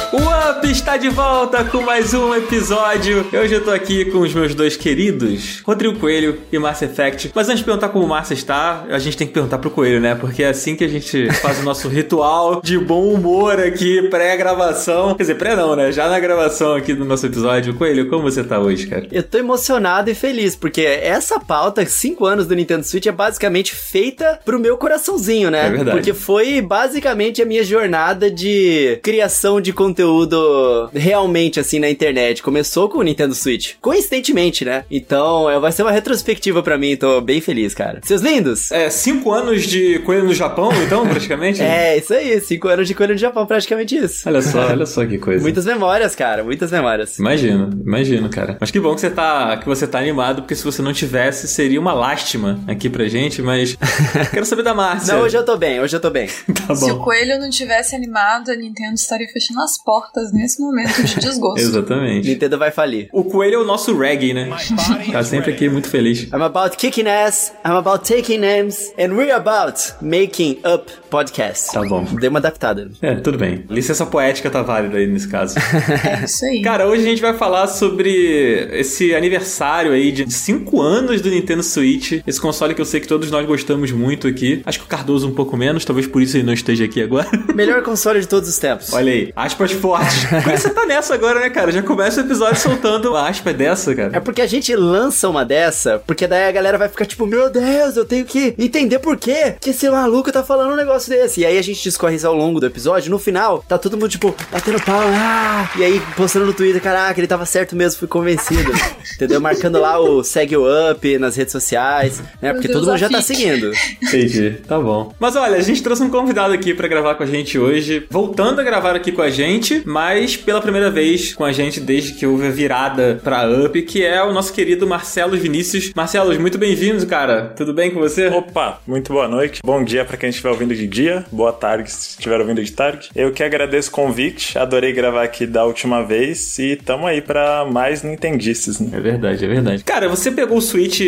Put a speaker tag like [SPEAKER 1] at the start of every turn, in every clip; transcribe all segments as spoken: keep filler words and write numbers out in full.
[SPEAKER 1] O Up está de volta com mais um episódio. Hoje eu tô aqui com os meus dois queridos, Rodrigo Coelho e Mass Effect. Mas antes de perguntar como o Márcio está, a gente tem que perguntar pro Coelho, né? Porque é assim que a gente faz o nosso ritual de bom humor aqui, pré-gravação. Quer dizer, pré não, né? Já na gravação aqui do nosso episódio. Coelho, como você tá hoje, cara?
[SPEAKER 2] Eu tô emocionado e feliz, porque essa pauta, cinco anos do Nintendo Switch, é basicamente feita pro meu coraçãozinho, né?
[SPEAKER 1] É verdade.
[SPEAKER 2] Porque foi basicamente a minha jornada de criação de conteúdo realmente, assim, na internet. Começou com o Nintendo Switch. Coincidentemente, né? Então, é, vai ser uma retrospectiva pra mim. Tô bem feliz, cara. Seus lindos?
[SPEAKER 1] É, cinco anos de Coelho no Japão, então, praticamente?
[SPEAKER 2] É, isso aí. Cinco anos de Coelho no Japão, praticamente isso.
[SPEAKER 1] Olha só, olha só que coisa.
[SPEAKER 2] Muitas memórias, cara. Muitas memórias.
[SPEAKER 1] Imagino, imagino, cara. Mas que bom que você tá, que você tá animado, porque se você não tivesse, seria uma lástima aqui pra gente, mas quero saber da Márcia.
[SPEAKER 2] Não, hoje eu tô bem, hoje eu tô bem.
[SPEAKER 1] Tá
[SPEAKER 3] Se
[SPEAKER 1] bom.
[SPEAKER 3] o Coelho não tivesse animado, a Nintendo estaria fechando as portas nesse momento de desgosto.
[SPEAKER 1] Exatamente.
[SPEAKER 2] Nintendo vai falir.
[SPEAKER 1] O Coelho é o nosso reggae, né? Tá sempre aqui muito feliz.
[SPEAKER 2] I'm about kicking ass, I'm about taking names, and we're about making up podcast.
[SPEAKER 1] Tá bom.
[SPEAKER 2] Dei uma adaptada.
[SPEAKER 1] É, tudo bem. Licença poética tá válida aí nesse caso.
[SPEAKER 3] É isso aí.
[SPEAKER 1] Cara, hoje a gente vai falar sobre esse aniversário aí de cinco anos do Nintendo Switch. Esse console que eu sei que todos nós gostamos muito aqui. Acho que o Cardoso um pouco menos, talvez por isso ele não esteja aqui agora.
[SPEAKER 2] Melhor console de todos os tempos.
[SPEAKER 1] Olha aí, aspas fortes. Como é que você tá nessa agora, né, cara? Já começa o episódio soltando uma aspa dessa, cara.
[SPEAKER 2] É porque a gente lança uma dessa, porque daí a galera vai ficar tipo, meu Deus, eu tenho que entender por quê que esse maluco tá falando um negócio desse. E aí a gente discorre isso ao longo do episódio. No final, tá todo mundo tipo, batendo pau, ah! E aí postando no Twitter, caraca, ele tava certo mesmo, fui convencido. Entendeu? Marcando lá o segue o Up nas redes sociais, né? Porque
[SPEAKER 3] Deus,
[SPEAKER 2] todo mundo já tá
[SPEAKER 3] fique.
[SPEAKER 2] seguindo.
[SPEAKER 1] Entendi, tá bom. Mas olha, a gente trouxe um convidado aqui pra gravar com a gente hoje, voltando a gravar aqui com a gente, mas pela primeira vez com a gente desde que houve a virada pra Up, que é o nosso querido Marcelo Vinícius. Marcelo, muito bem-vindo, cara. Tudo bem com você?
[SPEAKER 4] Opa, muito boa noite. Bom dia pra quem estiver ouvindo de dia. Boa tarde se estiver ouvindo de tarde. Eu que agradeço o convite. Adorei gravar aqui da última vez e tamo aí pra mais Nintendices, né?
[SPEAKER 1] É verdade, é verdade. Cara, você pegou o Switch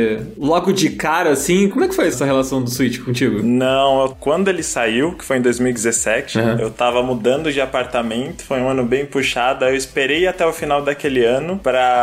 [SPEAKER 1] logo de cara, assim? Como é que foi essa relação do Switch contigo?
[SPEAKER 4] Não, eu- quando ele saiu, que foi em dois mil e dezessete,
[SPEAKER 1] Uhum.
[SPEAKER 4] eu tava mudando de apartamento, foi um ano bem puxado, aí eu esperei até o final daquele ano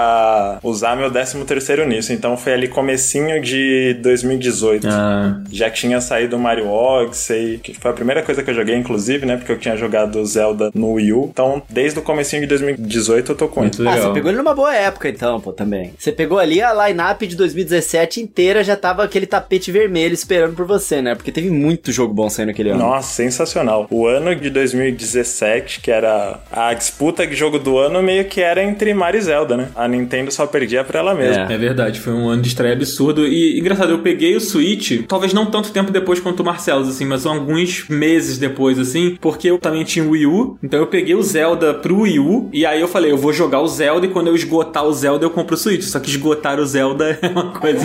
[SPEAKER 4] pra usar meu décimo terceiro nisso, então foi ali comecinho de dois mil e dezoito.
[SPEAKER 1] Ah,
[SPEAKER 4] Já tinha saído o Mario Odyssey, que foi a primeira coisa que eu joguei, inclusive, né, porque eu tinha jogado Zelda no Wii U, então desde o comecinho de dois mil e dezoito eu tô com ele.
[SPEAKER 1] muito
[SPEAKER 2] Ah,
[SPEAKER 1] legal.
[SPEAKER 2] você pegou ele numa boa época então, pô, também. Você pegou ali a line-up de dois mil e dezessete inteira, já tava aquele tapete vermelho esperando por você, né? Porque teve muito jogo bom saindo naquele ano.
[SPEAKER 4] Nossa, sensacional. O ano de dois mil e dezessete, que era a disputa de jogo do ano, meio que era entre Mario e Zelda, né? A Nintendo só perdia pra ela mesma.
[SPEAKER 1] É verdade, foi um ano de estreia absurdo. E engraçado, eu peguei o Switch, talvez não tanto tempo depois quanto o Marcelo, assim, mas alguns meses depois, assim, porque eu também tinha o Wii U, então eu peguei o Zelda pro Wii U, e aí eu falei, eu vou jogar o Zelda, e quando eu esgotar o Zelda, eu compro o Switch. Só que esgotar o Zelda é uma coisa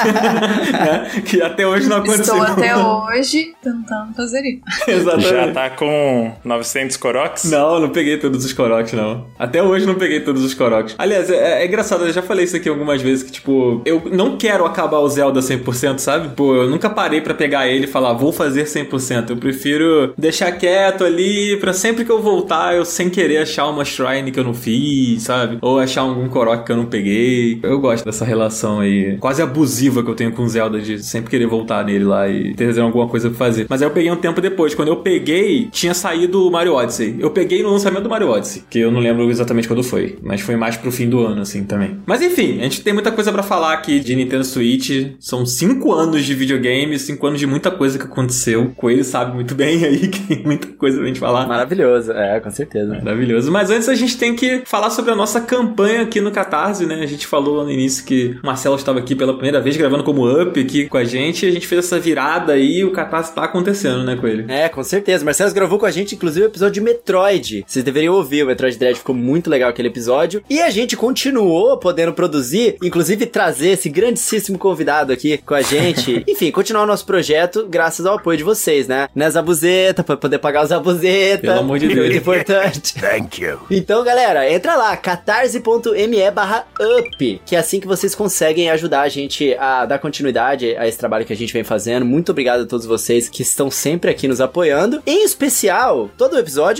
[SPEAKER 1] né, que até hoje não aconteceu.
[SPEAKER 3] Estou até hoje tentando fazer isso.
[SPEAKER 1] Exatamente.
[SPEAKER 4] Já tá com novecentos Koroks?
[SPEAKER 1] Não, não peguei todos os Koroks, não. Até hoje não peguei todos os Koroks. Aliás, é, é engraçado, eu já falei isso aqui algumas vezes, que tipo, eu não quero acabar o Zelda cem por cento, sabe? Pô, eu nunca parei pra pegar ele e falar, vou fazer cem por cento. Eu prefiro deixar quieto ali, pra sempre que eu voltar, eu sem querer achar uma shrine que eu não fiz, sabe? Ou achar algum Korok que eu não peguei. Eu gosto dessa relação aí, quase abusiva que eu tenho com o Zelda, de sempre querer voltar nele lá e ter alguma coisa pra fazer. Mas aí eu peguei um tempo depois. Quando eu peguei, tinha saído o Mario Odyssey. Eu peguei no lançamento do Mario Odyssey, que eu não lembro exatamente quando foi, mas foi mais pro fim do ano, assim, também. Mas enfim, a gente tem muita coisa pra falar aqui de Nintendo Switch. São cinco anos de videogame, cinco anos de muita coisa que aconteceu. O Coelho sabe muito bem aí que tem muita coisa pra gente falar.
[SPEAKER 2] Maravilhoso, é, com certeza.
[SPEAKER 1] Maravilhoso. Mas antes a gente tem que falar sobre a nossa campanha aqui no Catarse, né? A gente falou lá no início que o Marcelo estava aqui pela primeira vez gravando como Up aqui com a gente. A gente fez essa virada aí e o Catarse tá acontecendo, né, Coelho?
[SPEAKER 2] É, com certeza. Marcelo gravou com a gente, inclusive, o episódio de Metroid. Vocês deveriam ouvir, o Metroid Dread ficou muito legal aquele episódio. E a gente continuou podendo produzir, inclusive trazer esse grandíssimo convidado aqui com a gente. Enfim, continuar o nosso projeto graças ao apoio de vocês, né? Né, Zabuzeta, pra poder pagar o Zabuzeta.
[SPEAKER 1] Pelo amor de Deus.
[SPEAKER 2] Muito importante.
[SPEAKER 5] Thank you.
[SPEAKER 2] Então, galera, entra lá, catarse.me barra up, que é assim que vocês conseguem ajudar a gente a dar continuidade a esse trabalho que a gente vem fazendo. Muito obrigado a todos vocês que estão sempre aqui nos apoiando. Em especial, todo episódio a gente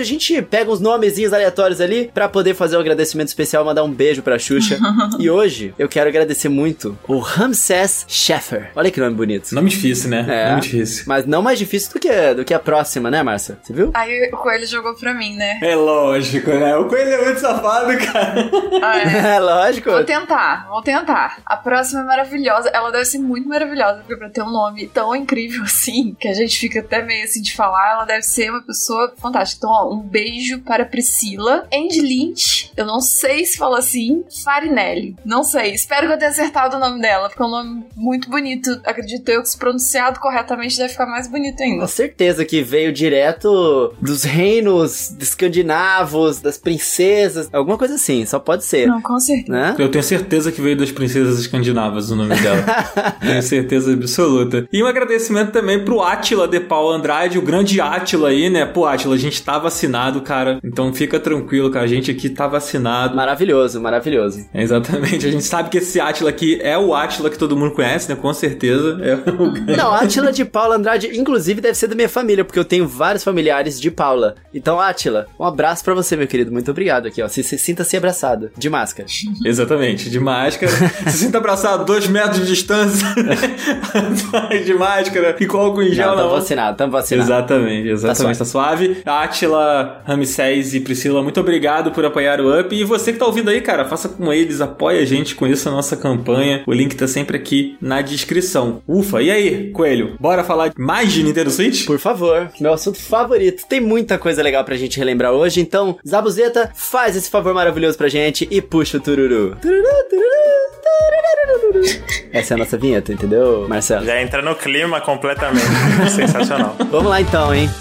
[SPEAKER 2] pega uns nomezinhos aleatórios ali pra poder fazer um agradecimento especial, mandar um beijo pra Xuxa. E hoje eu quero agradecer muito o Ramsés Sheffer. Olha que nome bonito.
[SPEAKER 1] Nome difícil, né?
[SPEAKER 2] É,
[SPEAKER 1] nome difícil.
[SPEAKER 2] Mas não mais difícil do que, do que a próxima, né, Márcia? Você viu?
[SPEAKER 3] Aí o Coelho jogou pra mim, né?
[SPEAKER 1] É lógico, né? O Coelho é muito safado, cara.
[SPEAKER 3] Ah, é.
[SPEAKER 2] É lógico.
[SPEAKER 3] Vou tentar, vou tentar. A próxima é maravilhosa. Ela deve ser muito maravilhosa, porque pra ter um nome tão incrível assim, que a gente fica até meio assim de falar, ela deve ser uma pessoa fantástica. Então, ó, um beijo para Priscila Andy Lynch. Eu não sei se fala assim. Farinelli. Não sei. Espero que eu tenha acertado o nome dela, porque é um nome muito bonito. Acredito eu que se pronunciado corretamente deve ficar mais bonito ainda.
[SPEAKER 2] Com certeza que veio direto dos reinos escandinavos, das princesas, alguma coisa assim, só pode ser.
[SPEAKER 3] Não, com certeza.
[SPEAKER 2] Né?
[SPEAKER 1] Eu tenho certeza que veio das princesas escandinavas o nome dela. Tenho certeza absoluta. E um agradecimento também pro Átila de Paula Andrade, o grande Átila aí, né? Pô, Átila, a gente tá vacinado, cara. Então fica tranquilo, cara. A gente aqui tá vacinado.
[SPEAKER 2] Maravilhoso, maravilhoso.
[SPEAKER 1] É, exatamente. A gente sabe que esse Átila aqui é o Átila que todo mundo conhece, né? Com certeza. É o grande...
[SPEAKER 2] Não, Átila de Paula Andrade, inclusive, deve ser da minha família, porque eu tenho vários familiares de Paula. Então, Átila, um abraço pra você, meu querido. Muito obrigado aqui, ó. Se, se, sinta-se abraçado. De máscara.
[SPEAKER 1] Exatamente, de máscara. Se sinta abraçado, dois metros de distância. De máscara e com álcool em gel.
[SPEAKER 2] Não,
[SPEAKER 1] na
[SPEAKER 2] tamo
[SPEAKER 1] mão.
[SPEAKER 2] vacinado, tamo vacinado.
[SPEAKER 1] Exatamente, exatamente. Tá suave. Átila, Ramsés e Priscila, muito obrigado por apoiar o Up. E você que tá ouvindo aí, cara, faça como eles, apoia a gente, conheça a nossa campanha. O link tá sempre aqui na descrição. Ufa, e aí, Coelho? Bora falar mais de Nintendo Switch?
[SPEAKER 2] Por favor, meu assunto favorito. Tem muita coisa legal pra gente relembrar hoje, então, Zabuzeta, faz esse favor maravilhoso pra gente e puxa o tururu. Tururu, tururu, tururu. Essa é a nossa vinheta, entendeu, Marcelo?
[SPEAKER 4] Já entra no clima completamente. Sensacional.
[SPEAKER 2] Vamos lá então, hein?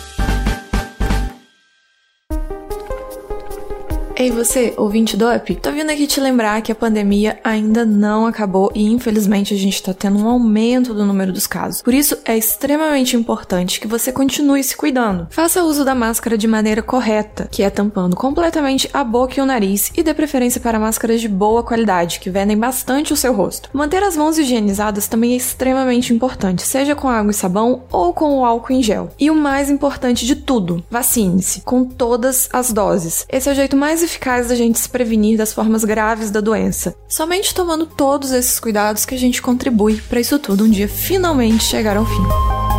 [SPEAKER 5] Ei você, ouvinte do Up, tô vindo aqui te lembrar que a pandemia ainda não acabou e infelizmente a gente tá tendo um aumento do número dos casos. Por isso é extremamente importante que você continue se cuidando. Faça uso da máscara de maneira correta, que é tampando completamente a boca e o nariz, e dê preferência para máscaras de boa qualidade, que vendem bastante o seu rosto. Manter as mãos higienizadas também é extremamente importante, seja com água e sabão ou com o álcool em gel. E o mais importante de tudo, vacine-se com todas as doses. Esse é o jeito mais eficaz da gente se prevenir das formas graves da doença. Somente tomando todos esses cuidados que a gente contribui para isso tudo um dia finalmente chegar ao fim.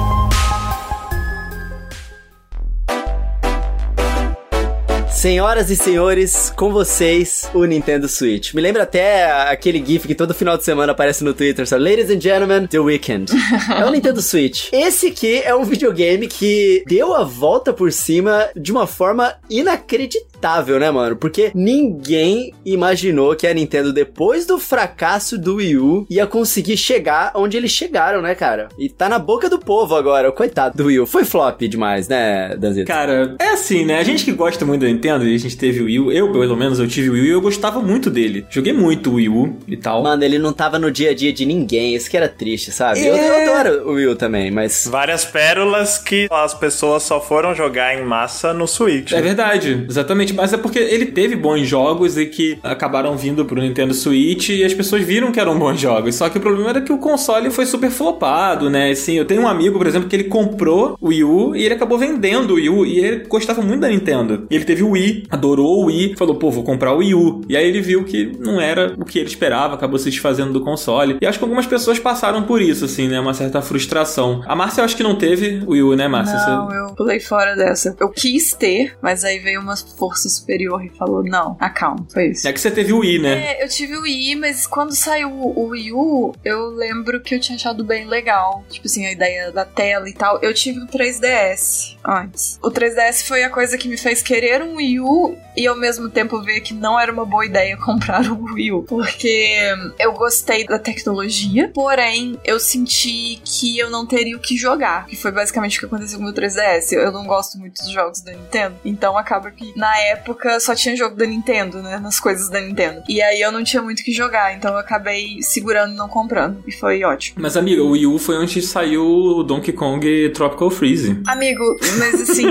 [SPEAKER 2] Senhoras e senhores, com vocês, o Nintendo Switch. Me lembra até aquele gif que todo final de semana aparece no Twitter, sabe? Ladies and gentlemen, The Weeknd. É o Nintendo Switch. Esse aqui é um videogame que deu a volta por cima de uma forma inacreditável, né, mano? Porque ninguém imaginou que a Nintendo, depois do fracasso do Wii U, ia conseguir chegar onde eles chegaram, né, cara? E tá na boca do povo agora, coitado do Wii U. Foi flop demais, né, Danzito?
[SPEAKER 1] Cara, é assim, né? A gente que gosta muito da Nintendo, e a gente teve o Wii U, eu pelo menos eu tive o Wii U e eu gostava muito dele. Joguei muito o Wii U e tal.
[SPEAKER 2] Mano, ele não tava no dia a dia de ninguém, isso que era triste, sabe?
[SPEAKER 1] É.
[SPEAKER 2] Eu, eu adoro o Wii U também, mas...
[SPEAKER 4] Várias pérolas que as pessoas só foram jogar em massa no Switch.
[SPEAKER 1] É verdade, exatamente. Mas é porque ele teve bons jogos e que acabaram vindo pro Nintendo Switch e as pessoas viram que eram bons jogos. Só que o problema era que o console foi super flopado, né? Assim, eu tenho um amigo, por exemplo, que ele comprou o Wii U e ele acabou vendendo o Wii U e ele gostava muito da Nintendo. E ele teve o Wii, adorou o Wii, falou, pô, vou comprar o Wii U. E aí ele viu que não era o que ele esperava, acabou se desfazendo do console. E acho que algumas pessoas passaram por isso, assim, né? Uma certa frustração. A Márcia, eu acho que não teve o Wii U, né, Márcia?
[SPEAKER 3] Não,
[SPEAKER 1] Você...
[SPEAKER 3] eu pulei fora dessa. Eu quis ter, mas aí veio uma força superior e falou, não, acalma, foi isso.
[SPEAKER 1] É que você teve o Wii, né?
[SPEAKER 3] É, eu tive o Wii, mas quando saiu o Wii U, eu lembro que eu tinha achado bem legal. Tipo assim, a ideia da tela e tal. Eu tive o três D S antes. O três D S foi a coisa que me fez querer um Wii U e ao mesmo tempo ver que não era uma boa ideia comprar um Wii U. Porque eu gostei da tecnologia, porém eu senti que eu não teria o que jogar. Que foi basicamente o que aconteceu com o meu três D S. Eu não gosto muito dos jogos da Nintendo. Então acaba que na época só tinha jogo da Nintendo, né? Nas coisas da Nintendo. E aí eu não tinha muito o que jogar, então eu acabei segurando e não comprando. E foi ótimo.
[SPEAKER 1] Mas, amiga, o Wii U foi onde saiu o Donkey Kong Tropical Freeze.
[SPEAKER 3] Amigo, mas assim,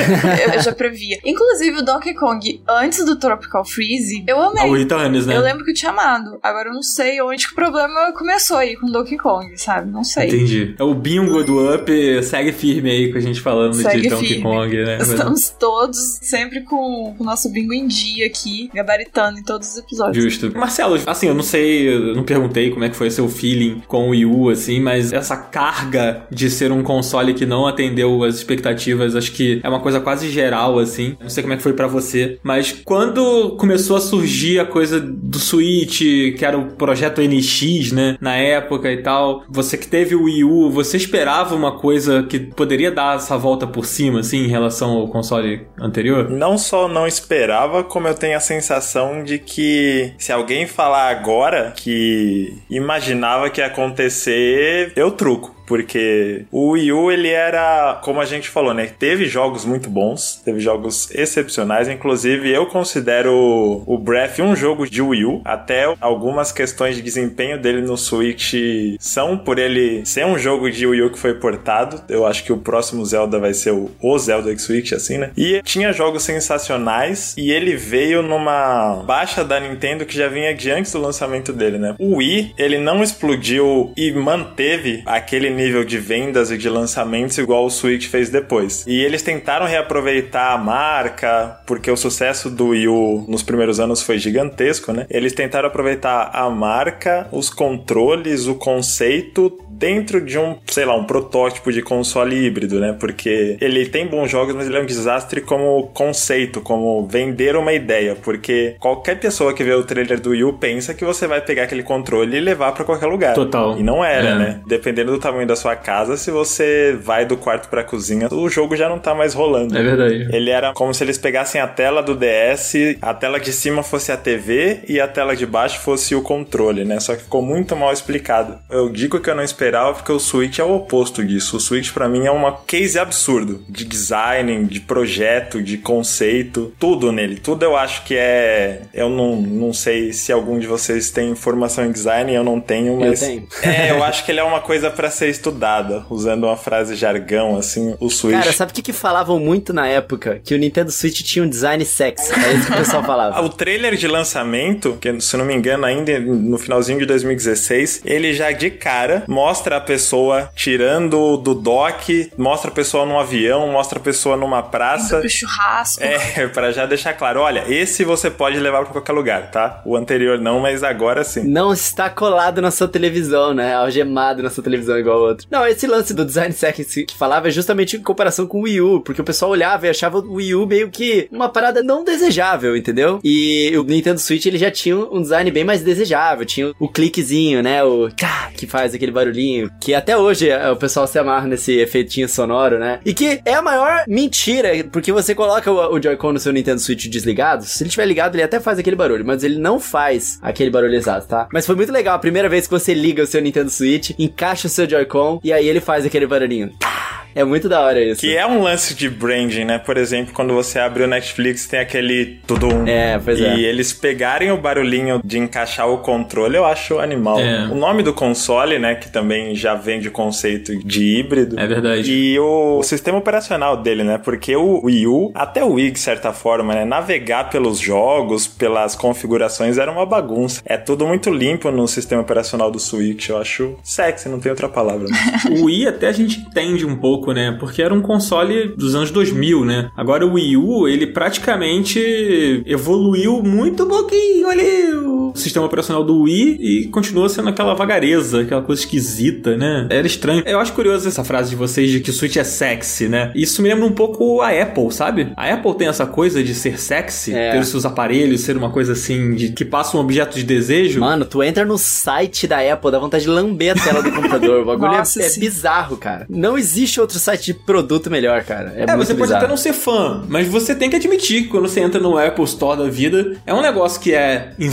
[SPEAKER 3] eu já previa. Inclusive, o Donkey Kong, antes do Tropical Freeze, eu amei.
[SPEAKER 1] A Wii Returns, né?
[SPEAKER 3] Eu lembro que eu tinha amado. Agora eu não sei onde que o problema começou aí com o Donkey Kong, sabe? Não sei.
[SPEAKER 1] Entendi. É o bingo do Up, segue firme aí com a gente falando
[SPEAKER 3] segue
[SPEAKER 1] de Donkey
[SPEAKER 3] firme.
[SPEAKER 1] Kong, né?
[SPEAKER 3] Estamos todos sempre com o nosso bingo em dia aqui, gabaritando em todos os episódios.
[SPEAKER 1] Justo. Marcelo, assim, eu não sei, eu não perguntei como é que foi seu feeling com o Wii U, assim, mas essa carga de ser um console que não atendeu as expectativas, acho que é uma coisa quase geral, assim. Não sei como é que foi pra você, mas quando começou a surgir a coisa do Switch, que era o projeto N X, né, na época e tal, você que teve o Wii U, você esperava uma coisa que poderia dar essa volta por cima, assim, em relação ao console anterior?
[SPEAKER 4] Não só não esperava, como eu tenho a sensação de que se alguém falar agora que imaginava que ia acontecer, eu truco. Porque o Wii U, ele era, como a gente falou, né? Teve jogos muito bons, teve jogos excepcionais. Inclusive, eu considero o Breath um jogo de Wii U. Até algumas questões de desempenho dele no Switch são por ele ser um jogo de Wii U que foi portado. Eu acho que o próximo Zelda vai ser o, o Zelda Switch, assim, né? E tinha jogos sensacionais e ele veio numa baixa da Nintendo que já vinha de antes do lançamento dele, né? O Wii, ele não explodiu e manteve aquele nível de vendas e de lançamentos igual o Switch fez depois. E eles tentaram reaproveitar a marca, porque o sucesso do Wii U nos primeiros anos foi gigantesco, né? Eles tentaram aproveitar a marca, os controles, o conceito dentro de um, sei lá, um protótipo de console híbrido, né? Porque ele tem bons jogos, mas ele é um desastre como conceito, como vender uma ideia, porque qualquer pessoa que vê o trailer do Wii U pensa que você vai pegar aquele controle e levar pra qualquer lugar.
[SPEAKER 1] Total.
[SPEAKER 4] E não era,
[SPEAKER 1] é.
[SPEAKER 4] né? Dependendo do tamanho da sua casa, se você vai do quarto pra cozinha, o jogo já não tá mais rolando.
[SPEAKER 1] É verdade.
[SPEAKER 4] Ele era como se eles pegassem a tela do D S, a tela de cima fosse a T V e a tela de baixo fosse o controle, né? Só que ficou muito mal explicado. Eu digo que eu não esperava porque o Switch é o oposto disso. O Switch pra mim é uma case absurdo de design, de projeto, de conceito, tudo nele. Tudo eu acho que é... Eu não, não sei se algum de vocês tem formação em design, eu não tenho, mas...
[SPEAKER 2] Eu tenho.
[SPEAKER 4] É, eu acho que ele é uma coisa pra ser estudada, usando uma frase jargão, assim, o Switch...
[SPEAKER 2] Cara, sabe o que que falavam muito na época? Que o Nintendo Switch tinha um design sexy. É isso que o pessoal falava.
[SPEAKER 4] O trailer de lançamento, que se não me engano ainda no finalzinho de dois mil e dezesseis, ele já de cara mostra a pessoa tirando do dock, mostra a pessoa num avião, mostra a pessoa numa praça.
[SPEAKER 3] Indo pro churrasco.
[SPEAKER 4] É, pra já deixar claro, olha, esse você pode levar pra qualquer lugar, tá? O anterior não, mas agora sim.
[SPEAKER 2] Não está colado na sua televisão, né? Algemado na sua televisão igual o outro. Não, esse lance do design sexy que falava é justamente em comparação com o Wii U, porque o pessoal olhava e achava o Wii U meio que uma parada não desejável, entendeu? E o Nintendo Switch, ele já tinha um design bem mais desejável, tinha o cliquezinho, né? O que faz aquele barulhinho, que até hoje o pessoal se amarra nesse efeitinho sonoro, né? E que é a maior mentira, porque você coloca o, o Joy-Con no seu Nintendo Switch desligado, se ele estiver ligado, ele até faz aquele barulho, mas ele não faz aquele barulho exato, tá? Mas foi muito legal, a primeira vez que você liga o seu Nintendo Switch, encaixa o seu Joy-Con, e aí ele faz aquele barulhinho. É muito da hora isso.
[SPEAKER 4] Que é um lance de branding, né? Por exemplo, quando você abre o Netflix, tem aquele tudum.
[SPEAKER 2] É, pois é.
[SPEAKER 4] E eles pegarem o barulhinho de encaixar o controle, eu acho animal.
[SPEAKER 1] É.
[SPEAKER 4] O nome do console, né? Que também já vem de conceito de híbrido.
[SPEAKER 1] É verdade.
[SPEAKER 4] E o, o sistema operacional dele, né? Porque o Wii U, até o Wii, de certa forma, né? Navegar pelos jogos, pelas configurações, era uma bagunça. É tudo muito limpo no sistema operacional do Switch. Eu acho sexy, não tem outra palavra. Né?
[SPEAKER 1] O Wii até a gente entende um pouco, né? Porque era um console dos anos dois mil, né? Agora o Wii U, ele praticamente evoluiu muito um pouquinho ali o sistema operacional do Wii e continua sendo aquela vagareza, aquela coisa esquisita, né? Era estranho. Eu acho curioso essa frase de vocês de que o Switch é sexy, né? Isso me lembra um pouco a Apple, sabe? A Apple tem essa coisa de ser sexy,
[SPEAKER 2] é.
[SPEAKER 1] ter os seus aparelhos, ser uma coisa assim, de que passa um objeto de desejo.
[SPEAKER 2] Mano, tu entra no site da Apple, dá vontade de lamber a tela do computador. O bagulho
[SPEAKER 3] Nossa,
[SPEAKER 2] é, é
[SPEAKER 3] sim. bizarro,
[SPEAKER 2] cara. Não existe outro site de produto melhor, cara. É,
[SPEAKER 1] É,
[SPEAKER 2] muito
[SPEAKER 1] você pode
[SPEAKER 2] bizarro.
[SPEAKER 1] até não ser fã, mas você tem que admitir que quando você entra no Apple Store da vida, é um negócio que é envolvente,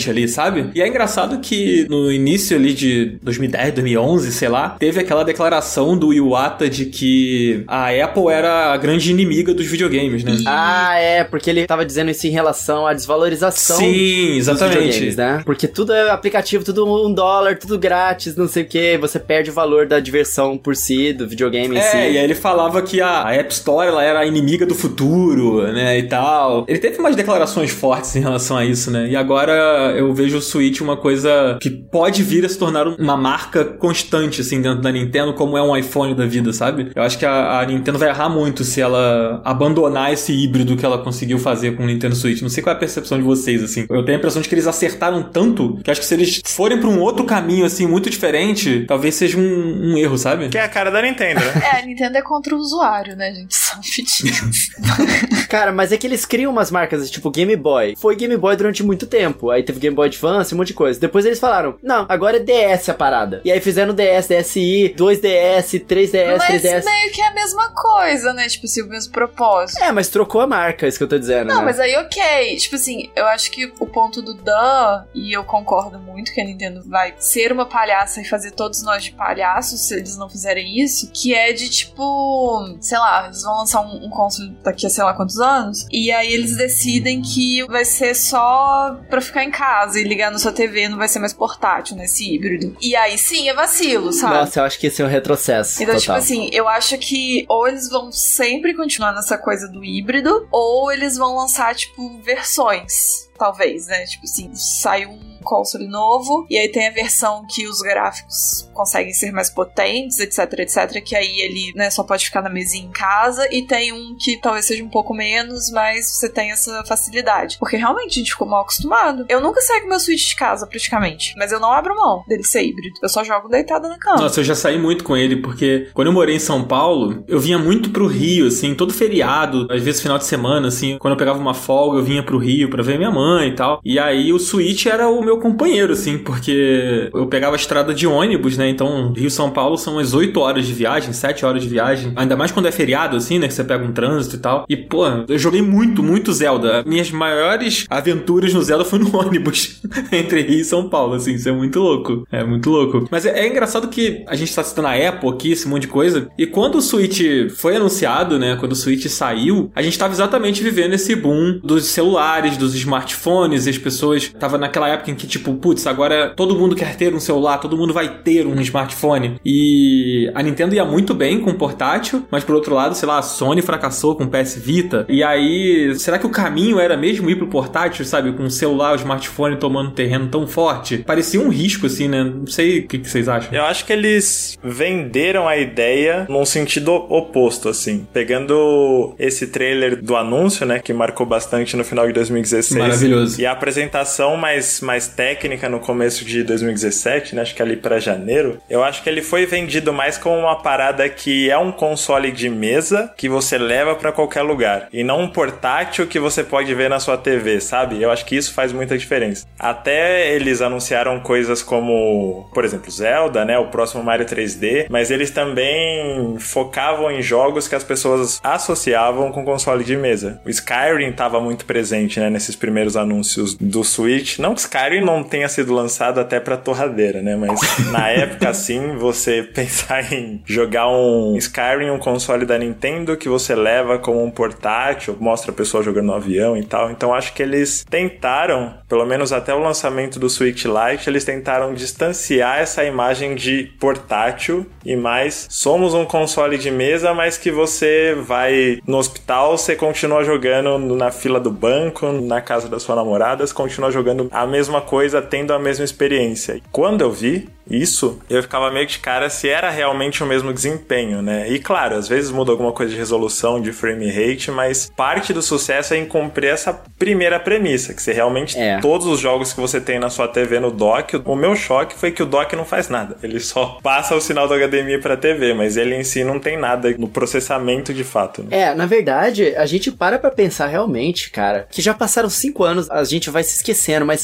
[SPEAKER 1] constante ali, sabe? E é engraçado que no início ali de dois mil e dez, dois mil e onze, sei lá, teve aquela declaração do Iwata de que a Apple era a grande inimiga dos videogames, né?
[SPEAKER 2] Ah, é, porque ele tava dizendo isso em relação à desvalorização.
[SPEAKER 1] Sim, exatamente.
[SPEAKER 2] Dos videogames, né? Porque tudo é aplicativo, tudo um dólar, tudo grátis, não sei o que, você perde o valor da diversão por si, do videogame em
[SPEAKER 1] é,
[SPEAKER 2] si.
[SPEAKER 1] É, e aí ele falava que a App Store ela era a inimiga do futuro, né, e tal. Ele teve umas declarações fortes em relação a isso, né? E agora eu vejo o Switch uma coisa que pode vir a se tornar uma marca constante, assim, dentro da Nintendo, como é um iPhone da vida, sabe? Eu acho que a, a Nintendo vai errar muito se ela abandonar esse híbrido que ela conseguiu fazer com o Nintendo Switch. Não sei qual é a percepção de vocês, assim. Eu tenho a impressão de que eles acertaram tanto que acho que se eles forem pra um outro caminho, assim, muito diferente, talvez seja um, um erro, sabe?
[SPEAKER 4] Que é a cara da Nintendo, né?
[SPEAKER 3] É, a Nintendo é contra o usuário, né, gente? Só pedindo.
[SPEAKER 2] Cara, mas é que eles criam umas marcas, tipo Game Boy. Foi Game Boy durante muito tempo. Aí teve Game Boy Advance, um monte de coisa. Depois eles falaram, não, agora é D S a parada. E aí fizeram D S, D S I, dois D S, três D S,
[SPEAKER 3] mas
[SPEAKER 2] três D S.
[SPEAKER 3] Mas meio que é a mesma coisa, né? Tipo assim, o mesmo propósito.
[SPEAKER 2] É, mas trocou a marca, isso que eu tô dizendo,
[SPEAKER 3] Não,
[SPEAKER 2] né?
[SPEAKER 3] mas aí ok. Tipo assim, eu acho que o ponto do Dan, e eu concordo muito que a Nintendo vai ser uma palhaça e fazer todos nós de palhaços se eles não fizerem isso, que é de tipo, sei lá, eles vão lançar um, um console daqui a sei lá quantos anos, e aí eles decidem que vai ser só pra ficar em casa e ligar na sua T V, não vai ser mais portátil nesse híbrido. E aí sim, é vacilo, sabe?
[SPEAKER 2] Nossa, eu acho que esse é um retrocesso.
[SPEAKER 3] Então,
[SPEAKER 2] total.
[SPEAKER 3] tipo assim, eu acho que ou eles vão sempre continuar nessa coisa do híbrido, ou eles vão lançar, tipo, versões. Talvez, né? Tipo assim, sai um console novo, e aí tem a versão que os gráficos conseguem ser mais potentes, etc, etc, que aí ele, né, só pode ficar na mesinha em casa, e tem um que talvez seja um pouco menos, mas você tem essa facilidade. Porque realmente a gente ficou mal acostumado. Eu nunca saio com meu Switch de casa, praticamente, mas eu não abro mão dele ser híbrido. Eu só jogo deitada na cama.
[SPEAKER 1] Nossa, eu já saí muito com ele, porque quando eu morei em São Paulo, eu vinha muito pro Rio, assim, todo feriado, às vezes final de semana, assim, quando eu pegava uma folga, eu vinha pro Rio pra ver minha mãe e tal. E aí o Switch era o meu companheiro, assim, porque eu pegava a estrada de ônibus, né? Então, Rio-São Paulo são umas oito horas de viagem, sete horas de viagem. Ainda mais quando é feriado, assim, né? Que você pega um trânsito e tal. E, pô, eu joguei muito, muito Zelda. Minhas maiores aventuras no Zelda foi no ônibus entre Rio e São Paulo, assim. Isso é muito louco. É muito louco. Mas é, é engraçado que a gente tá citando a Apple aqui, esse monte de coisa. E quando o Switch foi anunciado, né? Quando o Switch saiu, a gente tava exatamente vivendo esse boom dos celulares, dos smartphones, e as pessoas... Tava naquela época em que, tipo, putz, agora todo mundo quer ter um celular, todo mundo vai ter um smartphone. E a Nintendo ia muito bem com o portátil, mas por outro lado, sei lá, a Sony fracassou com o P S Vita. E aí, será que o caminho era mesmo ir pro portátil, sabe? Com o celular, o smartphone tomando terreno tão forte? Parecia um risco, assim, né? Não sei o que, que vocês acham.
[SPEAKER 4] Eu acho que eles venderam a ideia num sentido oposto, assim. Pegando esse trailer do anúncio, né? Que marcou bastante no final de dois mil e dezesseis.
[SPEAKER 1] Maravilhoso.
[SPEAKER 4] E a apresentação mais, mais técnica no começo de dois mil e dezessete, né? Acho que ali pra janeiro. Eu acho que ele foi vendido mais como uma parada que é um console de mesa que você leva pra qualquer lugar. E não um portátil que você pode ver na sua T V, sabe? Eu acho que isso faz muita diferença. Até eles anunciaram coisas como, por exemplo, Zelda, né? O próximo Mario três D. Mas eles também focavam em jogos que as pessoas associavam com console de mesa. O Skyrim tava muito presente, né? Nesses primeiros anúncios do Switch. Não que Skyrim não tenha sido lançado até pra torradeira, né? Mas na época, assim, você pensar em jogar um Skyrim, um console da Nintendo que você leva como um portátil, mostra a pessoa jogando no avião e tal. Então acho que eles tentaram, pelo menos até o lançamento do Switch Lite, eles tentaram distanciar essa imagem de portátil e mais somos um console de mesa, mas que você vai no hospital, você continua jogando na fila do banco, na casa da sua namorada, você continua jogando a mesma coisa, tendo a mesma experiência. Quando eu vi isso, eu ficava meio de cara se era realmente o mesmo desempenho, né? E claro, às vezes muda alguma coisa de resolução, de frame rate, mas parte do sucesso é em cumprir essa primeira premissa, que você realmente,
[SPEAKER 2] é.
[SPEAKER 4] todos os jogos que você tem na sua T V no dock, o meu choque foi que o dock não faz nada, ele só passa o sinal do H D M I pra T V, mas ele em si não tem nada no processamento de fato, né?
[SPEAKER 2] É, na verdade, a gente para pra pensar realmente, cara, que já passaram cinco anos, a gente vai se esquecendo, mas era tão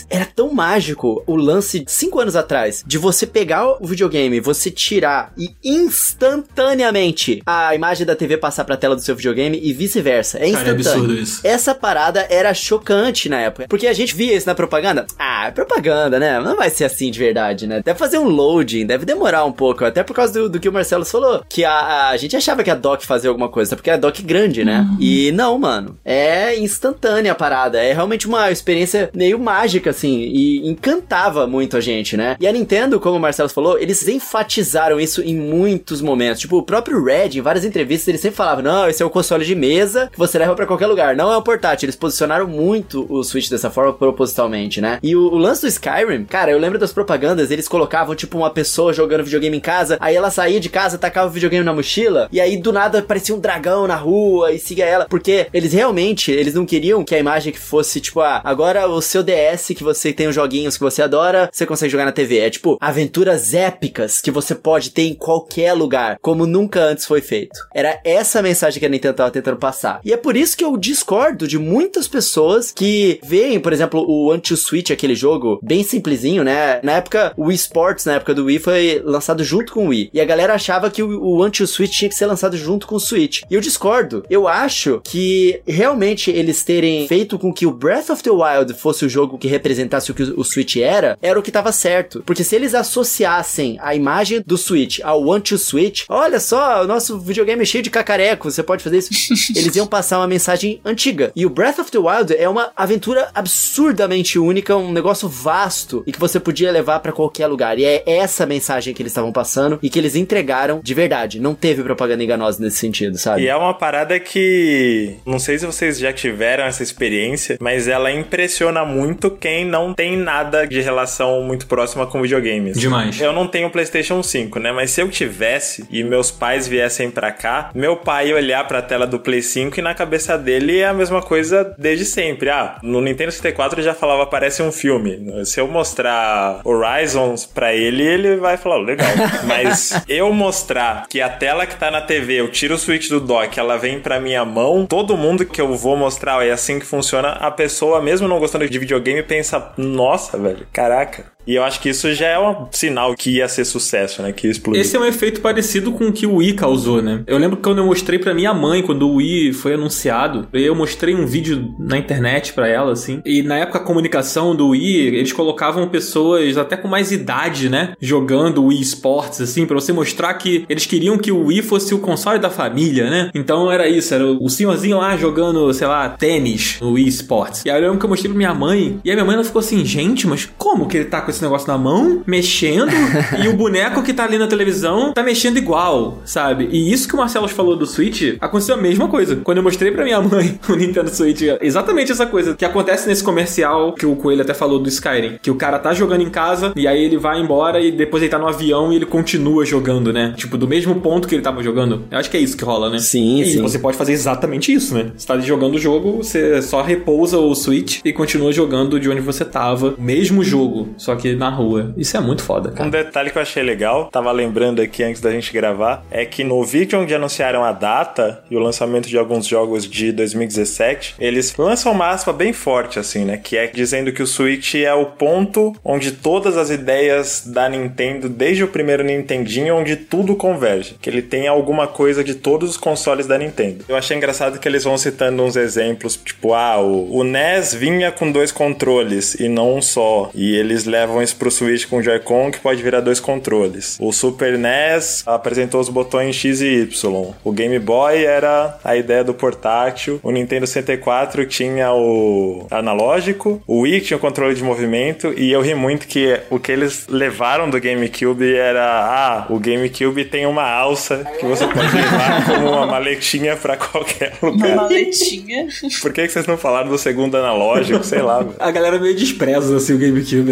[SPEAKER 2] tão mágico o lance de cinco anos atrás, de você pegar o videogame, você tirar e instantaneamente a imagem da T V passar pra tela do seu videogame e vice-versa. É instantâneo.
[SPEAKER 1] Cara, é absurdo isso.
[SPEAKER 2] Essa parada era chocante na época, porque a gente via isso na propaganda. Ah, é propaganda, né? Não vai ser assim de verdade, né? Deve fazer um loading, deve demorar um pouco, até por causa do, do que o Marcelo falou, que a, a gente achava que a dock fazia alguma coisa, porque a dock grande, né? Uhum. E não, mano, é instantânea a parada, é realmente uma experiência meio mágica, assim, e encantava muito a gente, né? E a Nintendo, como o Marcelo falou, eles enfatizaram isso em muitos momentos, tipo, o próprio Red, em várias entrevistas, ele sempre falava, não, esse é um console de mesa que você leva pra qualquer lugar, não é um portátil. Eles posicionaram muito o Switch dessa forma propositalmente, né? E o, o lance do Skyrim, cara, eu lembro das propagandas, eles colocavam, tipo, uma pessoa jogando videogame em casa, aí ela saía de casa, tacava o videogame na mochila, e aí do nada aparecia um dragão na rua e seguia ela, porque eles realmente, eles não queriam que a imagem que fosse, tipo, ah, agora o seu D S, que você tem os joguinhos que você adora, você consegue jogar na T V. É, tipo, aventuras épicas que você pode ter em qualquer lugar, como nunca antes foi feito. Era essa a mensagem que a Nintendo tava tentando passar. E é por isso que eu discordo de muitas pessoas que veem, por exemplo, o Anti-Switch, aquele jogo bem simplesinho, né? Na época, o Wii Sports, na época do Wii, foi lançado junto com o Wii. E a galera achava que o, o Anti-Switch tinha que ser lançado junto com o Switch. E eu discordo. Eu acho que realmente eles terem feito com que o Breath of the Wild fosse o jogo que representasse o que o Switch era, era o que tava certo. Porque se eles associassem a imagem do Switch ao Anti-Switch, olha só, o nosso videogame é cheio de cacareco, você pode fazer isso. Eles iam passar uma mensagem antiga. E o Breath of the Wild é uma aventura absurdamente única, um negócio vasto e que você podia levar pra qualquer lugar. E é essa mensagem que eles estavam passando e que eles entregaram de verdade. Não teve propaganda enganosa nesse sentido, sabe?
[SPEAKER 4] E é uma parada que... não sei se vocês já tiveram essa experiência, mas ela impressiona muito quem não tem nada de relação muito próxima com videogames.
[SPEAKER 1] Demais.
[SPEAKER 4] Eu não tenho PlayStation cinco, né? Mas se eu tivesse e meus pais viessem pra cá, meu pai ia olhar pra tela do Play cinco e na cabeça dele é a mesma coisa desde sempre. Ah, no Nintendo sessenta e quatro já falava, parece um filme. Se eu mostrar Horizons pra ele, ele vai falar, legal. Mas eu mostrar que a tela que tá na T V, eu tiro o Switch do dock, ela vem pra minha mão, todo mundo que eu vou mostrar, é assim que funciona, a pessoa, mesmo não gostando de videogame, pensa, nossa, velho, caraca. E eu acho que isso já é um sinal que ia ser sucesso, né? Que ia explodir.
[SPEAKER 1] Esse é um efeito parecido com o que o Wii causou, né? Eu lembro que quando eu mostrei pra minha mãe, quando o Wii foi anunciado, eu mostrei um vídeo na internet pra ela, assim. E na época a comunicação do Wii, eles colocavam pessoas até com mais idade, né? Jogando o Wii Sports, assim, pra você mostrar que eles queriam que o Wii fosse o console da família, né? Então era isso, era o senhorzinho lá jogando, sei lá, tênis no Wii Sports. E aí eu lembro que eu mostrei pra minha mãe, e aí minha mãe ela ficou assim, gente, mas como que ele tá com esse negócio na mão, mexendo, e o boneco que tá ali na televisão tá mexendo igual, sabe? E isso que o Marcelo falou do Switch, aconteceu a mesma coisa. Quando eu mostrei pra minha mãe o Nintendo Switch, exatamente essa coisa que acontece nesse comercial que o Coelho até falou do Skyrim, que o cara tá jogando em casa, e aí ele vai embora e depois ele tá no avião e ele continua jogando, né? Tipo, do mesmo ponto que ele tava jogando. Eu acho que é isso que rola, né?
[SPEAKER 2] Sim,
[SPEAKER 1] e
[SPEAKER 2] sim.
[SPEAKER 1] você pode fazer exatamente isso, né? Você tá jogando o jogo, você só repousa o Switch e continua jogando de onde você tava. O mesmo jogo, só que na rua. Isso é muito foda, cara.
[SPEAKER 4] Um detalhe que eu achei legal, tava lembrando aqui antes da gente gravar, é que no vídeo onde anunciaram a data e o lançamento de alguns jogos de dois mil e dezessete, eles lançam uma aspa bem forte, assim, né? Que é dizendo que o Switch é o ponto onde todas as ideias da Nintendo, desde o primeiro Nintendinho, onde tudo converge. Que ele tem alguma coisa de todos os consoles da Nintendo. Eu achei engraçado que eles vão citando uns exemplos, tipo, ah, o, o N E S vinha com dois controles e não um só. E eles levam isso pro Switch com o Joy-Con, que pode virar dois controles. O Super N E S apresentou os botões X e Y. O Game Boy era a ideia do portátil. O Nintendo sessenta e quatro tinha o analógico. O Wii tinha o controle de movimento. E eu ri muito que o que eles levaram do GameCube era, ah, o GameCube tem uma alça que você pode levar como uma maletinha pra qualquer lugar.
[SPEAKER 3] Uma maletinha.
[SPEAKER 4] Por que, que vocês não falaram do segundo analógico? Sei lá.
[SPEAKER 1] A galera meio despreza assim, o GameCube, né, cara?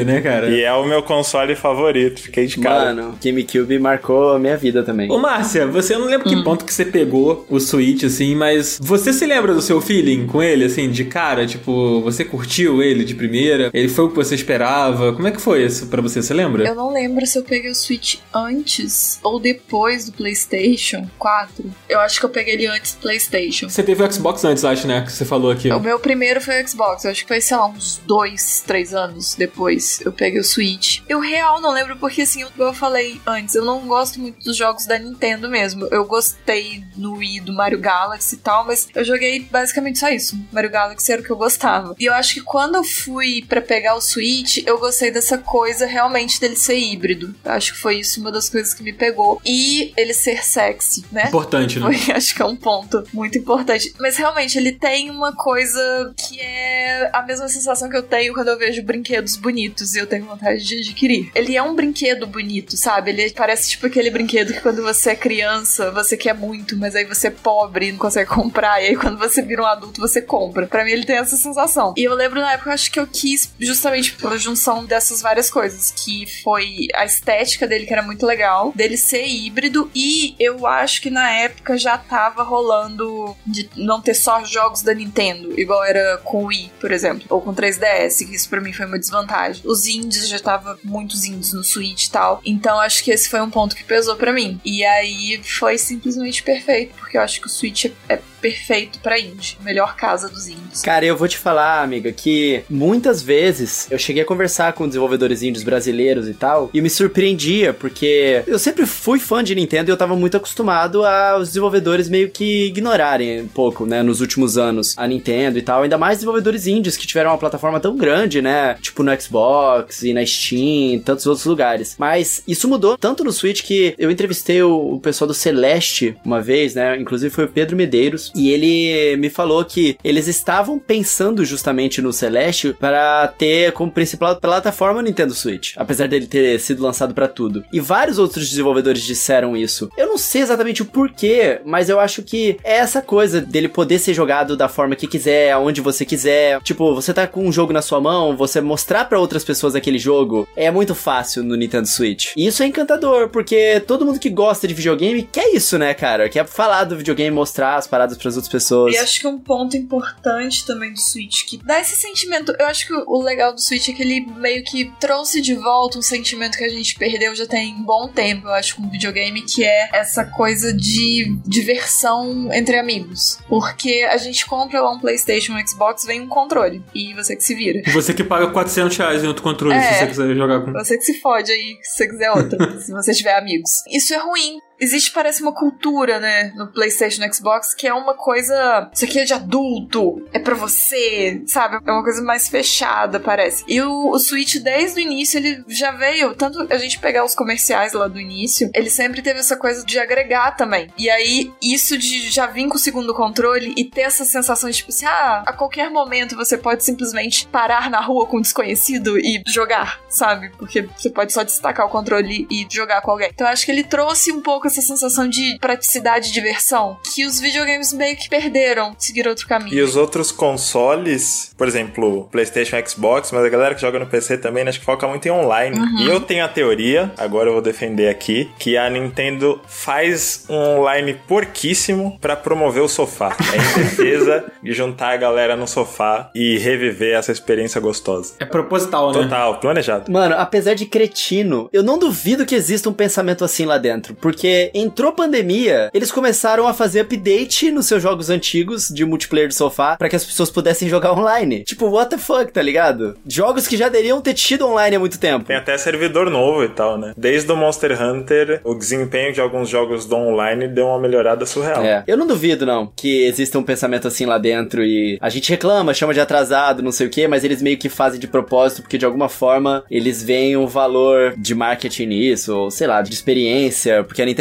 [SPEAKER 1] cara.
[SPEAKER 4] E é o meu console favorito, fiquei de cara.
[SPEAKER 2] Mano, GameCube marcou a minha vida também.
[SPEAKER 1] Ô, Márcia, você, eu não lembro hum. que ponto que você pegou o Switch, assim, mas você se lembra do seu feeling com ele, assim, de cara? Tipo, você curtiu ele de primeira? Ele foi o que você esperava? Como é que foi isso pra você? Você lembra?
[SPEAKER 3] Eu não lembro se eu peguei o Switch antes ou depois do PlayStation quatro. Eu acho que eu peguei ele antes do PlayStation.
[SPEAKER 1] Você teve o Xbox antes, acho, né? Que você falou aqui.
[SPEAKER 3] O meu primeiro foi o Xbox. Eu acho que foi, sei lá, uns dois, três anos depois eu peguei o Switch. Eu real não lembro porque, assim, eu falei antes, eu não gosto muito dos jogos da Nintendo mesmo. Eu gostei no Wii do Mario Galaxy e tal, mas eu joguei basicamente só isso. Mario Galaxy era o que eu gostava. E eu acho que quando eu fui pra pegar o Switch, eu gostei dessa coisa realmente dele ser híbrido. Eu acho que foi isso uma das coisas que me pegou. E ele ser sexy, né?
[SPEAKER 1] Importante, né?
[SPEAKER 3] Foi, acho que é um ponto muito importante. Mas realmente, ele tem uma coisa que é a mesma sensação que eu tenho quando eu vejo brinquedos bonitos e eu tenho vontade de adquirir. Ele é um brinquedo bonito, sabe? Ele parece tipo aquele brinquedo que quando você é criança, você quer muito, mas aí você é pobre e não consegue comprar. E aí quando você vira um adulto, você compra. Pra mim, ele tem essa sensação. E eu lembro na época, eu acho que eu quis justamente pela junção dessas várias coisas, que foi a estética dele, que era muito legal, dele ser híbrido, e eu acho que na época já tava rolando de não ter só jogos da Nintendo, igual era com o Wii, por exemplo, ou com três D S, que isso pra mim foi uma desvantagem. Os indies, já tava muitos indies no Switch e tal, então acho que esse foi um ponto que pesou pra mim. E aí foi simplesmente perfeito, porque eu acho que o Switch é perfeito pra indie, melhor casa dos indies.
[SPEAKER 2] Cara, eu vou te falar, amiga, que muitas vezes eu cheguei a conversar com desenvolvedores indies brasileiros e tal, e me surpreendia, porque eu sempre fui fã de Nintendo e eu tava muito acostumado aos desenvolvedores meio que ignorarem um pouco, né, nos últimos anos, a Nintendo e tal, ainda mais desenvolvedores indies que tiveram uma plataforma tão grande, né, tipo no Xbox e na Steam e tantos outros lugares. Mas isso mudou tanto no Switch que eu entrevistei o, o pessoal do Celeste uma vez, né, inclusive foi o Pedro Medeiros, e ele me falou que eles estavam pensando justamente no Celeste para ter como principal plataforma o Nintendo Switch, apesar dele ter sido lançado para tudo. E vários outros desenvolvedores disseram isso. Eu não sei exatamente o porquê, mas eu acho que é essa coisa dele poder ser jogado da forma que quiser, aonde você quiser. Tipo, você tá com um jogo na sua mão, você mostrar para outras pessoas aquele jogo é muito fácil no Nintendo Switch. E isso é encantador, porque todo mundo que gosta de videogame quer isso, né, cara? Quer falar do videogame, mostrar as paradas pras outras pessoas.
[SPEAKER 3] E acho que um ponto importante também do Switch, que dá esse sentimento, eu acho que o legal do Switch é que ele meio que trouxe de volta um sentimento que a gente perdeu já tem um bom tempo, eu acho, com o videogame, que é essa coisa de diversão entre amigos. Porque a gente compra lá um PlayStation, um Xbox, vem um controle, e você que se vira.
[SPEAKER 1] Você que paga quatrocentos reais em outro controle, é, se você quiser jogar com...
[SPEAKER 3] Você que se fode aí, se você quiser outra, se você tiver amigos. Isso é ruim. Existe, parece, uma cultura, né, no PlayStation e no Xbox, que é uma coisa... Isso aqui é de adulto, é pra você, sabe? É uma coisa mais fechada, parece. E o, o Switch, desde o início, ele já veio... Tanto a gente pegar os comerciais lá do início, ele sempre teve essa coisa de agregar também. E aí, isso de já vir com o segundo controle e ter essa sensação de, tipo assim, ah, a qualquer momento você pode simplesmente parar na rua com um desconhecido e jogar, sabe? Porque você pode só destacar o controle e jogar com alguém. Então, eu acho que ele trouxe um pouco essa sensação de praticidade e diversão que os videogames meio que perderam, seguiram outro caminho.
[SPEAKER 4] E os outros consoles, por exemplo, PlayStation e Xbox, mas a galera que joga no P C também, né, acho que foca muito em online. Uhum. E eu tenho a teoria, agora eu vou defender aqui, que a Nintendo faz um online porquíssimo pra promover o sofá. É em defesa de juntar a galera no sofá e reviver essa experiência gostosa.
[SPEAKER 1] É proposital, né?
[SPEAKER 4] Total, planejado.
[SPEAKER 2] Mano, apesar de cretino, eu não duvido que exista um pensamento assim lá dentro, porque entrou pandemia, eles começaram a fazer update nos seus jogos antigos de multiplayer de sofá pra que as pessoas pudessem jogar online. Tipo, what the fuck, tá ligado? Jogos que já deveriam ter tido online há muito tempo.
[SPEAKER 4] Tem até servidor novo e tal, né? Desde o Monster Hunter, o desempenho de alguns jogos do online deu uma melhorada surreal.
[SPEAKER 2] É, eu não duvido, não, que exista um pensamento assim lá dentro e a gente reclama, chama de atrasado, não sei o que, mas eles meio que fazem de propósito, porque de alguma forma eles veem o valor de marketing nisso, ou sei lá, de experiência, porque a Nintendo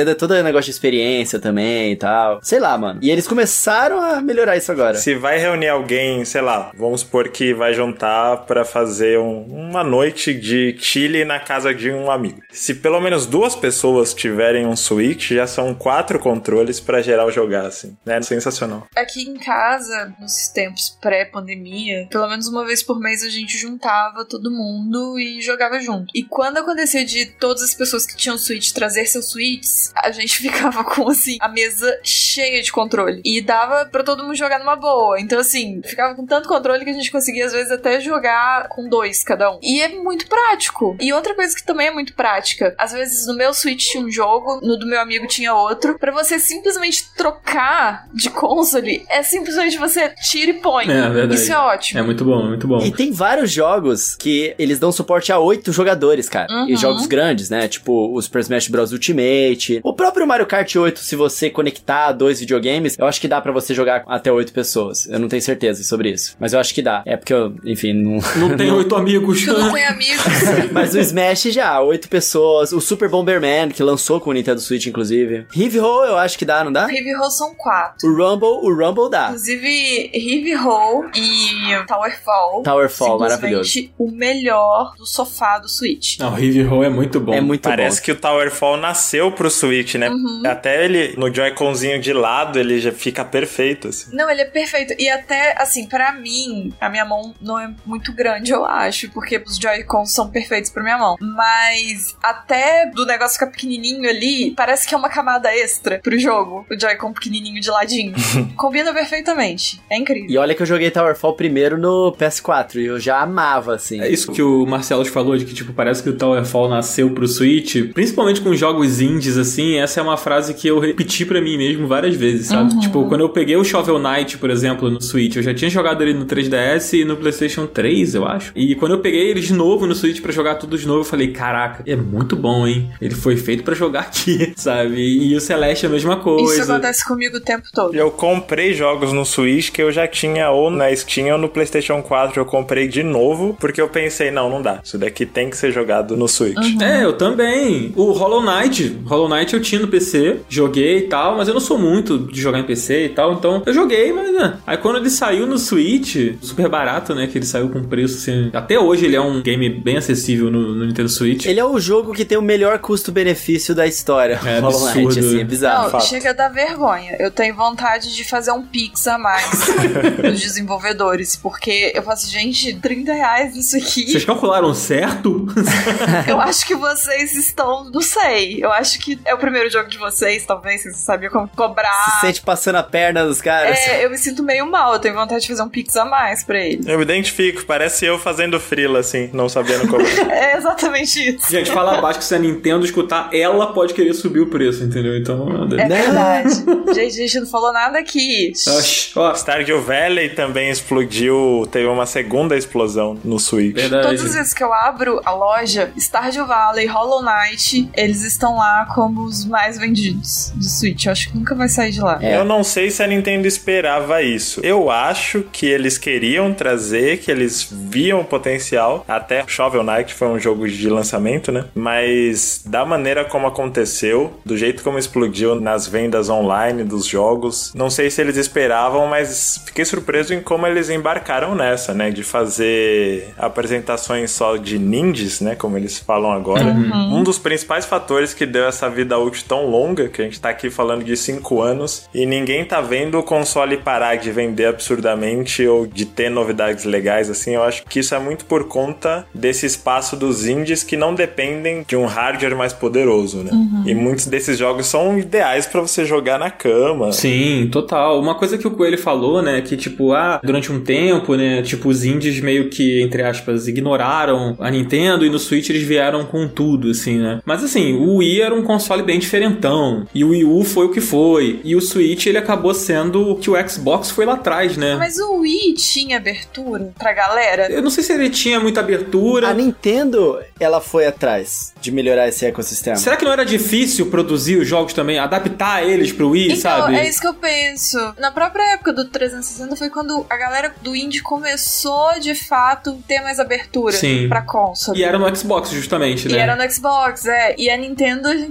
[SPEAKER 2] Nintendo é todo negócio de experiência também e tal. Sei lá, mano. E eles começaram a melhorar isso agora.
[SPEAKER 4] Se vai reunir alguém, sei lá, vamos supor que vai juntar pra fazer um, uma noite de chile na casa de um amigo. Se pelo menos duas pessoas tiverem um Switch, já são quatro controles pra geral jogar, assim. É sensacional.
[SPEAKER 3] Aqui em casa, nos tempos pré-pandemia, pelo menos uma vez por mês a gente juntava todo mundo e jogava junto. E quando acontecia de todas as pessoas que tinham Switch trazer seus Switches, a gente ficava com, assim, a mesa cheia de controle. E dava pra todo mundo jogar numa boa. Então, assim, ficava com tanto controle que a gente conseguia, às vezes, até jogar com dois cada um. E é muito prático. E outra coisa que também é muito prática, às vezes no meu Switch tinha um jogo, no do meu amigo tinha outro, pra você simplesmente trocar de console, é simplesmente você tira e põe.
[SPEAKER 1] É, verdade.
[SPEAKER 3] Isso é ótimo.
[SPEAKER 1] É muito bom, é muito bom.
[SPEAKER 2] E tem vários jogos que eles dão suporte a oito jogadores, cara.
[SPEAKER 3] Uhum.
[SPEAKER 2] E jogos grandes, né? Tipo o Super Smash Bros. Ultimate. O próprio Mario Kart oito, se você conectar dois videogames, eu acho que dá pra você jogar até oito pessoas. Eu não tenho certeza sobre isso. Mas eu acho que dá. É porque eu, enfim, não...
[SPEAKER 1] Não tem oito amigos.
[SPEAKER 3] Tu não tem amigos.
[SPEAKER 2] Mas o Smash já, oito pessoas. O Super Bomberman, que lançou com o Nintendo Switch, inclusive. Heave Ho, eu acho que dá, não dá?
[SPEAKER 3] Heavy Roll são quatro.
[SPEAKER 2] O Rumble, o Rumble dá.
[SPEAKER 3] Inclusive, Heavy Roll e Towerfall.
[SPEAKER 2] Towerfall,
[SPEAKER 3] simplesmente o melhor do sofá do Switch.
[SPEAKER 1] Não, o Heavy Roll é muito bom.
[SPEAKER 2] É muito
[SPEAKER 4] Parece
[SPEAKER 2] bom.
[SPEAKER 4] que o Towerfall nasceu pro Switch, né?
[SPEAKER 3] Uhum.
[SPEAKER 4] Até ele, no Joy-Conzinho de lado, ele já fica perfeito, assim.
[SPEAKER 3] Não, ele é perfeito. E até, assim, pra mim, a minha mão não é muito grande, eu acho, porque os Joy-Cons são perfeitos pra minha mão. Mas até do negócio ficar pequenininho ali, parece que é uma camada extra pro jogo. O Joy-Con pequenininho de ladinho. Combina perfeitamente. É incrível.
[SPEAKER 2] E olha que eu joguei Towerfall primeiro no P S quatro e eu já amava, assim.
[SPEAKER 1] É isso que o Marcelo falou, de que, tipo, parece que o Towerfall nasceu pro Switch, principalmente com jogos indies, assim, essa é uma frase que eu repeti pra mim mesmo várias vezes, sabe?
[SPEAKER 3] Uhum.
[SPEAKER 1] Tipo, quando eu peguei o Shovel Knight, por exemplo, no Switch, eu já tinha jogado ele no três D S e no PlayStation três, eu acho. E quando eu peguei ele de novo no Switch pra jogar tudo de novo, eu falei, caraca, é muito bom, hein? Ele foi feito pra jogar aqui, sabe? E o Celeste é a mesma coisa.
[SPEAKER 3] Isso acontece comigo o tempo todo.
[SPEAKER 4] Eu comprei jogos no Switch que eu já tinha ou na Steam ou no PlayStation quatro, eu comprei de novo, porque eu pensei, não, não dá. Isso daqui tem que ser jogado no Switch.
[SPEAKER 3] Uhum.
[SPEAKER 1] É, eu também. O Hollow Knight, Hollow Knight eu tinha no P C, joguei e tal, mas eu não sou muito de jogar em P C e tal, então eu joguei, mas né. Aí quando ele saiu no Switch, super barato, né, que ele saiu com preço assim, até hoje ele é um game bem acessível no, no Nintendo Switch.
[SPEAKER 2] Ele é o jogo que tem o melhor custo-benefício da história.
[SPEAKER 1] É
[SPEAKER 2] Hollow Knight,
[SPEAKER 1] absurdo.
[SPEAKER 2] assim, é bizarro.
[SPEAKER 3] Não,
[SPEAKER 4] fato.
[SPEAKER 3] chega a dar vergonha. Eu tenho vontade de fazer um Pix a mais dos desenvolvedores, porque eu faço, gente, trinta reais nisso aqui.
[SPEAKER 1] Vocês calcularam certo?
[SPEAKER 3] Eu acho que vocês estão, não sei, eu acho que é o primeiro jogo de vocês, talvez, vocês sabiam como cobrar.
[SPEAKER 2] Se sente passando a perna dos caras.
[SPEAKER 3] É, eu me sinto meio mal, eu tenho vontade de fazer um Pix a mais pra eles.
[SPEAKER 4] Eu me identifico, parece eu fazendo frila, assim, não sabendo como.
[SPEAKER 3] É exatamente isso.
[SPEAKER 1] Gente, fala abaixo que se a Nintendo escutar, ela pode querer subir o preço, entendeu? Então...
[SPEAKER 3] É verdade. Gente, a gente não falou nada aqui.
[SPEAKER 1] Oxi, ó,
[SPEAKER 4] Stardew Valley também explodiu, teve uma segunda explosão no Switch.
[SPEAKER 1] verdade.
[SPEAKER 3] Todas as vezes que eu abro a loja, Stardew Valley, Hollow Knight, eles estão lá como os mais vendidos do Switch. Eu acho que nunca vai sair de lá.
[SPEAKER 2] É.
[SPEAKER 4] Eu não sei se a Nintendo esperava isso. Eu acho que eles queriam trazer, que eles viam o potencial. Até Shovel Knight foi um jogo de lançamento, né? Mas da maneira como aconteceu, do jeito como explodiu nas vendas online dos jogos, não sei se eles esperavam, mas fiquei surpreso em como eles embarcaram nessa, né? De fazer apresentações só de ninjas, né? Como eles falam agora.
[SPEAKER 3] Uhum.
[SPEAKER 4] Um dos principais fatores que deu essa vida útil tão longa, que a gente tá aqui falando de cinco anos, e ninguém tá vendo o console parar de vender absurdamente ou de ter novidades legais, assim, eu acho que isso é muito por conta desse espaço dos indies que não dependem de um hardware mais poderoso, né?
[SPEAKER 3] Uhum.
[SPEAKER 4] E muitos desses jogos são ideais pra você jogar na cama.
[SPEAKER 1] Sim, total. Uma coisa que o Coelho falou, né, que tipo, ah, durante um tempo, né, tipo, os indies meio que, entre aspas, ignoraram a Nintendo e no Switch eles vieram com tudo, assim, né. Mas assim, o Wii era um console bem diferentão, e o Wii U foi o que foi, e o Switch ele acabou sendo o que o Xbox foi lá atrás, né.
[SPEAKER 3] Mas o Wii tinha abertura pra galera?
[SPEAKER 1] Eu não sei se ele tinha muita abertura.
[SPEAKER 2] A Nintendo, ela foi atrás de melhorar esse ecossistema.
[SPEAKER 1] Será que não era difícil produzir os jogos também, adaptar eles pro Wii,
[SPEAKER 3] Então,
[SPEAKER 1] sabe?
[SPEAKER 3] é isso que eu penso. Na própria época do trezentos e sessenta foi quando a galera do indie começou, de fato, ter mais abertura
[SPEAKER 1] Sim.
[SPEAKER 3] pra console.
[SPEAKER 1] E era no Xbox, justamente, né?
[SPEAKER 3] E era no Xbox, é. E a Nintendo, a gente sabe como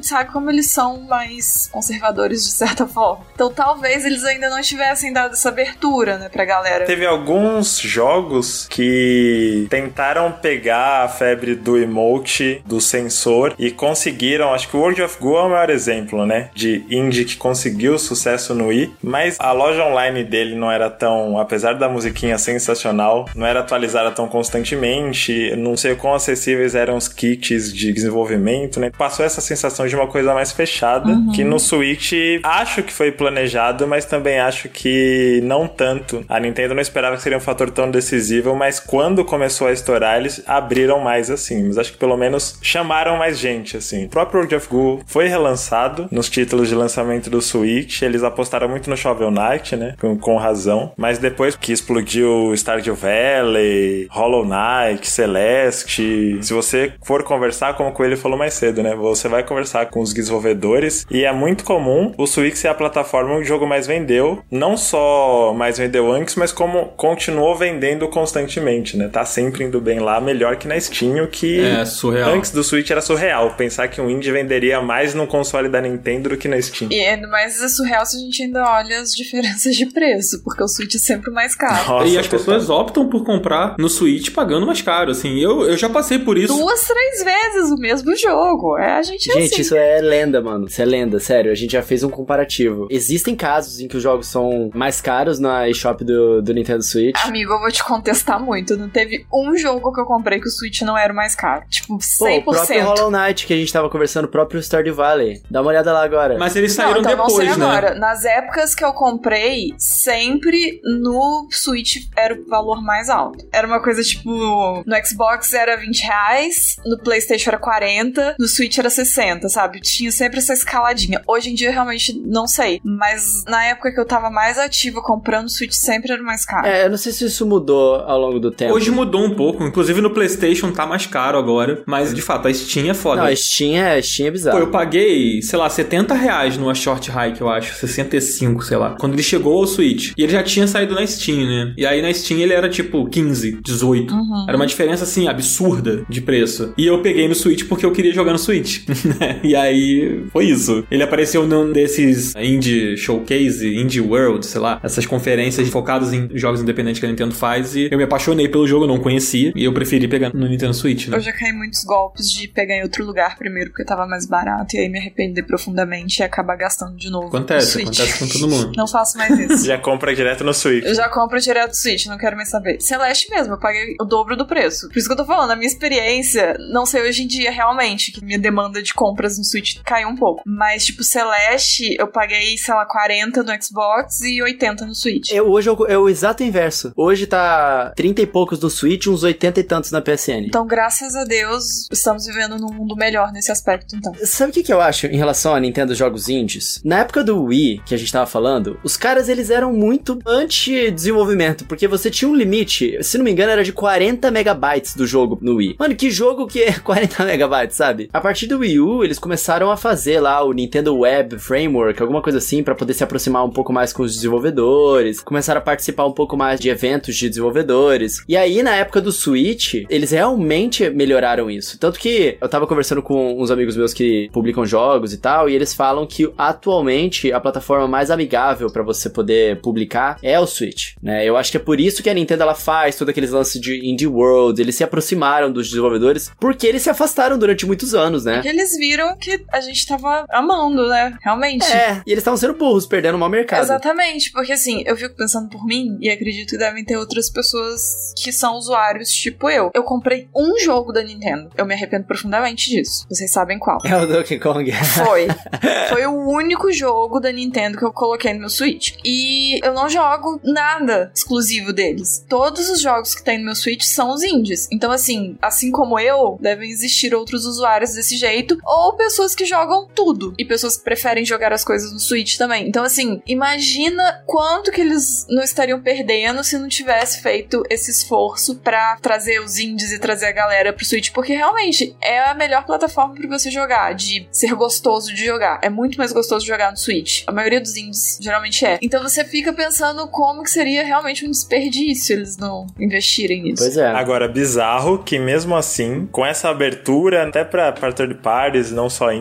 [SPEAKER 3] como eles são mais conservadores de certa forma. Então talvez eles ainda não tivessem dado essa abertura, né, pra galera.
[SPEAKER 4] Teve alguns jogos que tentaram pegar a febre do emote, do sensor, e conseguiram, acho que o World of Goo é o maior exemplo, né, de indie que conseguiu sucesso no Wii, mas a loja online dele não era tão, apesar da musiquinha sensacional, não era atualizada tão constantemente, não sei o quão acessíveis eram os kits de desenvolvimento, né, passou essa sensação de uma coisa mais fechada, uhum. que no Switch acho que foi planejado, mas também acho que não tanto. A Nintendo não esperava que seria um fator tão decisivo, mas quando começou a estourar, eles abriram mais, assim, mas acho que pelo menos chamaram mais gente, assim. O próprio World of Goo foi relançado nos títulos de lançamento do Switch, eles apostaram muito no Shovel Knight, né, com, com razão, mas depois que explodiu Stardew Valley, Hollow Knight, Celeste, se você for conversar, como o Coelho falou mais cedo, né, você vai conversar com os desenvolvedores, e é muito comum o Switch ser a plataforma onde o jogo mais vendeu, não só mais vendeu antes, mas como continuou vendendo constantemente, né, tá sempre indo bem lá, melhor que na Steam, que
[SPEAKER 1] é surreal.
[SPEAKER 4] Antes do Switch era surreal, pensar que um indie venderia mais no console da Nintendo do que na Steam.
[SPEAKER 3] E ainda mais é surreal se a gente ainda olha as diferenças de preço, porque o Switch é sempre mais caro.
[SPEAKER 1] Nossa, e as total. pessoas optam por comprar no Switch pagando mais caro, assim, eu, eu já passei por isso.
[SPEAKER 3] Duas, três vezes o mesmo jogo, é, a gente é
[SPEAKER 2] Gente,
[SPEAKER 3] assim.
[SPEAKER 2] isso é lenda, mano, isso é lenda, sério, a gente já fez um comparativo. Existem casos em que os jogos são mais caros na eShop do, do Nintendo Switch.
[SPEAKER 3] Amigo, eu vou te contestar muito, não teve um jogo que eu comprei que o Switch não era o mais caro, tipo, cem por cento.
[SPEAKER 2] Pô, o próprio Hollow Knight que a gente tava conversando, o próprio Stardew Valley, dá uma olhada lá agora.
[SPEAKER 1] Mas eles saíram
[SPEAKER 3] não, então
[SPEAKER 1] depois,
[SPEAKER 3] não sei
[SPEAKER 1] né?
[SPEAKER 3] agora. Nas épocas que eu comprei, sempre no Switch era o valor mais alto. Era uma coisa tipo, no Xbox era vinte reais, no PlayStation era quarenta, no Switch era sessenta, sabe? Tinha sempre essa escaladinha. Hoje em dia, realmente, não sei. Mas na época que eu tava mais ativa comprando, o Switch sempre era mais caro.
[SPEAKER 2] É, eu não sei se isso mudou ao longo do tempo.
[SPEAKER 1] Hoje mudou um pouco. Inclusive no PlayStation tá mais caro agora. Mas, de fato, a Steam é foda.
[SPEAKER 2] Não, a Steam é, a Steam é bizarro.
[SPEAKER 1] Pô, eu paguei, sei lá, setenta reais numa Short Hike, eu acho. sessenta e cinco, sei lá. Quando ele chegou ao Switch. E ele já tinha saído na Steam, né? E aí na Steam ele era tipo quinze, dezoito.
[SPEAKER 3] Uhum.
[SPEAKER 1] Era uma diferença, assim, absurda de preço. E eu peguei no Switch porque eu queria jogar no Switch. E aí foi isso. Ele apareceu num desses Indie Showcase, Indie World, sei lá. Essas conferências focadas em jogos independentes que a Nintendo faz. E eu me apaixonei pelo jogo, eu não conhecia. E eu preferi pegar no Nintendo Switch, né?
[SPEAKER 3] Eu já caí em muitos golpes de pegar em outro lugar primeiro porque tava mais barato. E aí me arrepender profundamente e acabar gastando de novo.
[SPEAKER 1] Acontece, acontece com todo mundo.
[SPEAKER 3] Não faço mais isso.
[SPEAKER 4] Já compra direto no Switch.
[SPEAKER 3] Eu já compro direto do Switch, não quero mais saber. Celeste mesmo, eu paguei o dobro do preço. Por isso que eu tô falando, a minha experiência, não sei hoje em dia realmente, que minha demanda de compras no Switch caiu um pouco. Mas, tipo, Celeste, eu paguei, sei lá, quarenta no Xbox e oitenta no Switch.
[SPEAKER 2] Eu, hoje é o, é o exato inverso. Hoje tá trinta e poucos no Switch, uns oitenta e tantos na P S N.
[SPEAKER 3] Então, graças a Deus, estamos vivendo num mundo melhor nesse aspecto, então.
[SPEAKER 2] Sabe o que, que eu acho em relação a Nintendo Jogos Indies? Na época do Wii, que a gente tava falando, os caras, eles eram muito anti-desenvolvimento, porque você tinha um limite, se não me engano, era de quarenta megabytes do jogo no Wii. Mano, que jogo que é quarenta megabytes, sabe? A partir do Wii U, eles começaram a fazer lá o Nintendo Web Framework, alguma coisa assim, pra poder se aproximar um pouco mais com os desenvolvedores, começaram a participar um pouco mais de eventos de desenvolvedores. E aí, na época do Switch, eles realmente melhoraram isso. Tanto que eu tava conversando com uns amigos meus que publicam jogos e tal, e eles falam que atualmente a plataforma mais amigável pra você poder publicar é o Switch, né? Eu acho que é por isso que a Nintendo, ela faz todos aqueles lances de Indie World, eles se aproximaram dos desenvolvedores, porque eles se afastaram durante muitos anos, né?
[SPEAKER 3] Porque eles viram que a gente tava amando, né? Realmente.
[SPEAKER 2] É, e eles estavam sendo burros, perdendo o mau mercado.
[SPEAKER 3] Exatamente, porque assim, eu fico pensando por mim, e acredito que devem ter outras pessoas que são usuários tipo eu. Eu comprei um jogo da Nintendo. Eu me arrependo profundamente disso. Vocês sabem qual.
[SPEAKER 2] É o Donkey Kong.
[SPEAKER 3] Foi. Foi o único jogo da Nintendo que eu coloquei no meu Switch. E eu não jogo nada exclusivo deles. Todos os jogos que tem no meu Switch são os indies. Então, assim, assim como eu, devem existir outros usuários desse jeito, ou pessoas que jogam tudo. E pessoas que preferem jogar as coisas no Switch também. Então, assim, imagina quanto que eles não estariam perdendo se não tivesse feito esse esforço pra trazer os indies e trazer a galera pro Switch. Porque, realmente, é a melhor plataforma pra você jogar, de ser gostoso de jogar. É muito mais gostoso de jogar no Switch. A maioria dos indies geralmente é. Então você fica pensando como que seria realmente um desperdício eles não investirem nisso.
[SPEAKER 2] Pois é.
[SPEAKER 4] Agora, bizarro que mesmo assim, com essa abertura, até pra, pra third parties, não só indie,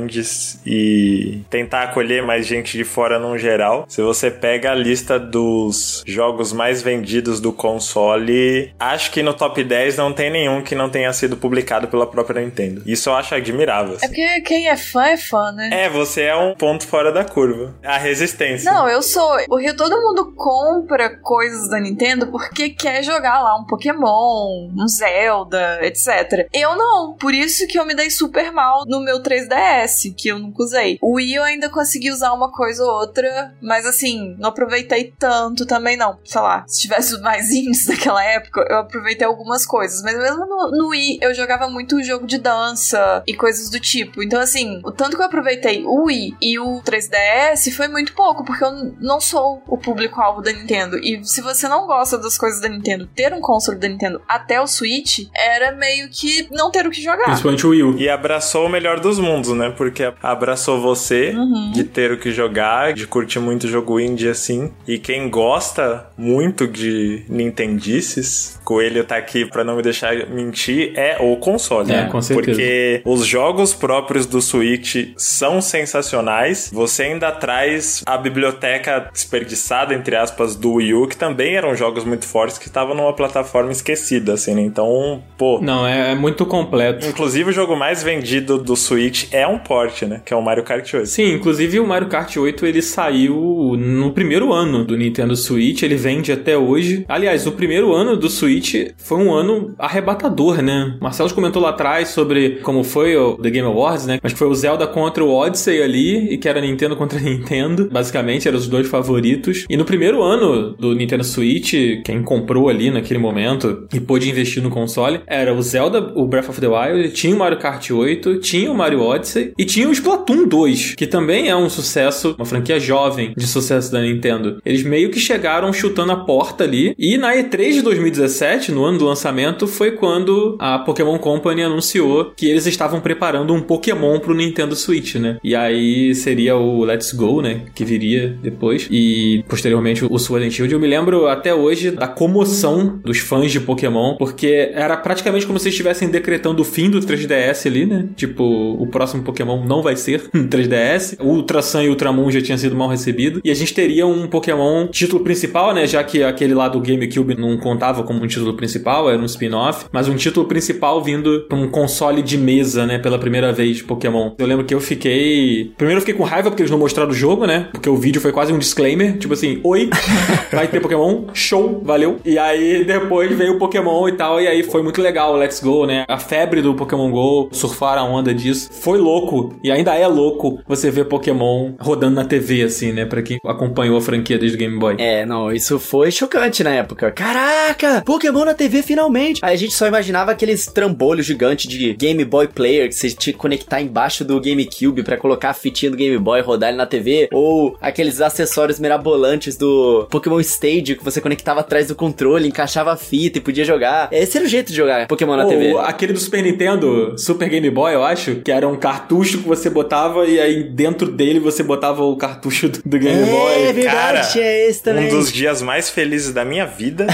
[SPEAKER 4] indies e tentar acolher mais gente de fora num geral. Se você pega a lista dos jogos mais vendidos do console, acho que no top dez não tem nenhum que não tenha sido publicado pela própria Nintendo. Isso eu acho admirável.
[SPEAKER 3] É porque quem é fã é fã, né?
[SPEAKER 4] É, você é um ponto fora da curva. A resistência.
[SPEAKER 3] Não, eu sou. Porque todo mundo compra coisas da Nintendo porque quer jogar lá um Pokémon, um Zelda, etcétera. Eu não. Por isso que eu me dei super mal no meu três D S, que eu nunca usei. O Wii eu ainda consegui usar uma coisa ou outra, mas assim, não aproveitei tanto também não. Sei lá, se tivesse mais indies daquela época, eu aproveitei algumas coisas. Mas mesmo no, no Wii, eu jogava muito jogo de dança e coisas do tipo. Então assim, o tanto que eu aproveitei o Wii e o três D S foi muito pouco, porque eu não sou o público-alvo da Nintendo. E se você não gosta das coisas da Nintendo, ter um console da Nintendo até o Switch era meio que não ter o que jogar.
[SPEAKER 1] Principalmente o Wii U.
[SPEAKER 4] E abraçou o melhor dos mundos, né? Porque abraçou você uhum. de ter o que jogar, de curtir muito jogo indie assim. E quem gosta muito de Nintendices, Coelho tá aqui pra não me deixar mentir, é o console.
[SPEAKER 1] É,
[SPEAKER 4] né?
[SPEAKER 1] com certeza.
[SPEAKER 4] Porque os jogos próprios do Switch são sensacionais. Você ainda traz a biblioteca desperdiçada, entre aspas, do Wii U, que também eram jogos muito fortes que estavam numa plataforma esquecida, assim, né? Então, pô...
[SPEAKER 1] Não, é, é muito completo.
[SPEAKER 4] Inclusive, o jogo mais vendido do Switch é um port, né? Que é o Mario Kart oito.
[SPEAKER 1] Sim, inclusive o Mario Kart oito, ele saiu no primeiro ano do Nintendo Switch, ele vende até hoje. Aliás, o primeiro ano do Switch foi um ano arrebatador, né? Marcelo comentou lá atrás sobre como foi o The Game Awards, né? Acho que foi o Zelda contra o Odyssey ali, e que era Nintendo contra Nintendo. Basicamente, eram os dois favoritos. E no primeiro ano do Nintendo Switch, quem comprou ali naquele momento e pôde investir no console, era o Zelda, o Breath of the Wild, tinha o Mario Kart oito, tinha o Mario Odyssey e tinha o Splatoon dois, que também é um sucesso, uma franquia jovem de sucesso da Nintendo. Eles meio que chegaram chutando a porta ali, e na E três de dois mil e dezessete, no ano do lançamento, foi quando a Pokémon Company anunciou que eles estavam preparando um Pokémon pro Nintendo Switch, né? E aí seria o Let's Go, né? Que viria depois. E posteriormente o Sword and Shield. Eu me lembro até hoje da comoção dos fãs de Pokémon, porque era praticamente como se estivessem decretando o fim do três D S ali, né? Tipo, o próximo Pokémon não vai ser três D S. O Ultra Sun e Ultra Moon já tinha sido mal recebido. E a gente teria um Pokémon título principal, né? Já que aquele lá do GameCube não contava como um título principal, era um spin-off. Mas um título principal vindo pra um console de mesa, né? Pela primeira vez de Pokémon. Eu lembro que eu fiquei... Primeiro eu fiquei com raiva porque eles não mostraram o jogo, né? Porque o vídeo foi quase um disclaimer. Tipo assim, oi, vai ter Pokémon, show, valeu. E aí depois veio o Pokémon e tal, e aí foi muito legal o Let's Go, né? A febre do Pokémon GO, surfar a onda disso. Foi louco, e ainda é louco você ver Pokémon rodando na T V, assim, né? Pra quem acompanhou a franquia desde o Game Boy.
[SPEAKER 2] É, não, isso foi chocante na época. Caraca, Pokémon na T V finalmente! Aí a gente só imaginava aqueles trambolhos gigantes de Game Boy Player que você tinha que conectar embaixo do GameCube pra colocar a fitinha do Game Boy e rodar ele na T V, ou aqueles acessórios mirabolantes do Pokémon Stadium que você conectava atrás do controle, encaixava a fita e podia jogar. Esse era o jeito de jogar Pokémon na
[SPEAKER 1] ou
[SPEAKER 2] T V.
[SPEAKER 1] Aquele do Super Nintendo, Super Game Boy, eu acho, que era um cartucho que você botava e aí dentro dele você botava o cartucho do, do Game
[SPEAKER 2] é,
[SPEAKER 1] Boy.
[SPEAKER 2] É verdade,
[SPEAKER 4] cara,
[SPEAKER 2] é esse também.
[SPEAKER 4] Um dos dias mais felizes da minha vida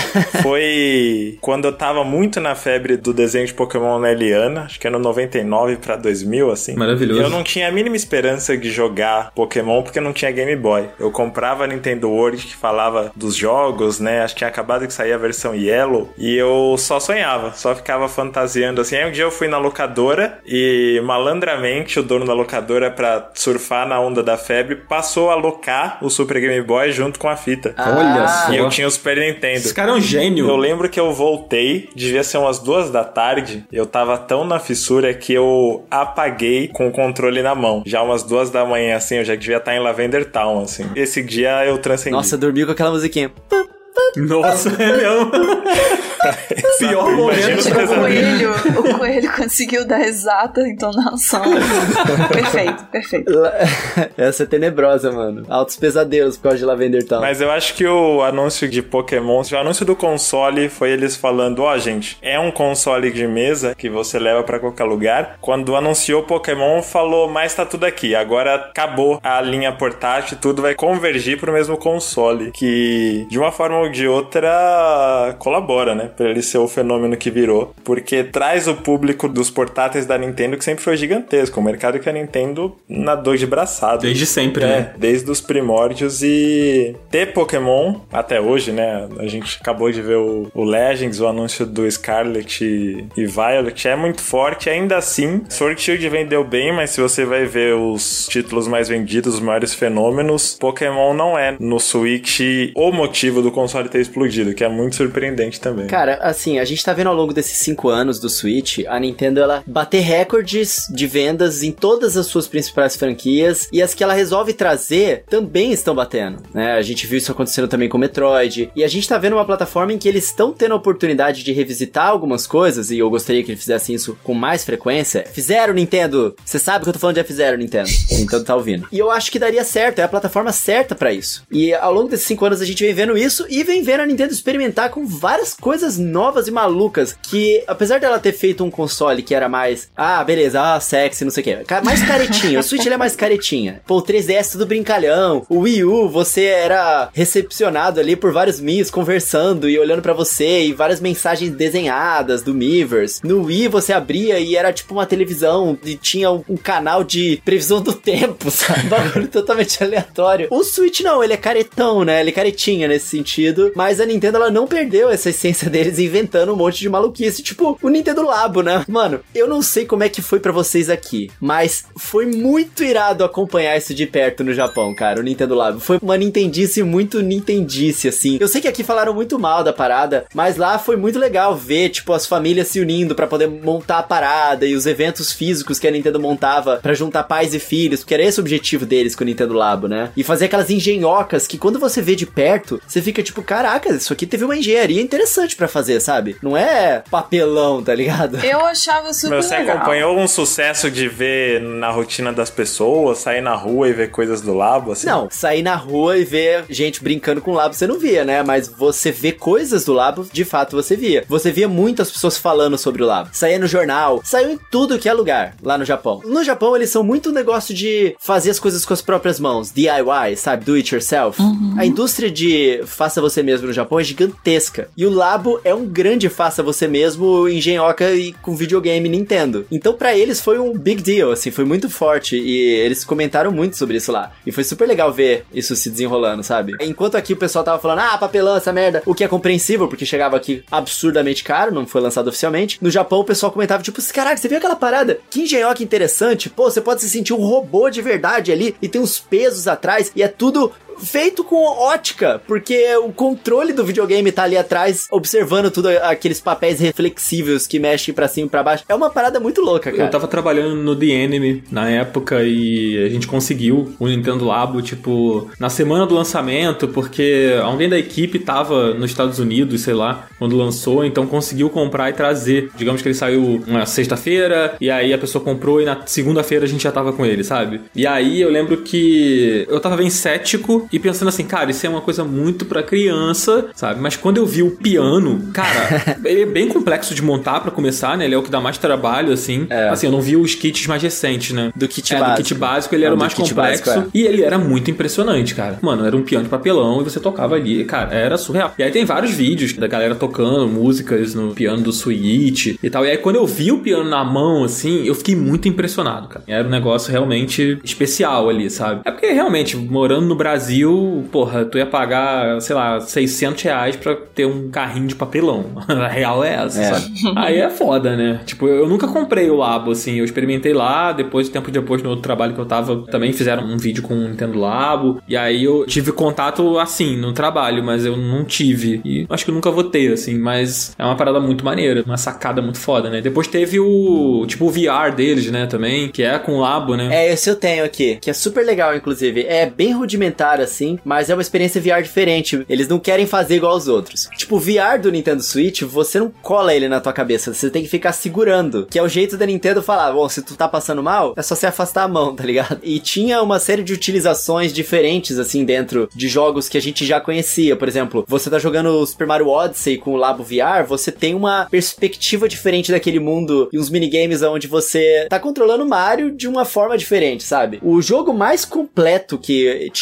[SPEAKER 4] foi quando eu tava muito na febre do desenho de Pokémon na Eliana, acho que era no noventa e nove pra dois mil, assim.
[SPEAKER 1] Maravilhoso.
[SPEAKER 4] Eu não tinha a mínima esperança de jogar Pokémon porque não tinha Game Boy. Eu comprava a Nintendo World que falava dos jogos, né? Acho que tinha acabado de sair a versão Yellow e eu só sonhava, só ficava fantasiando assim. Aí um dia eu fui na locadora e malandramente o dono da locadora, pra surfar na onda da febre, passou a alocar o Super Game Boy junto com a fita.
[SPEAKER 1] Ah, olha só.
[SPEAKER 4] E eu tinha o Super Nintendo.
[SPEAKER 1] Esse cara é um gênio.
[SPEAKER 4] Eu lembro que eu voltei, devia ser umas duas da tarde, eu tava tão na fissura que eu apaguei com o controle na mão. Já umas duas da manhã, assim, eu já devia estar em Lavender Town, assim. Esse dia eu transcendi.
[SPEAKER 2] Nossa, dormiu com aquela musiquinha.
[SPEAKER 1] Nossa, é mesmo. Pior momento.
[SPEAKER 3] O coelho, o coelho conseguiu dar exata entonação. Perfeito, perfeito.
[SPEAKER 2] Essa é tenebrosa, mano. Altos pesadelos por causa de Lavender Town.
[SPEAKER 4] Mas eu acho que o anúncio de Pokémon, o anúncio do console foi eles falando, ó, oh, gente, é um console de mesa que você leva pra qualquer lugar. Quando anunciou Pokémon, falou, mas tá tudo aqui. Agora acabou a linha portátil, tudo vai convergir pro mesmo console, que de uma forma ou de outra colabora, né? Pra ele ser o fenômeno que virou. Porque traz o público dos portáteis da Nintendo, que sempre foi gigantesco. O mercado que a Nintendo nadou de braçada.
[SPEAKER 1] Desde sempre,
[SPEAKER 4] é,
[SPEAKER 1] né?
[SPEAKER 4] Desde os primórdios. E ter Pokémon, até hoje, né? A gente acabou de ver o, o Legends, o anúncio do Scarlet e, e Violet. É muito forte. Ainda assim, Sword Shield vendeu bem, mas se você vai ver os títulos mais vendidos, os maiores fenômenos, Pokémon não é no Switch o motivo do console ter explodido, que é muito surpreendente também.
[SPEAKER 2] Cara, assim, a gente tá vendo ao longo desses cinco anos do Switch, a Nintendo, ela bater recordes de vendas em todas as suas principais franquias, e as que ela resolve trazer também estão batendo, né? A gente viu isso acontecendo também com Metroid, e a gente tá vendo uma plataforma em que eles estão tendo a oportunidade de revisitar algumas coisas, e eu gostaria que eles fizessem isso com mais frequência. Fizeram, Nintendo! Você sabe que eu tô falando de F-Zero, Nintendo. Então tá ouvindo. E eu acho que daria certo, é a plataforma certa pra isso. E ao longo desses cinco anos a gente vem vendo isso, e vem vendo a Nintendo experimentar com várias coisas novas e malucas, que apesar dela ter feito um console que era mais, ah, beleza, ah, sexy, não sei o que, mais caretinha, o Switch ele é mais caretinha. Pô, o três D S tudo brincalhão, o Wii U você era recepcionado ali por vários Mii's conversando e olhando pra você, e várias mensagens desenhadas do Miiverse. No Wii você abria e era tipo uma televisão, e tinha um, um canal de previsão do tempo, sabe? Bagulho totalmente aleatório. O Switch não, ele é caretão, né? Ele é caretinha nesse sentido, mas a Nintendo, ela não perdeu essa essência deles inventando um monte de maluquice, tipo o Nintendo Labo, né? Mano, eu não sei como é que foi pra vocês aqui, mas foi muito irado acompanhar isso de perto no Japão, cara, o Nintendo Labo. Foi uma nintendice muito nintendice, assim. Eu sei que aqui falaram muito mal da parada, mas lá foi muito legal ver, tipo, as famílias se unindo pra poder montar a parada, e os eventos físicos que a Nintendo montava pra juntar pais e filhos, porque era esse o objetivo deles com o Nintendo Labo, né? E fazer aquelas engenhocas que quando você vê de perto, você fica tipo, caraca, isso aqui teve uma engenharia interessante pra fazer, sabe? Não é papelão, tá ligado?
[SPEAKER 3] Eu achava super
[SPEAKER 4] Mas você
[SPEAKER 3] legal.
[SPEAKER 4] acompanhou um sucesso de ver na rotina das pessoas, sair na rua e ver coisas do Labo, assim?
[SPEAKER 2] Não, sair na rua e ver gente brincando com o Labo você não via, né? Mas você vê coisas do Labo, de fato você via. Você via muitas pessoas falando sobre o Labo. Saía no jornal, saiu em tudo que é lugar lá no Japão. No Japão eles são muito um negócio de fazer as coisas com as próprias mãos, D I Y, sabe? Do it yourself. Uhum. A indústria de faça você mesmo no Japão é gigantesca. E o Labo é um grande faça você mesmo engenhoca e com videogame Nintendo. Então pra eles foi um big deal, assim, foi muito forte. E eles comentaram muito sobre isso lá. E foi super legal ver isso se desenrolando, sabe? Enquanto aqui o pessoal tava falando, ah, papelão, essa merda. O que é compreensível, porque chegava aqui absurdamente caro, não foi lançado oficialmente. No Japão o pessoal comentava, tipo, caraca, você viu aquela parada? Que engenhoca interessante. Pô, você pode se sentir um robô de verdade ali e tem uns pesos atrás e é tudo feito com ótica, porque o controle do videogame tá ali atrás, observando tudo aqueles papéis reflexíveis que mexem pra cima e pra baixo. É uma parada muito louca, cara.
[SPEAKER 1] Eu tava trabalhando no The Enemy na época e a gente conseguiu o Nintendo Labo, tipo, na semana do lançamento, porque alguém da equipe tava nos Estados Unidos, sei lá, quando lançou, então conseguiu comprar e trazer. Digamos que ele saiu uma sexta-feira, e aí a pessoa comprou e na segunda-feira a gente já tava com ele, sabe? E aí eu lembro que eu tava bem cético e pensando assim, cara, isso é uma coisa muito pra criança, sabe? Mas quando eu vi o piano, cara, ele é bem complexo de montar pra começar, né? Ele é o que dá mais trabalho, assim. É. Assim, eu não vi os kits mais recentes, né?
[SPEAKER 2] Do kit
[SPEAKER 1] é,
[SPEAKER 2] básico.
[SPEAKER 1] Do kit básico, ele não, era o mais complexo. Básico, é. E ele era muito impressionante, cara. Mano, era um piano de papelão e você tocava ali. Cara, era surreal. E aí tem vários vídeos da galera tocando músicas no piano do Switch e tal. E aí quando eu vi o piano na mão, assim, eu fiquei muito impressionado, cara. Era um negócio realmente especial ali, sabe? É porque realmente, morando no Brasil, porra, tu ia pagar, sei lá, seiscentos reais pra ter um carrinho de papelão. A real é essa, é. sabe? Aí é foda, né? Tipo, eu nunca comprei o Labo, assim. Eu experimentei lá, depois, tempo depois, no outro trabalho que eu tava, também fizeram um vídeo com o Nintendo Labo. E aí eu tive contato, assim, no trabalho, mas eu não tive. E acho que eu nunca vou ter, assim. Mas é uma parada muito maneira, uma sacada muito foda, né? Depois teve o, tipo, o V R deles, né, também, que é com o Labo, né?
[SPEAKER 2] É, esse eu tenho aqui, que é super legal, inclusive. É bem rudimentar, assim, mas é uma experiência V R diferente. Eles não querem fazer igual aos outros. Tipo, o V R do Nintendo Switch, você não cola ele na tua cabeça, você tem que ficar segurando. Que é o jeito da Nintendo falar, bom, se tu tá passando mal, é só você afastar a mão, tá ligado? E tinha uma série de utilizações diferentes, assim, dentro de jogos que a gente já conhecia. Por exemplo, você tá jogando o Super Mario Odyssey com o Labo V R, você tem uma perspectiva diferente daquele mundo e uns minigames onde você tá controlando o Mario de uma forma diferente, sabe? O jogo mais completo que tinha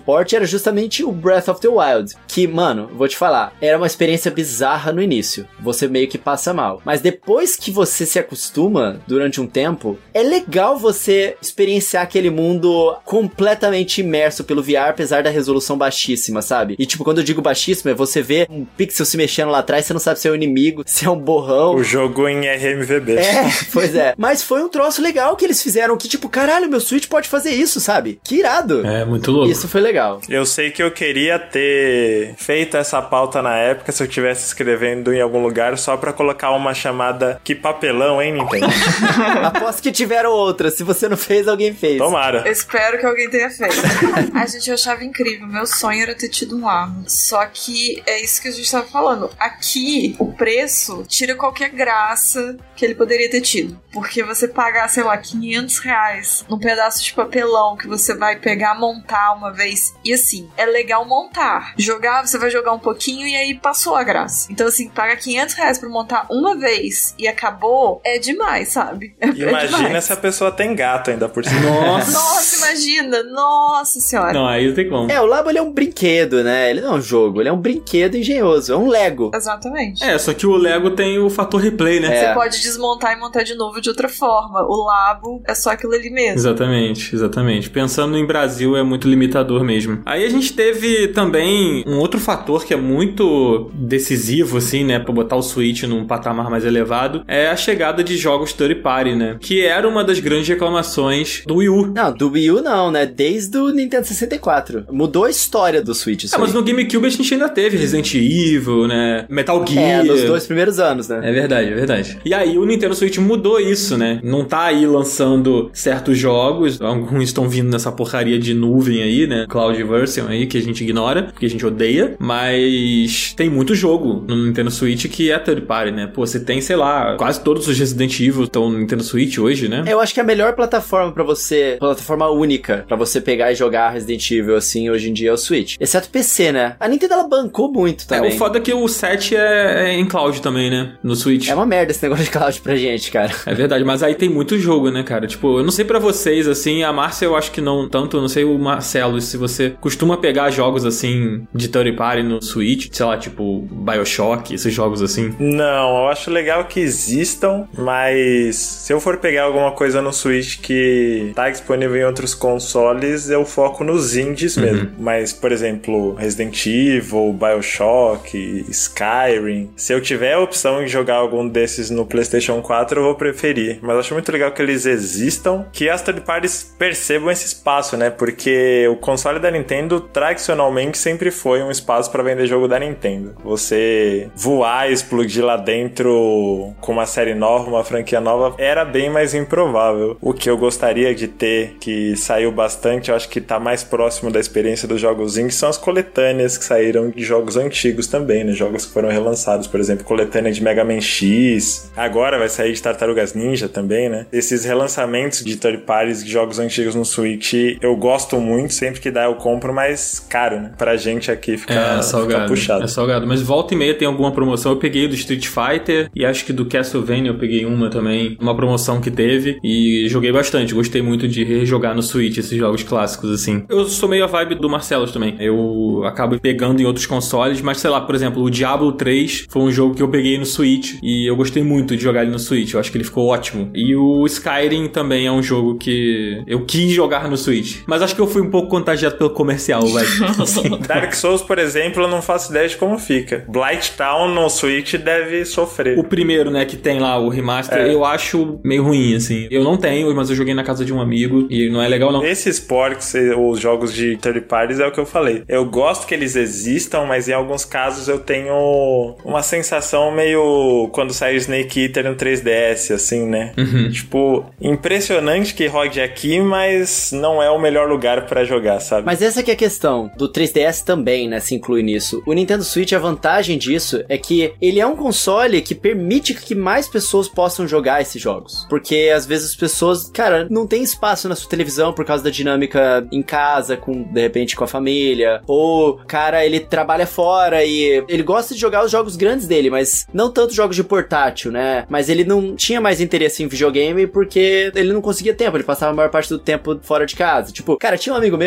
[SPEAKER 2] suporte era justamente o Breath of the Wild, que, mano, vou te falar, era uma experiência bizarra no início. Você meio que passa mal. Mas depois que você se acostuma, durante um tempo, é legal você experienciar aquele mundo completamente imerso pelo V R, apesar da resolução baixíssima, sabe? E tipo, quando eu digo baixíssimo, é você ver um pixel se mexendo lá atrás, você não sabe se é um inimigo, se é um borrão.
[SPEAKER 4] O jogo em R M V B.
[SPEAKER 2] É, pois é. Mas foi um troço legal que eles fizeram, que tipo, caralho, meu Switch pode fazer isso, sabe? Que irado.
[SPEAKER 1] É, muito louco.
[SPEAKER 2] Isso foi legal.
[SPEAKER 4] Eu sei que eu queria ter feito essa pauta na época, se eu estivesse escrevendo em algum lugar, só pra colocar uma chamada que papelão, hein, Nintendo?
[SPEAKER 2] Aposto que tiveram outras. Se você não fez, alguém fez.
[SPEAKER 4] Tomara.
[SPEAKER 3] Eu espero que alguém tenha feito. A gente achava incrível. Meu sonho era ter tido um arma. Só que é isso que a gente tava falando. Aqui, o preço tira qualquer graça que ele poderia ter tido. Porque você pagar, sei lá, quinhentos reais num pedaço de papelão que você vai pegar, montar uma vez. E assim, é legal montar. Jogar, você vai jogar um pouquinho e aí passou a graça. Então assim, pagar quinhentos reais pra montar uma vez e acabou, é demais, sabe? É,
[SPEAKER 4] Imagina
[SPEAKER 3] é demais.
[SPEAKER 4] se a pessoa tem gato ainda por cima.
[SPEAKER 1] Nossa.
[SPEAKER 3] Nossa, imagina. Nossa senhora.
[SPEAKER 1] Não, aí não tem como.
[SPEAKER 2] É, o Labo ele é um brinquedo, né? Ele não é um jogo, ele é um brinquedo engenhoso, é um Lego.
[SPEAKER 3] Exatamente.
[SPEAKER 1] É, só que o Lego tem o fator replay, né?
[SPEAKER 2] É.
[SPEAKER 3] Você pode desmontar e montar de novo de outra forma. O Labo é só aquilo ali mesmo.
[SPEAKER 1] Exatamente, exatamente. Pensando em Brasil, é muito limitador mesmo. Aí a gente teve também um outro fator que é muito decisivo, assim, né, pra botar o Switch num patamar mais elevado, é a chegada de jogos third party, né? Que era uma das grandes reclamações do Wii U.
[SPEAKER 2] Não, do Wii U não, né? Desde o Nintendo sessenta e quatro. Mudou a história do Switch.
[SPEAKER 1] É, mas no GameCube a gente ainda teve Resident Evil, né? Metal Gear.
[SPEAKER 2] É, nos dois primeiros anos, né?
[SPEAKER 1] É verdade, é verdade. E aí o Nintendo Switch mudou isso, né? Não tá aí lançando certos jogos, alguns estão vindo nessa porcaria de nuvem aí, né? Cloud Version aí, que a gente ignora, porque a gente odeia, mas tem muito jogo no Nintendo Switch que é third party, né? Pô, você tem, sei lá, quase todos os Resident Evil estão no Nintendo Switch hoje, né?
[SPEAKER 2] Eu acho que a melhor plataforma pra você, plataforma única pra você pegar e jogar Resident Evil assim hoje em dia é o Switch. Exceto P C, né? A Nintendo ela bancou muito também.
[SPEAKER 1] É, o foda é que o sete é, é em cloud também, né? No Switch.
[SPEAKER 2] É uma merda esse negócio de cloud pra gente, cara.
[SPEAKER 1] É verdade, mas aí tem muito jogo, né, cara? Tipo, eu não sei pra vocês, assim, a Márcia eu acho que não tanto, eu não sei o Marcelo, se você costuma pegar jogos, assim, de third party no Switch, sei lá, tipo BioShock, esses jogos assim.
[SPEAKER 4] Não, eu acho legal que existam, mas se eu for pegar alguma coisa no Switch que tá disponível em outros consoles, eu foco nos indies
[SPEAKER 1] Uhum.
[SPEAKER 4] mesmo. Mas, por exemplo, Resident Evil, BioShock, Skyrim, se eu tiver a opção de jogar algum desses no PlayStation quatro, eu vou preferir. Mas eu acho muito legal que eles existam, que as third parties percebam esse espaço, né? Porque o console da Nintendo, tradicionalmente, sempre foi um espaço pra vender jogo da Nintendo. Você voar e explodir lá dentro com uma série nova, uma franquia nova, era bem mais improvável. O que eu gostaria de ter, que saiu bastante, eu acho que tá mais próximo da experiência dos jogos indies, são as coletâneas que saíram de jogos antigos também, né? Jogos que foram relançados, por exemplo, coletânea de Mega Man X, agora vai sair de Tartarugas Ninja também, né? Esses relançamentos de third parties de jogos antigos no Switch, eu gosto muito, sempre que dá eu compro, mas caro, né? Pra gente aqui fica,
[SPEAKER 1] É salgado,
[SPEAKER 4] fica puxado.
[SPEAKER 1] é salgado. Mas volta e meia tem alguma promoção. Eu peguei do Street Fighter e acho que do Castlevania eu peguei uma também. Uma promoção que teve e joguei bastante. Gostei muito de rejogar no Switch esses jogos clássicos, assim. Eu sou meio a vibe do Marcelo também. Eu acabo pegando em outros consoles, mas sei lá, por exemplo, o Diablo três foi um jogo que eu peguei no Switch e eu gostei muito de jogar ele no Switch. Eu acho que ele ficou ótimo. E o Skyrim também é um jogo que eu quis jogar no Switch. Mas acho que eu fui um pouco contagiado pelo comercial, vai. Assim.
[SPEAKER 4] Dark Souls, por exemplo, eu não faço ideia de como fica. Blight Town no Switch deve sofrer.
[SPEAKER 1] O primeiro, né, que tem lá o remaster,
[SPEAKER 4] É.
[SPEAKER 1] eu acho meio ruim, assim. Eu não tenho, mas eu joguei na casa de um amigo e não é legal, não.
[SPEAKER 4] Esses ports, os jogos de third parties, é o que eu falei. Eu gosto que eles existam, mas em alguns casos eu tenho uma sensação meio quando sai o Snake Eater no três D S, assim, né?
[SPEAKER 1] Uhum.
[SPEAKER 4] Tipo, impressionante que rode aqui, mas não é o melhor lugar pra jogar, sabe?
[SPEAKER 2] Mas essa que é a questão. Do três D S também, né, se inclui nisso. O Nintendo Switch, a vantagem disso é que ele é um console que permite que mais pessoas possam jogar esses jogos. Porque às vezes as pessoas, cara, não tem espaço na sua televisão por causa da dinâmica em casa, com, de repente, com a família. Ou, cara, ele trabalha fora e ele gosta de jogar os jogos grandes dele, mas não tanto jogos de portátil, né? Mas ele não tinha mais interesse em videogame porque ele não conseguia tempo, ele passava a maior parte do tempo fora de casa. Tipo, cara, tinha um amigo meu que ele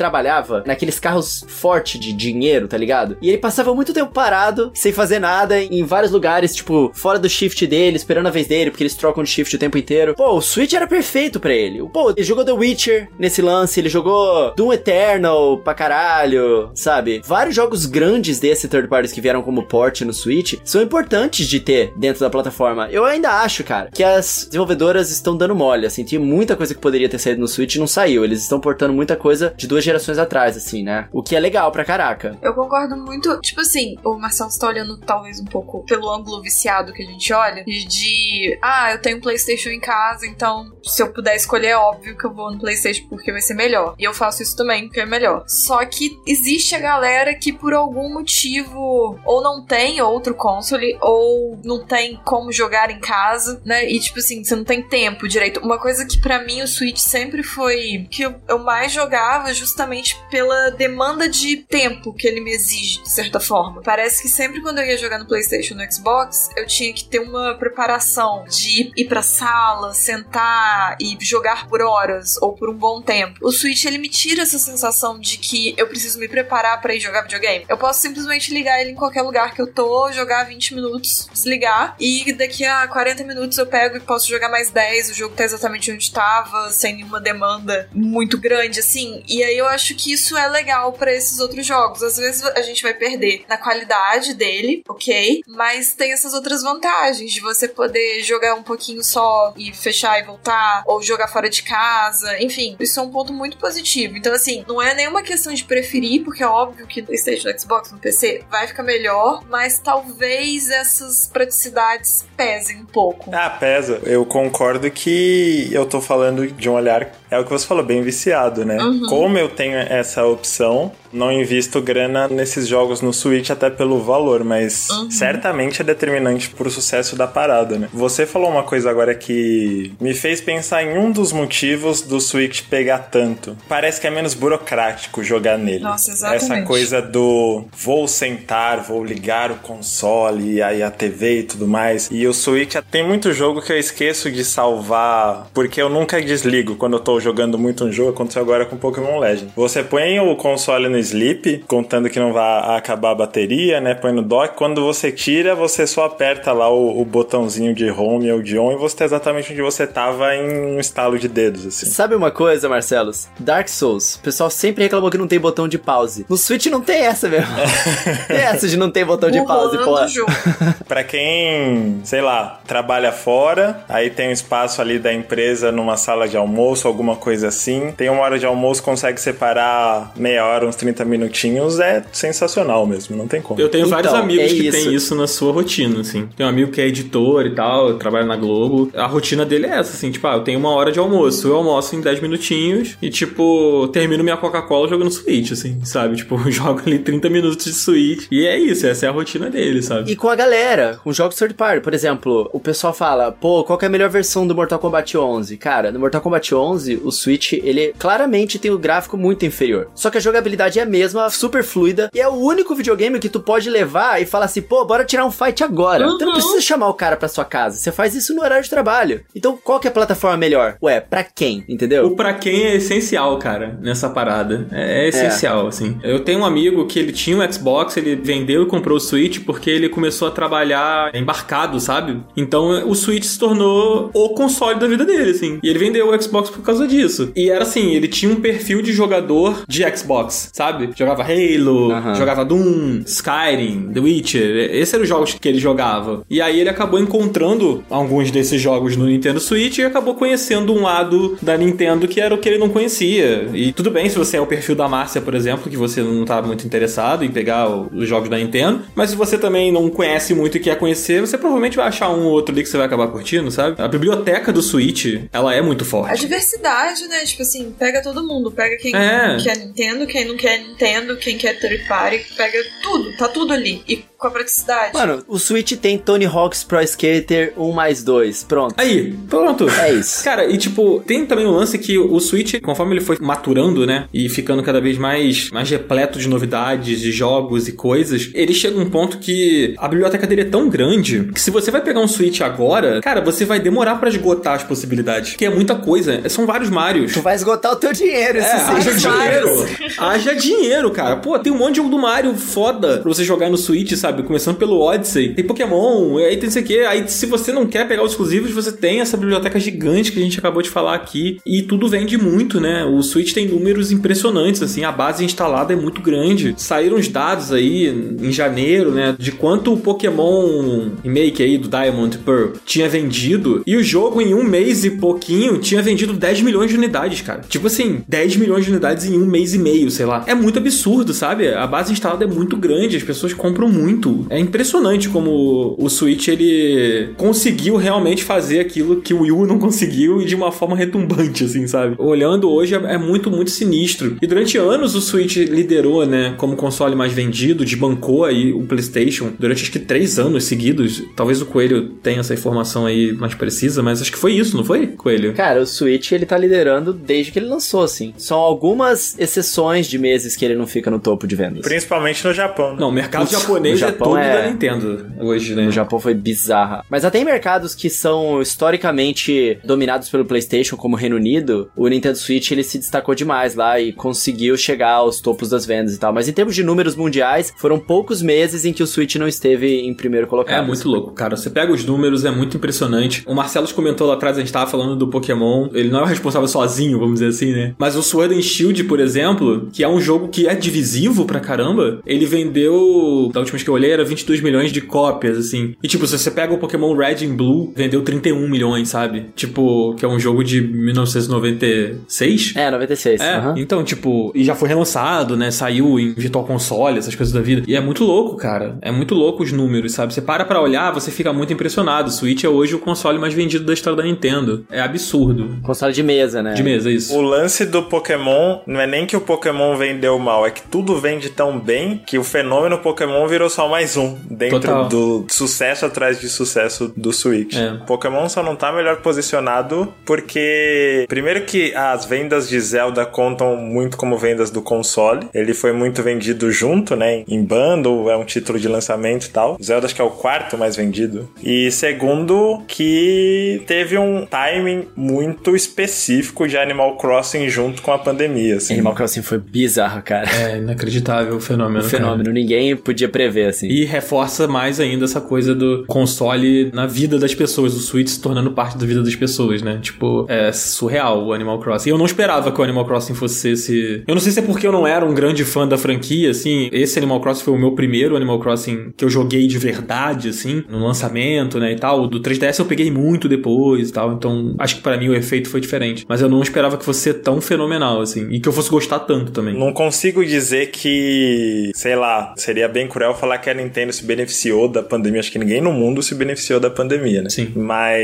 [SPEAKER 2] trabalhava naqueles carros fortes de dinheiro, tá ligado? E ele passava muito tempo parado, sem fazer nada, em vários lugares, tipo, fora do shift dele, esperando a vez dele, porque eles trocam de shift o tempo inteiro. Pô, o Switch era perfeito pra ele. Pô, ele jogou The Witcher nesse lance, ele jogou Doom Eternal pra caralho, sabe? Vários jogos grandes desse third parties que vieram como port no Switch são importantes de ter dentro da plataforma. Eu ainda acho, cara, que as desenvolvedoras estão dando mole, assim, tinha muita coisa que poderia ter saído no Switch e não saiu. Eles estão portando muita coisa de duas gerações atrás, assim, né? O que é legal pra caraca.
[SPEAKER 3] Eu concordo muito, tipo assim, o Marcelo está olhando talvez um pouco pelo ângulo viciado que a gente olha, de, de ah, eu tenho um PlayStation em casa, então se eu puder escolher, é óbvio que eu vou no PlayStation porque vai ser melhor. E eu faço isso também porque é melhor. Só que existe a galera que por algum motivo ou não tem outro console, ou não tem como jogar em casa, né? E tipo assim, você não tem tempo direito. Uma coisa que pra mim o Switch sempre foi que eu, eu mais jogava justamente pela demanda de tempo que ele me exige, de certa forma. Parece que sempre quando eu ia jogar no PlayStation, no Xbox, eu tinha que ter uma preparação de ir pra sala, sentar e jogar por horas ou por um bom tempo. O Switch, ele me tira essa sensação de que eu preciso me preparar pra ir jogar videogame. Eu posso simplesmente ligar ele em qualquer lugar que eu tô, jogar vinte minutos, desligar, e daqui a quarenta minutos eu pego e posso jogar mais dez, o jogo tá exatamente onde tava, sem nenhuma demanda muito grande, assim. E aí eu acho que isso é legal pra esses outros jogos. Às vezes a gente vai perder na qualidade dele, ok? Mas tem essas outras vantagens de você poder jogar um pouquinho só e fechar e voltar, ou jogar fora de casa, enfim, isso é um ponto muito positivo. Então assim, não é nenhuma questão de preferir, porque é óbvio que no PlayStation, no Xbox, no P C vai ficar melhor, mas talvez essas praticidades pesem um pouco.
[SPEAKER 4] Ah, pesa. Eu concordo que eu tô falando de um olhar, é o que você falou, bem viciado, né?
[SPEAKER 3] Uhum.
[SPEAKER 4] Como eu tenho essa opção, não invisto grana nesses jogos no Switch até pelo valor, mas uhum. certamente é determinante pro sucesso da parada, né? Você falou uma coisa agora que me fez pensar em um dos motivos do Switch pegar tanto. Parece que é menos burocrático jogar nele.
[SPEAKER 3] Nossa, exatamente.
[SPEAKER 4] Essa coisa do vou sentar, vou ligar o console e aí a T V e tudo mais. E o Switch tem muito jogo que eu esqueço de salvar, porque eu nunca desligo quando eu tô jogando muito um jogo. Aconteceu agora com Pokémon Legend. Você põe o console no sleep, contando que não vai acabar a bateria, né? Põe no dock. Quando você tira, você só aperta lá o, o botãozinho de home ou de on e você tá exatamente onde você tava em um estalo de dedos, assim.
[SPEAKER 2] Sabe uma coisa, Marcelos? Dark Souls. O pessoal sempre reclamou que não tem botão de pause. No Switch não tem essa mesmo. Tem essa de não ter botão de pause, pô.
[SPEAKER 4] Pra quem, sei lá, trabalha fora, aí tem um espaço ali da empresa numa sala de almoço, alguma coisa assim. Tem uma hora de almoço, consegue separar meia hora, uns trinta minutinhos, é sensacional mesmo, não tem como.
[SPEAKER 1] Eu tenho
[SPEAKER 2] então,
[SPEAKER 1] vários amigos
[SPEAKER 2] é
[SPEAKER 1] que
[SPEAKER 2] isso.
[SPEAKER 1] têm isso na sua rotina, assim. Tem um amigo que é editor e tal, trabalha na Globo. A rotina dele é essa, assim, tipo, ah, eu tenho uma hora de almoço, eu almoço em dez minutinhos e, tipo, termino minha Coca-Cola jogando Switch, assim, sabe? Tipo, jogo ali trinta minutos de Switch e é isso, essa é a rotina dele, sabe?
[SPEAKER 2] E com a galera, com jogos third party, por exemplo, o pessoal fala, pô, qual que é a melhor versão do Mortal Kombat onze? Cara, no Mortal Kombat onze, o Switch, ele claramente tem o gráfico muito inferior. Só que a jogabilidade é a mesma, super fluida, e é o único videogame que tu pode levar e falar assim, pô, bora tirar um fight agora. Uhum. Tu não precisa chamar o cara pra sua casa, você faz isso no horário de trabalho. Então, qual que é a plataforma melhor? Ué, pra quem? Entendeu?
[SPEAKER 1] O pra quem é essencial, cara, nessa parada. É, é essencial, é. assim. Eu tenho um amigo que ele tinha um Xbox, ele vendeu e comprou o Switch porque ele começou a trabalhar embarcado, sabe? Então, o Switch se tornou o console da vida dele, assim. E ele vendeu o Xbox por causa disso. E era assim, ele tinha um perfil de jogador de Xbox, sabe? Jogava Halo, uhum. jogava Doom, Skyrim, The Witcher. Esses eram os jogos que ele jogava. E aí ele acabou encontrando alguns desses jogos no Nintendo Switch e acabou conhecendo um lado da Nintendo que era o que ele não conhecia. E tudo bem se você é o perfil da Márcia, por exemplo, que você não tá muito interessado em pegar os jogos da Nintendo, mas se você também não conhece muito e quer conhecer, você provavelmente vai achar um ou outro ali que você vai acabar curtindo, sabe? A biblioteca do Switch, ela é muito forte.
[SPEAKER 3] A diversidade, né? Tipo assim, pega todo mundo. Pega quem é. quer Nintendo, quem não quer Nintendo, quem quer third party, pega tudo. Tá tudo ali. E com a praticidade.
[SPEAKER 2] Mano, o Switch tem Tony Hawk's Pro Skater um mais dois. Pronto.
[SPEAKER 1] Aí, pronto.
[SPEAKER 2] É isso.
[SPEAKER 1] Cara, e tipo, tem também o lance que o Switch, conforme ele foi maturando, né, e ficando cada vez mais, mais repleto de novidades, de jogos e coisas, ele chega a um ponto que a biblioteca dele é tão grande que se você vai pegar um Switch agora, cara, você vai demorar pra esgotar as possibilidades. Porque é muita coisa. São vários Marios.
[SPEAKER 2] Tu vai esgotar o teu dinheiro,
[SPEAKER 1] É, haja dinheiro. Haja dinheiro, cara. Pô, tem um monte de jogo do Mario foda pra você jogar no Switch, sabe? Começando pelo Odyssey. Tem Pokémon, aí tem não sei o que. Aí se você não quer pegar os exclusivos, você tem essa biblioteca gigante que a gente acabou de falar aqui. E tudo vende muito, né? O Switch tem números impressionantes, assim. A base instalada é muito grande. Saíram os dados aí em janeiro, né? De quanto o Pokémon remake aí do Diamond Pearl tinha vendido. E o jogo em um mês e pouquinho tinha vendido dez milhões de unidades, cara. Tipo assim, dez milhões de unidades em um mês e meio, sei lá. É muito absurdo, sabe? A base instalada é muito grande, as pessoas compram muito. É impressionante como o Switch, ele conseguiu realmente fazer aquilo que o Wii U não conseguiu e de uma forma retumbante, assim, sabe? Olhando hoje, é muito, muito sinistro. E durante anos o Switch liderou, né, como console mais vendido, desbancou aí o PlayStation durante acho que três anos seguidos. Talvez o Coelho tenha essa informação aí mais precisa, mas acho que foi isso, não foi, Coelho?
[SPEAKER 2] Cara, o Switch, ele tá liderando desde que ele lançou, assim. São algumas exceções de meses que ele não fica no topo de vendas.
[SPEAKER 4] Principalmente no Japão. Né?
[SPEAKER 1] Não, o mercado
[SPEAKER 2] Putz,
[SPEAKER 1] japonês
[SPEAKER 2] o Japão
[SPEAKER 1] é todo
[SPEAKER 2] é...
[SPEAKER 1] da Nintendo hoje, né?
[SPEAKER 2] No Japão foi bizarra. Mas até em mercados que são historicamente dominados pelo PlayStation, como o Reino Unido, o Nintendo Switch, ele se destacou demais lá e conseguiu chegar aos topos das vendas e tal. Mas em termos de números mundiais, foram poucos meses em que o Switch não esteve em primeiro colocado.
[SPEAKER 1] É muito louco, cara. Você pega os números, é muito impressionante. O Marcelo comentou lá atrás, a gente tava falando do Pokémon. Ele não é o responsável sozinho, vamos dizer assim, né? Mas o Sword and Shield, por exemplo, que é um jogo que é divisivo pra caramba, ele vendeu, da última vez que eu olhei, era vinte e dois milhões de cópias, assim. E tipo, se você pega o Pokémon Red and Blue, vendeu trinta e um milhões, sabe? Tipo, que é um jogo de mil novecentos e noventa e seis?
[SPEAKER 2] É, noventa e seis.
[SPEAKER 1] É,
[SPEAKER 2] uhum.
[SPEAKER 1] Então, tipo, e já foi relançado, né? Saiu em Virtual Console, essas coisas da vida. E é muito louco, cara. É muito louco os números, sabe? Você para pra olhar, você fica muito impressionado. O Switch é hoje o console mais vendido da história da Nintendo. É absurdo.
[SPEAKER 2] Console de mesa, né?
[SPEAKER 1] De mesa, isso.
[SPEAKER 4] O lance do Pokémon não é nem que o Pokémon vendeu mal, é que tudo vende tão bem que o fenômeno Pokémon virou só mais um dentro
[SPEAKER 1] Total.
[SPEAKER 4] do sucesso atrás de sucesso do Switch.
[SPEAKER 1] É.
[SPEAKER 4] Pokémon só não tá melhor posicionado porque, primeiro que as vendas de Zelda contam muito como vendas do console. Ele foi muito vendido junto, né? Em bundle, é um título de lançamento e tal. Zelda acho que é o quarto mais vendido. E segundo, que teve um timing muito específico de Animal Crossing junto com a pandemia, assim.
[SPEAKER 2] Animal Crossing foi bizarro, cara.
[SPEAKER 1] É inacreditável o fenômeno.
[SPEAKER 2] O fenômeno,
[SPEAKER 1] cara.
[SPEAKER 2] Ninguém podia prever, assim.
[SPEAKER 1] E reforça mais ainda essa coisa do console na vida das pessoas, o Switch se tornando parte da vida das pessoas, né? Tipo, é surreal o Animal Crossing. E eu não esperava que o Animal Crossing fosse esse... Eu não sei se é porque eu não era um grande fã da franquia, assim. Esse Animal Crossing foi o meu primeiro Animal Crossing que eu joguei de verdade, assim, no lançamento, né, e tal. O do três D S eu peguei muito depois e tal, então acho que pra mim o efeito foi diferente. Mas eu não esperava que fosse ser tão fenomenal, assim, e que eu fosse gostar tanto também.
[SPEAKER 4] Não consigo dizer que, sei lá, seria bem cruel falar que a Nintendo se beneficiou da pandemia. Acho que ninguém no mundo se beneficiou da pandemia, né?
[SPEAKER 1] Sim.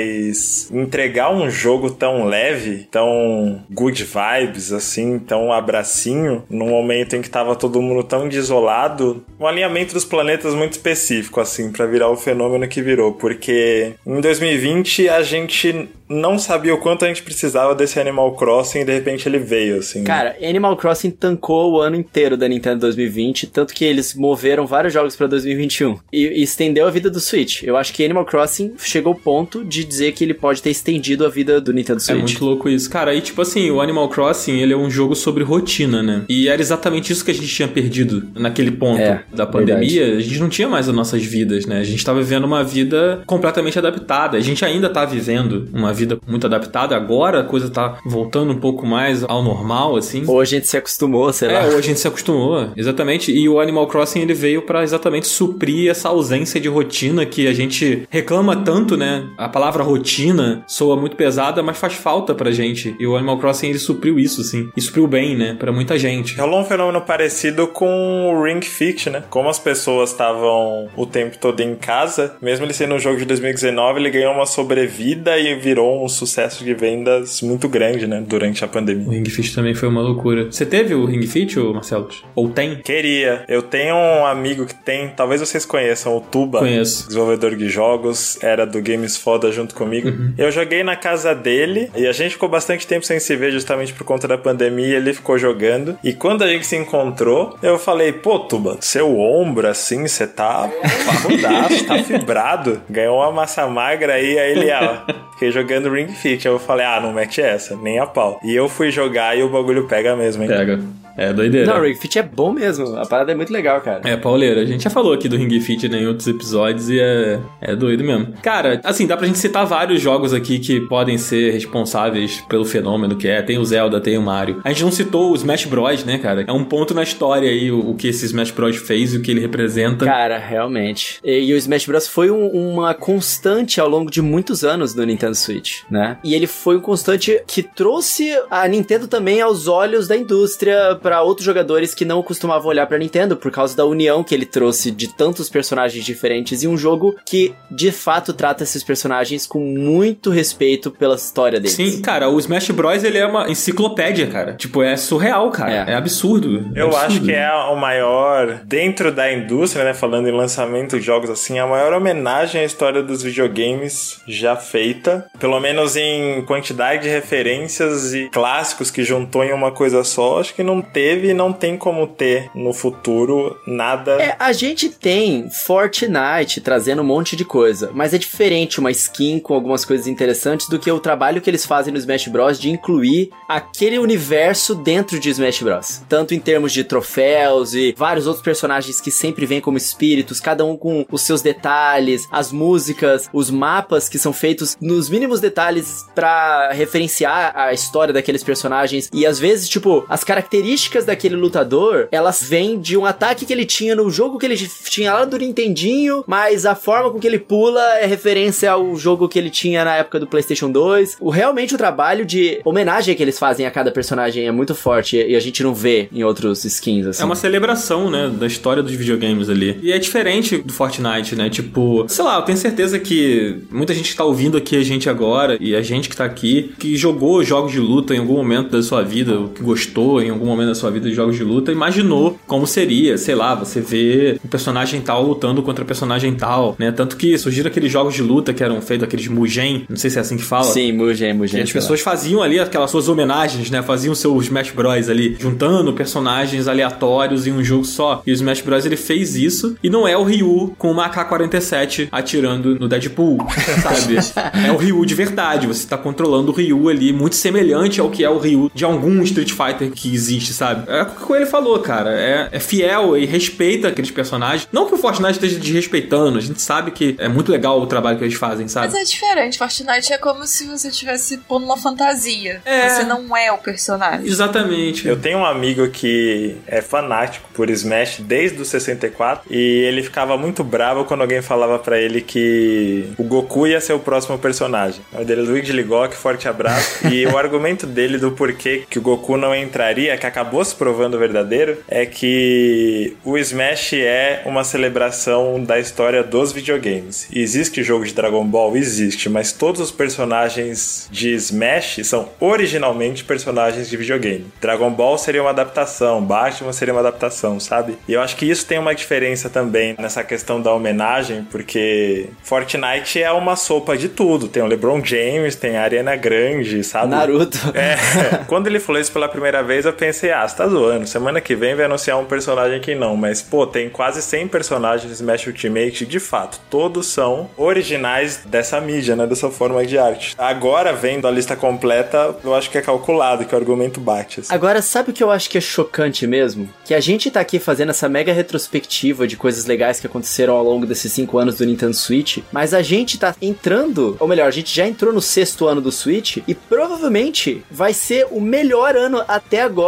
[SPEAKER 4] Mas entregar um jogo tão leve, tão good vibes, assim, tão abracinho, num momento em que tava todo mundo tão desolado, um alinhamento dos planetas muito específico, assim, pra virar o fenômeno que virou. Porque em dois mil e vinte a gente não sabia o quanto a gente precisava desse Animal Crossing e de repente ele veio, assim.
[SPEAKER 2] Cara, Animal Crossing tancou o ano inteiro da Nintendo dois mil e vinte, tanto que eles moveram vários jogos pra dois mil e vinte e um e, e estendeu a vida do Switch. Eu acho que Animal Crossing chegou ao ponto de dizer que ele pode ter estendido a vida do Nintendo Switch.
[SPEAKER 1] É muito louco isso. Cara, e tipo assim, o Animal Crossing, ele é um jogo sobre rotina, né? E era exatamente isso que a gente tinha perdido naquele ponto
[SPEAKER 2] é,
[SPEAKER 1] da pandemia.
[SPEAKER 2] Verdade.
[SPEAKER 1] A gente não tinha mais as nossas vidas, né? A gente tava vivendo uma vida completamente adaptada. A gente ainda tá vivendo uma vida muito adaptada. Agora a coisa tá voltando um pouco mais ao normal, assim.
[SPEAKER 2] Ou a gente se acostumou, sei
[SPEAKER 1] é,
[SPEAKER 2] lá.
[SPEAKER 1] É, ou a gente se acostumou. Exatamente. E o Animal Crossing, ele veio pra exatamente suprir essa ausência de rotina que a gente reclama tanto, né? A palavra rotina soa muito pesada, mas faz falta pra gente. E o Animal Crossing, ele supriu isso, assim. E supriu bem, né? Pra muita gente.
[SPEAKER 4] Rolou um fenômeno parecido com o Ring Fit, né? Como as pessoas estavam o tempo todo em casa, mesmo ele sendo um jogo de dois mil e dezenove, ele ganhou uma sobrevida e virou gerou um sucesso de vendas muito grande, né, durante a pandemia.
[SPEAKER 1] O Ring Fit também foi uma loucura. Você teve o Ring Fit, ô Marcelo? Ou tem?
[SPEAKER 4] Queria. Eu tenho um amigo que tem, talvez vocês conheçam, o Tuba.
[SPEAKER 1] Conheço.
[SPEAKER 4] Desenvolvedor de jogos, era do Games Foda junto comigo. Uhum. Eu joguei na casa dele e a gente ficou bastante tempo sem se ver justamente por conta da pandemia e ele ficou jogando. E quando a gente se encontrou, eu falei, pô, Tuba, seu ombro assim, você tá parrudaço, tá fibrado. Ganhou uma massa magra aí, aí ele, ah, fiquei jogando Ring Fit. Eu falei, ah, não mete essa, nem a pau. E eu fui jogar e o bagulho pega mesmo, hein?
[SPEAKER 1] Pega. É doideira.
[SPEAKER 2] Não, o Ring Fit é bom mesmo. A parada é muito legal, cara.
[SPEAKER 1] É, pauleira. A gente já falou aqui do Ring Fit, né, em outros episódios e é, é doido mesmo. Cara, assim, dá pra gente citar vários jogos aqui que podem ser responsáveis pelo fenômeno que é. Tem o Zelda, tem o Mario. A gente não citou o Smash Bros, né, cara? É um ponto na história aí o, o que esse Smash Bros fez e o que ele representa.
[SPEAKER 2] Cara, realmente. E, e o Smash Bros foi um, uma constante ao longo de muitos anos do Nintendo Switch, né? E ele foi um constante que trouxe a Nintendo também aos olhos da indústria para outros jogadores que não costumavam olhar pra Nintendo por causa da união que ele trouxe de tantos personagens diferentes e um jogo que, de fato, trata esses personagens com muito respeito pela história deles.
[SPEAKER 1] Sim, cara, o Smash Bros, ele é uma enciclopédia, cara. Tipo, é surreal, cara. É, é absurdo. É
[SPEAKER 4] Eu
[SPEAKER 1] absurdo.
[SPEAKER 4] acho que é o maior, dentro da indústria, né, falando em lançamento de jogos assim, a maior homenagem à história dos videogames já feita, pelo menos em quantidade de referências e clássicos que juntou em uma coisa só. Acho que não teve e não tem como ter no futuro nada.
[SPEAKER 2] É, a gente tem Fortnite trazendo um monte de coisa, mas é diferente uma skin com algumas coisas interessantes do que o trabalho que eles fazem no Smash Bros de incluir aquele universo dentro de Smash Bros. Tanto em termos de troféus e vários outros personagens que sempre vêm como espíritos, cada um com os seus detalhes, as músicas, os mapas que são feitos nos mínimos detalhes pra referenciar a história daqueles personagens e às vezes, tipo, as características daquele lutador, elas vêm de um ataque que ele tinha no jogo que ele tinha lá do Nintendinho, mas a forma com que ele pula é referência ao jogo que ele tinha na época do PlayStation dois. O, realmente o trabalho de homenagem que eles fazem a cada personagem é muito forte e a gente não vê em outros skins, assim.
[SPEAKER 1] É uma celebração, né, da história dos videogames ali. E é diferente do Fortnite, né, tipo, sei lá, eu tenho certeza que muita gente que tá ouvindo aqui a gente agora, e a gente que tá aqui, que jogou jogos de luta em algum momento da sua vida, ou que gostou em algum momento da sua vida de jogos de luta, imaginou como seria, sei lá, você vê um personagem tal lutando contra personagem tal, né, tanto que surgiram aqueles jogos de luta que eram feitos, aqueles Mugen, não sei se é assim que fala.
[SPEAKER 2] Sim, Mugen, Mugen.
[SPEAKER 1] Que as pessoas faziam ali aquelas suas homenagens, né, faziam seus Smash Bros ali, juntando personagens aleatórios em um jogo só. E o Smash Bros, ele fez isso, e não é o Ryu com uma A K quarenta e sete atirando no Deadpool, sabe? É o Ryu de verdade, você tá controlando o Ryu ali, muito semelhante ao que é o Ryu de algum Street Fighter que existe, sabe? É o que ele falou, cara, é, é fiel e respeita aqueles personagens. Não que o Fortnite esteja desrespeitando, a gente sabe que é muito legal o trabalho que eles fazem, sabe?
[SPEAKER 3] Mas é diferente, Fortnite é como se você estivesse pondo uma fantasia.
[SPEAKER 1] É.
[SPEAKER 3] Você não é o personagem.
[SPEAKER 1] Exatamente.
[SPEAKER 4] Eu tenho um amigo que é fanático por Smash desde o sessenta e quatro e ele ficava muito bravo quando alguém falava pra ele que o Goku ia ser o próximo personagem. O nome dele é Luigi Ligok, forte abraço. E o argumento dele do porquê que o Goku não entraria, que acabou se provando verdadeiro, é que o Smash é uma celebração da história dos videogames. Existe jogo de Dragon Ball? Existe, mas todos os personagens de Smash são originalmente personagens de videogame. Dragon Ball seria uma adaptação, Batman seria uma adaptação, sabe? E eu acho que isso tem uma diferença também nessa questão da homenagem, porque Fortnite é uma sopa de tudo. Tem o LeBron James, tem a Ariana Grande, sabe?
[SPEAKER 2] Naruto.
[SPEAKER 4] É. Quando ele falou isso pela primeira vez, eu pensei, ah, você tá zoando. Semana que vem vai anunciar um personagem que não. Mas, pô, tem quase cem personagens de Smash Ultimate, de fato. Todos são originais dessa mídia, né? Dessa forma de arte. Agora, vendo a lista completa, eu acho que é calculado, que o argumento bate. Assim.
[SPEAKER 2] Agora, sabe o que eu acho que é chocante mesmo? Que a gente tá aqui fazendo essa mega retrospectiva de coisas legais que aconteceram ao longo desses cinco anos do Nintendo Switch, mas a gente tá entrando, ou melhor, a gente já entrou no sexto ano do Switch e provavelmente vai ser o melhor ano até agora em termos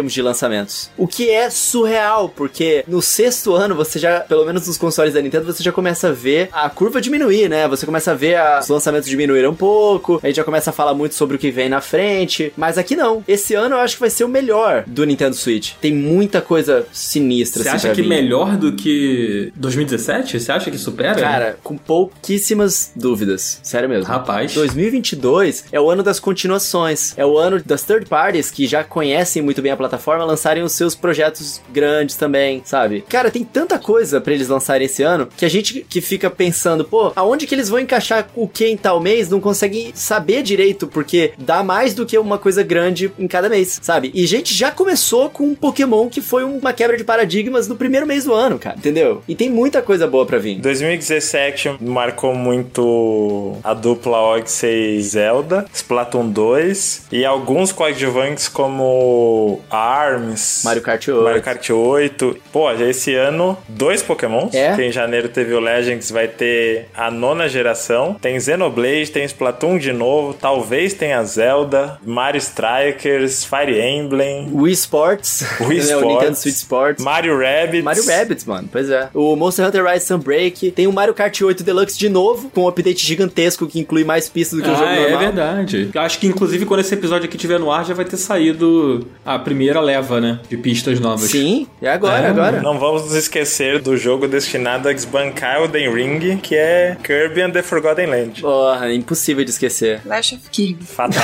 [SPEAKER 2] termos de lançamentos. O que é surreal, porque no sexto ano você já, pelo menos nos consoles da Nintendo, você já começa a ver a curva diminuir, né? Você começa a ver a, os lançamentos diminuírem um pouco, a gente já começa a falar muito sobre o que vem na frente, mas aqui não. Esse ano eu acho que vai ser o melhor do Nintendo Switch. Tem muita coisa sinistra.
[SPEAKER 1] Você
[SPEAKER 2] assim,
[SPEAKER 1] acha que
[SPEAKER 2] vir.
[SPEAKER 1] melhor do que dois mil e dezessete? Você acha que supera?
[SPEAKER 2] Cara, com pouquíssimas dúvidas. Sério mesmo.
[SPEAKER 1] Rapaz.
[SPEAKER 2] dois mil e vinte e dois é o ano das continuações. É o ano das third parties que já conhecem muito bem a plataforma lançarem os seus projetos grandes também, sabe? Cara, tem tanta coisa pra eles lançarem esse ano que a gente que fica pensando, pô, aonde que eles vão encaixar o que em tal mês não consegue saber direito, porque dá mais do que uma coisa grande em cada mês, sabe? E a gente já começou com um Pokémon que foi uma quebra de paradigmas no primeiro mês do ano, cara, entendeu? E tem muita coisa boa pra vir.
[SPEAKER 4] dois mil e dezessete marcou muito a dupla Odyssey e Zelda, Splatoon dois e alguns coadjuvantes como ARMS,
[SPEAKER 2] Mario Kart oito.
[SPEAKER 4] Mario Kart oito. Pô, já esse ano, dois Pokémons.
[SPEAKER 2] É?
[SPEAKER 4] Que em janeiro teve o Legends, vai ter a nona geração. Tem Xenoblade, tem Splatoon de novo, talvez tenha Zelda, Mario Strikers, Fire Emblem,
[SPEAKER 2] Wii Sports,
[SPEAKER 4] Wii
[SPEAKER 2] né,
[SPEAKER 4] Sports,
[SPEAKER 2] o Nintendo Switch Sports,
[SPEAKER 4] Mario Rabbids.
[SPEAKER 2] Mario Rabbids, mano, pois é. O Monster Hunter Rise Sunbreak, tem o Mario Kart oito Deluxe de novo, com um update gigantesco que inclui mais pistas do que
[SPEAKER 1] ah,
[SPEAKER 2] o jogo normal.
[SPEAKER 1] É verdade. Eu acho que, inclusive, quando esse episódio aqui estiver no ar, já vai ter saído a primeira leva, né, de pistas novas.
[SPEAKER 2] Sim, é agora,
[SPEAKER 1] É,
[SPEAKER 2] agora.
[SPEAKER 4] Não vamos nos esquecer do jogo destinado a esbancar Elden Ring, que é Kirby and the Forgotten Land.
[SPEAKER 2] Porra, impossível de esquecer.
[SPEAKER 3] Clash of Kirby.
[SPEAKER 4] Fatal.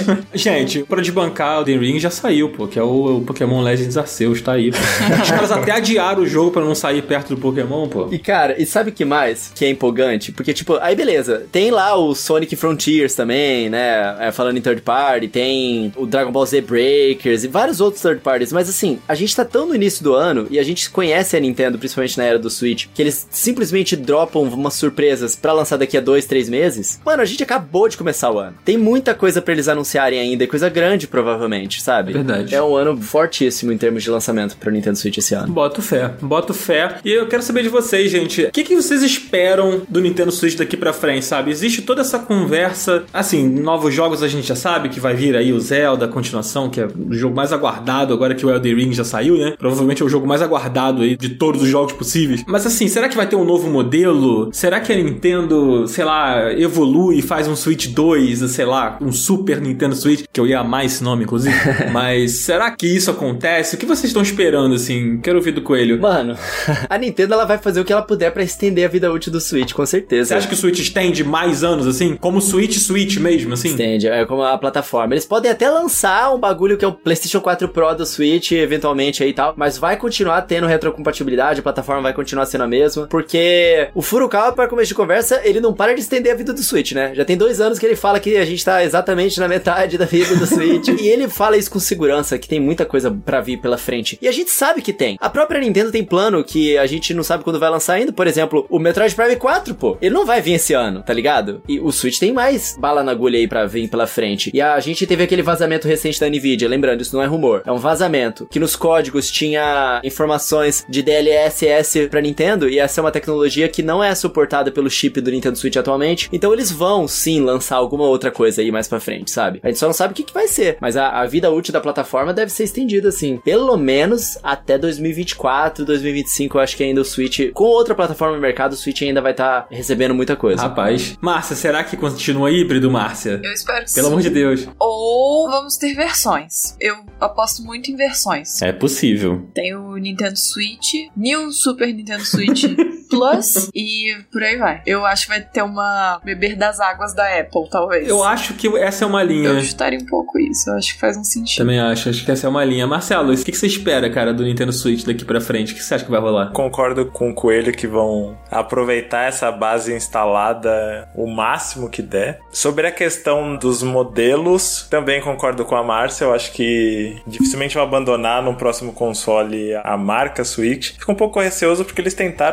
[SPEAKER 1] Gente, pra desbancar o The Ring já saiu, pô, que é o, o Pokémon Legends Arceus, tá aí, pô. Os caras até adiaram o jogo pra não sair perto do Pokémon, pô.
[SPEAKER 2] E cara, e sabe o que mais que é empolgante? Porque, tipo, aí beleza, tem lá o Sonic Frontiers também, né, é, falando em third party, tem o Dragon Ball Z Breakers e vários outros third parties, mas assim, a gente tá tão no início do ano e a gente conhece a Nintendo, principalmente na era do Switch, que eles simplesmente dropam umas surpresas pra lançar daqui a dois, três meses. Mano, a gente acabou de começar o ano. Tem muita coisa pra eles anunciarem ainda, e coisa grande provavelmente, sabe?
[SPEAKER 1] Verdade.
[SPEAKER 2] É um ano fortíssimo em termos de lançamento pro Nintendo Switch esse ano.
[SPEAKER 1] Boto fé, boto fé. E eu quero saber de vocês, gente. O que, que vocês esperam do Nintendo Switch daqui pra frente, sabe? Existe toda essa conversa. Assim, novos jogos a gente já sabe que vai vir aí o Zelda, a continuação, que é o jogo mais aguardado agora que o Elden Ring já saiu, né? Provavelmente é o jogo mais aguardado aí de todos os jogos possíveis. Mas assim, será que vai ter um novo modelo? Será que a Nintendo, sei lá, evolui e faz um Switch dois, sei lá, um Super Nintendo Switch? Que eu ia amar esse nome, inclusive. Mas será que isso acontece? O que vocês estão esperando, assim? Quero ouvir do Coelho.
[SPEAKER 2] Mano, a Nintendo ela vai fazer o que ela puder pra estender a vida útil do Switch, com certeza.
[SPEAKER 1] Você acha que o Switch estende mais anos, assim? Como o Switch Switch mesmo, assim?
[SPEAKER 2] Estende, é como a plataforma. Eles podem até lançar um bagulho que é o PlayStation quatro Pro do Switch, eventualmente aí e tal, mas vai continuar tendo retrocompatibilidade, a plataforma vai continuar sendo a mesma, porque o Furukawa, para começo de conversa, ele não para de estender a vida do Switch, né? Já tem dois anos que ele fala que a gente tá exatamente na metade da vida do Switch, e ele fala isso com segurança, que tem muita coisa pra vir pela frente. E a gente sabe que tem. A própria Nintendo tem plano que a gente não sabe quando vai lançar ainda, por exemplo, o Metroid Prime quatro, pô, ele não vai vir esse ano, tá ligado? E o Switch tem mais bala na agulha aí pra vir pela frente. E a gente teve aquele vazamento recente da Nvidia, lembrando, isso não é rumor, é um vazamento, que nos códigos tinha informações de D L S S pra Nintendo, e essa é uma tecnologia que não é suportada pelo chip do Nintendo Switch atualmente, então eles vão sim lançar alguma outra coisa aí mais pra frente, sabe? A gente só não sabe o que, que vai ser, mas a, a vida útil da plataforma deve ser estendida assim, pelo menos até dois mil e vinte e quatro, dois mil e vinte e cinco, eu acho que ainda o Switch, com outra plataforma no mercado, o Switch ainda vai estar tá recebendo muita coisa.
[SPEAKER 1] Rapaz. Márcia, será que continua híbrido, Márcia?
[SPEAKER 3] Eu espero que
[SPEAKER 1] Pelo
[SPEAKER 3] sim.
[SPEAKER 1] amor de Deus.
[SPEAKER 3] Ou vamos ter versões. Eu aposto muito em versões.
[SPEAKER 1] É possível.
[SPEAKER 3] Tem o Nintendo Switch, New Super Nintendo Switch Plus e por aí vai. Eu acho que vai ter uma beber das águas da Apple, talvez.
[SPEAKER 1] Eu acho que essa é uma linha.
[SPEAKER 3] Eu chutaria um pouco isso. Eu acho que faz um sentido.
[SPEAKER 1] Também acho. Acho que essa é uma linha. Marcelo, o que você espera, cara, do Nintendo Switch daqui pra frente? O que você acha que vai rolar?
[SPEAKER 4] Concordo com o Coelho que vão aproveitar essa base instalada o máximo que der. Sobre a questão dos modelos, também concordo com a Márcia. Eu acho que dificilmente vão abandonar no próximo console a marca Switch. Fico um pouco receoso porque eles tentaram fazer isso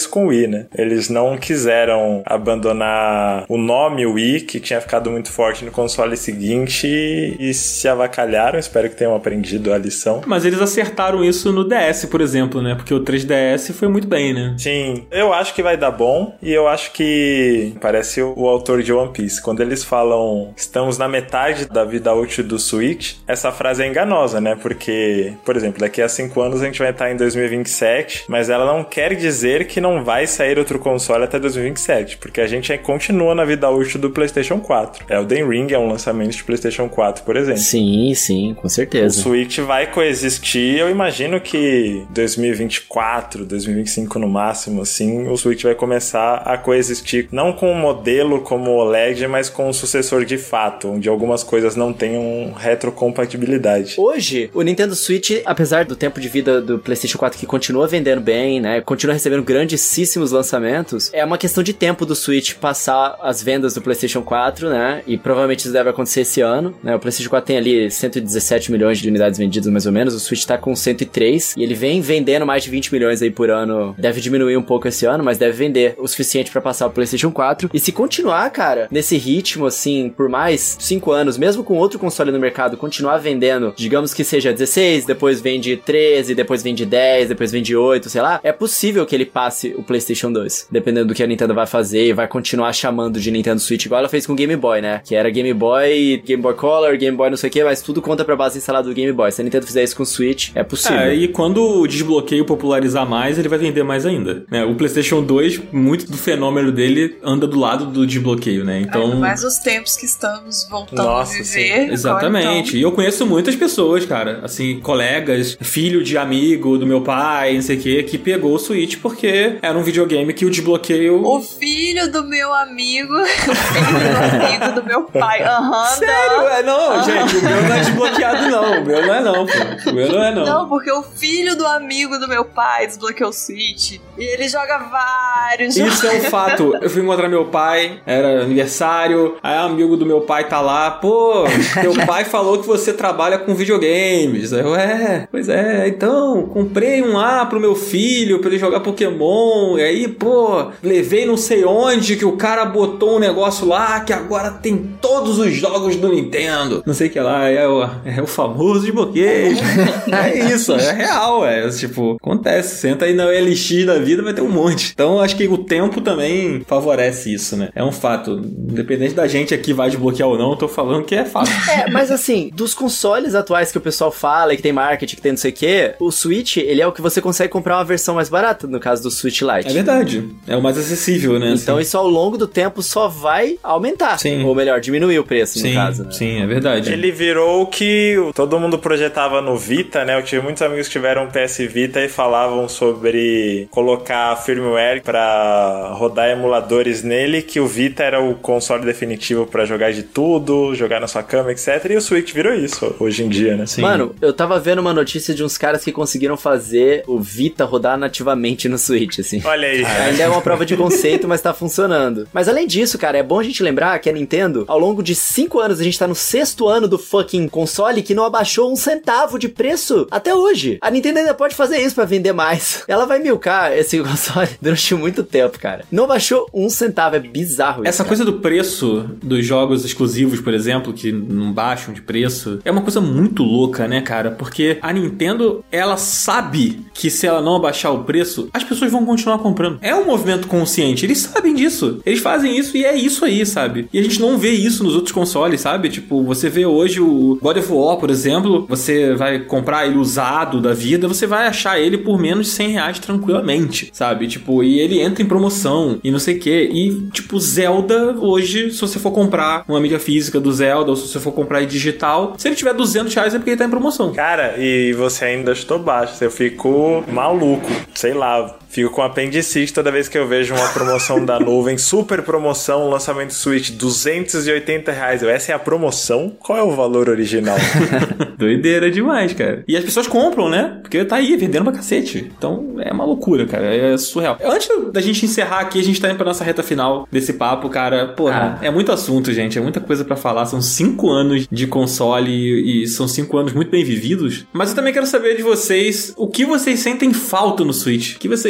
[SPEAKER 4] com o Wii, né? Eles não quiseram abandonar o nome Wii, que tinha ficado muito forte no console seguinte, e se avacalharam. Espero que tenham aprendido a lição.
[SPEAKER 1] Mas eles acertaram isso no D S, por exemplo, né? Porque o três D S foi muito bem, né?
[SPEAKER 4] Sim, eu acho que vai dar bom, e eu acho que parece o, o autor de One Piece. Quando eles falam estamos na metade da vida útil do Switch, essa frase é enganosa, né? Porque, por exemplo, daqui a cinco anos a gente vai estar em dois mil e vinte e sete, mas ela não quer dizer que não vai sair outro console até dois mil e vinte e sete, porque a gente continua na vida útil do PlayStation quatro. Elden Ring é um lançamento de PlayStation quatro, por exemplo.
[SPEAKER 2] Sim, sim, com certeza.
[SPEAKER 4] O Switch vai coexistir, eu imagino que dois mil e vinte e quatro, dois mil e vinte e cinco no máximo, assim, o Switch vai começar a coexistir, não com um modelo como o O L E D, mas com um sucessor de fato, onde algumas coisas não tenham retrocompatibilidade.
[SPEAKER 2] Hoje, o Nintendo Switch, apesar do tempo de vida do PlayStation quatro que continua vendendo bem, né, continua recebendo grandíssimos lançamentos, é uma questão de tempo do Switch passar as vendas do PlayStation quatro, né, e provavelmente isso deve acontecer esse ano, né, o PlayStation quatro tem ali cento e dezessete milhões de unidades vendidas mais ou menos, o Switch tá com cento e três, e ele vem vendendo mais de vinte milhões aí por ano, deve diminuir um pouco esse ano, mas deve vender o suficiente pra passar o PlayStation quatro, e se continuar, cara, nesse ritmo, assim, por mais cinco anos, mesmo com outro console no mercado, continuar vendendo, digamos que seja dezesseis, depois vende treze, depois vende dez, depois vende oito, sei lá, é possível que ele passe o PlayStation dois, dependendo do que a Nintendo vai fazer, e vai continuar chamando de Nintendo Switch, igual ela fez com o Game Boy, né, que era Game Boy, Game Boy Color, Game Boy não sei o que, mas tudo conta pra base instalada do Game Boy. Se a Nintendo fizer isso com o Switch, é possível.
[SPEAKER 1] É, e quando o desbloqueio popularizar mais, ele vai vender mais ainda, né? O PlayStation dois, muito do fenômeno dele anda do lado do desbloqueio, né? Então...
[SPEAKER 3] Ainda mais os tempos que estamos voltando
[SPEAKER 4] Nossa,
[SPEAKER 3] a viver.
[SPEAKER 4] sim.
[SPEAKER 1] Exatamente.
[SPEAKER 3] Então...
[SPEAKER 1] E eu conheço muitas pessoas, cara, assim, colegas, filho de amigo do meu pai, não sei o que, que pegou o Switch porque era um videogame que o desbloqueio...
[SPEAKER 3] O filho do meu amigo, o filho do amigo do meu pai. Aham, uhum,
[SPEAKER 1] Sério? É, não, uhum. Gente, o meu não é desbloqueado não, o meu não é não, pô. O meu não é não.
[SPEAKER 3] Não, porque o filho do amigo do meu pai desbloqueou o Switch e ele joga vários jogos.
[SPEAKER 1] Isso é um fato. Eu fui encontrar meu pai, era aniversário, aí um amigo do meu pai tá lá, pô, teu pai falou que você trabalha com videogames. Aí eu, é, pois é, então, comprei um A pro meu filho pra ele jogar Pokémon, e aí, pô, levei não sei onde que o cara botou um negócio lá que agora tem todos os jogos do Nintendo. Não sei o que lá, é o, é o famoso desbloqueio. É isso, é real, é, tipo, acontece, senta aí na O L X da vida, vai ter um monte. Então, acho que o tempo também favorece isso, né? É um fato. Independente da gente aqui vai desbloquear ou não, eu tô falando que é fato.
[SPEAKER 2] É, mas assim, dos consoles atuais que o pessoal fala, que tem marketing, que tem não sei o quê, o Switch, ele é o que você consegue comprar uma versão mais barata, no caso do Switch Lite.
[SPEAKER 1] É verdade. É o mais acessível, né?
[SPEAKER 2] Então,
[SPEAKER 1] assim.
[SPEAKER 2] Isso ao longo do tempo só vai aumentar.
[SPEAKER 1] Sim.
[SPEAKER 2] Ou melhor, diminuir o preço,
[SPEAKER 1] sim,
[SPEAKER 2] no caso, né?
[SPEAKER 1] Sim, é verdade.
[SPEAKER 4] Ele virou o que todo mundo projetava no Vita, né? Eu tive muitos amigos que tiveram um P S Vita e falavam sobre colocar firmware pra rodar emuladores nele, que o Vita era o console definitivo pra jogar de tudo, jogar na sua cama, etcétera. E o Switch virou isso hoje em dia, né?
[SPEAKER 1] Sim.
[SPEAKER 2] Mano, eu tava vendo uma notícia de uns caras que conseguiram fazer o Vita rodar nativamente no Switch, assim.
[SPEAKER 4] Olha aí.
[SPEAKER 2] Ainda é uma prova de conceito, mas tá funcionando. Mas além disso, cara, é bom a gente lembrar que a Nintendo, ao longo de cinco anos, a gente tá no sexto ano do fucking console que não abaixou um centavo de preço até hoje. A Nintendo ainda pode fazer isso pra vender mais. Ela vai milcar esse console durante muito tempo, cara. Não abaixou um centavo, é bizarro isso.
[SPEAKER 1] Essa
[SPEAKER 2] cara.
[SPEAKER 1] coisa do preço dos jogos exclusivos, por exemplo, que não baixam de preço, é uma coisa muito louca, né, cara? Porque a Nintendo, ela sabe que se ela não abaixar o preço, as pessoas vão continuar comprando. É um movimento consciente, eles sabem disso. Eles fazem isso e é isso aí, sabe? E a gente não vê isso nos outros consoles, sabe? Tipo, você vê hoje o God of War, por exemplo, você vai comprar ele usado da vida, você vai achar ele por menos de cem reais tranquilamente, sabe? Tipo, e ele entra em promoção e não sei o que. E, tipo, Zelda, hoje, se você for comprar uma mídia física do Zelda ou se você for comprar em digital, se ele tiver duzentos reais é porque ele tá em promoção.
[SPEAKER 4] Cara, e você ainda estou baixo, eu fico maluco, sei lá, fico com apendicite toda vez que eu vejo uma promoção da nuvem, super promoção, lançamento Switch, duzentos e oitenta reais. Eu, essa é a promoção? Qual é o valor original?
[SPEAKER 1] Doideira demais, cara. E as pessoas compram, né? Porque tá aí, vendendo pra cacete. Então, é uma loucura, cara. É surreal. Antes da gente encerrar aqui, a gente tá indo pra nossa reta final desse papo, cara. Porra, ah. é muito assunto, gente. É muita coisa pra falar. São cinco anos de console e, e são cinco anos muito bem vividos. Mas eu também quero saber de vocês o que vocês sentem falta no Switch. O que vocês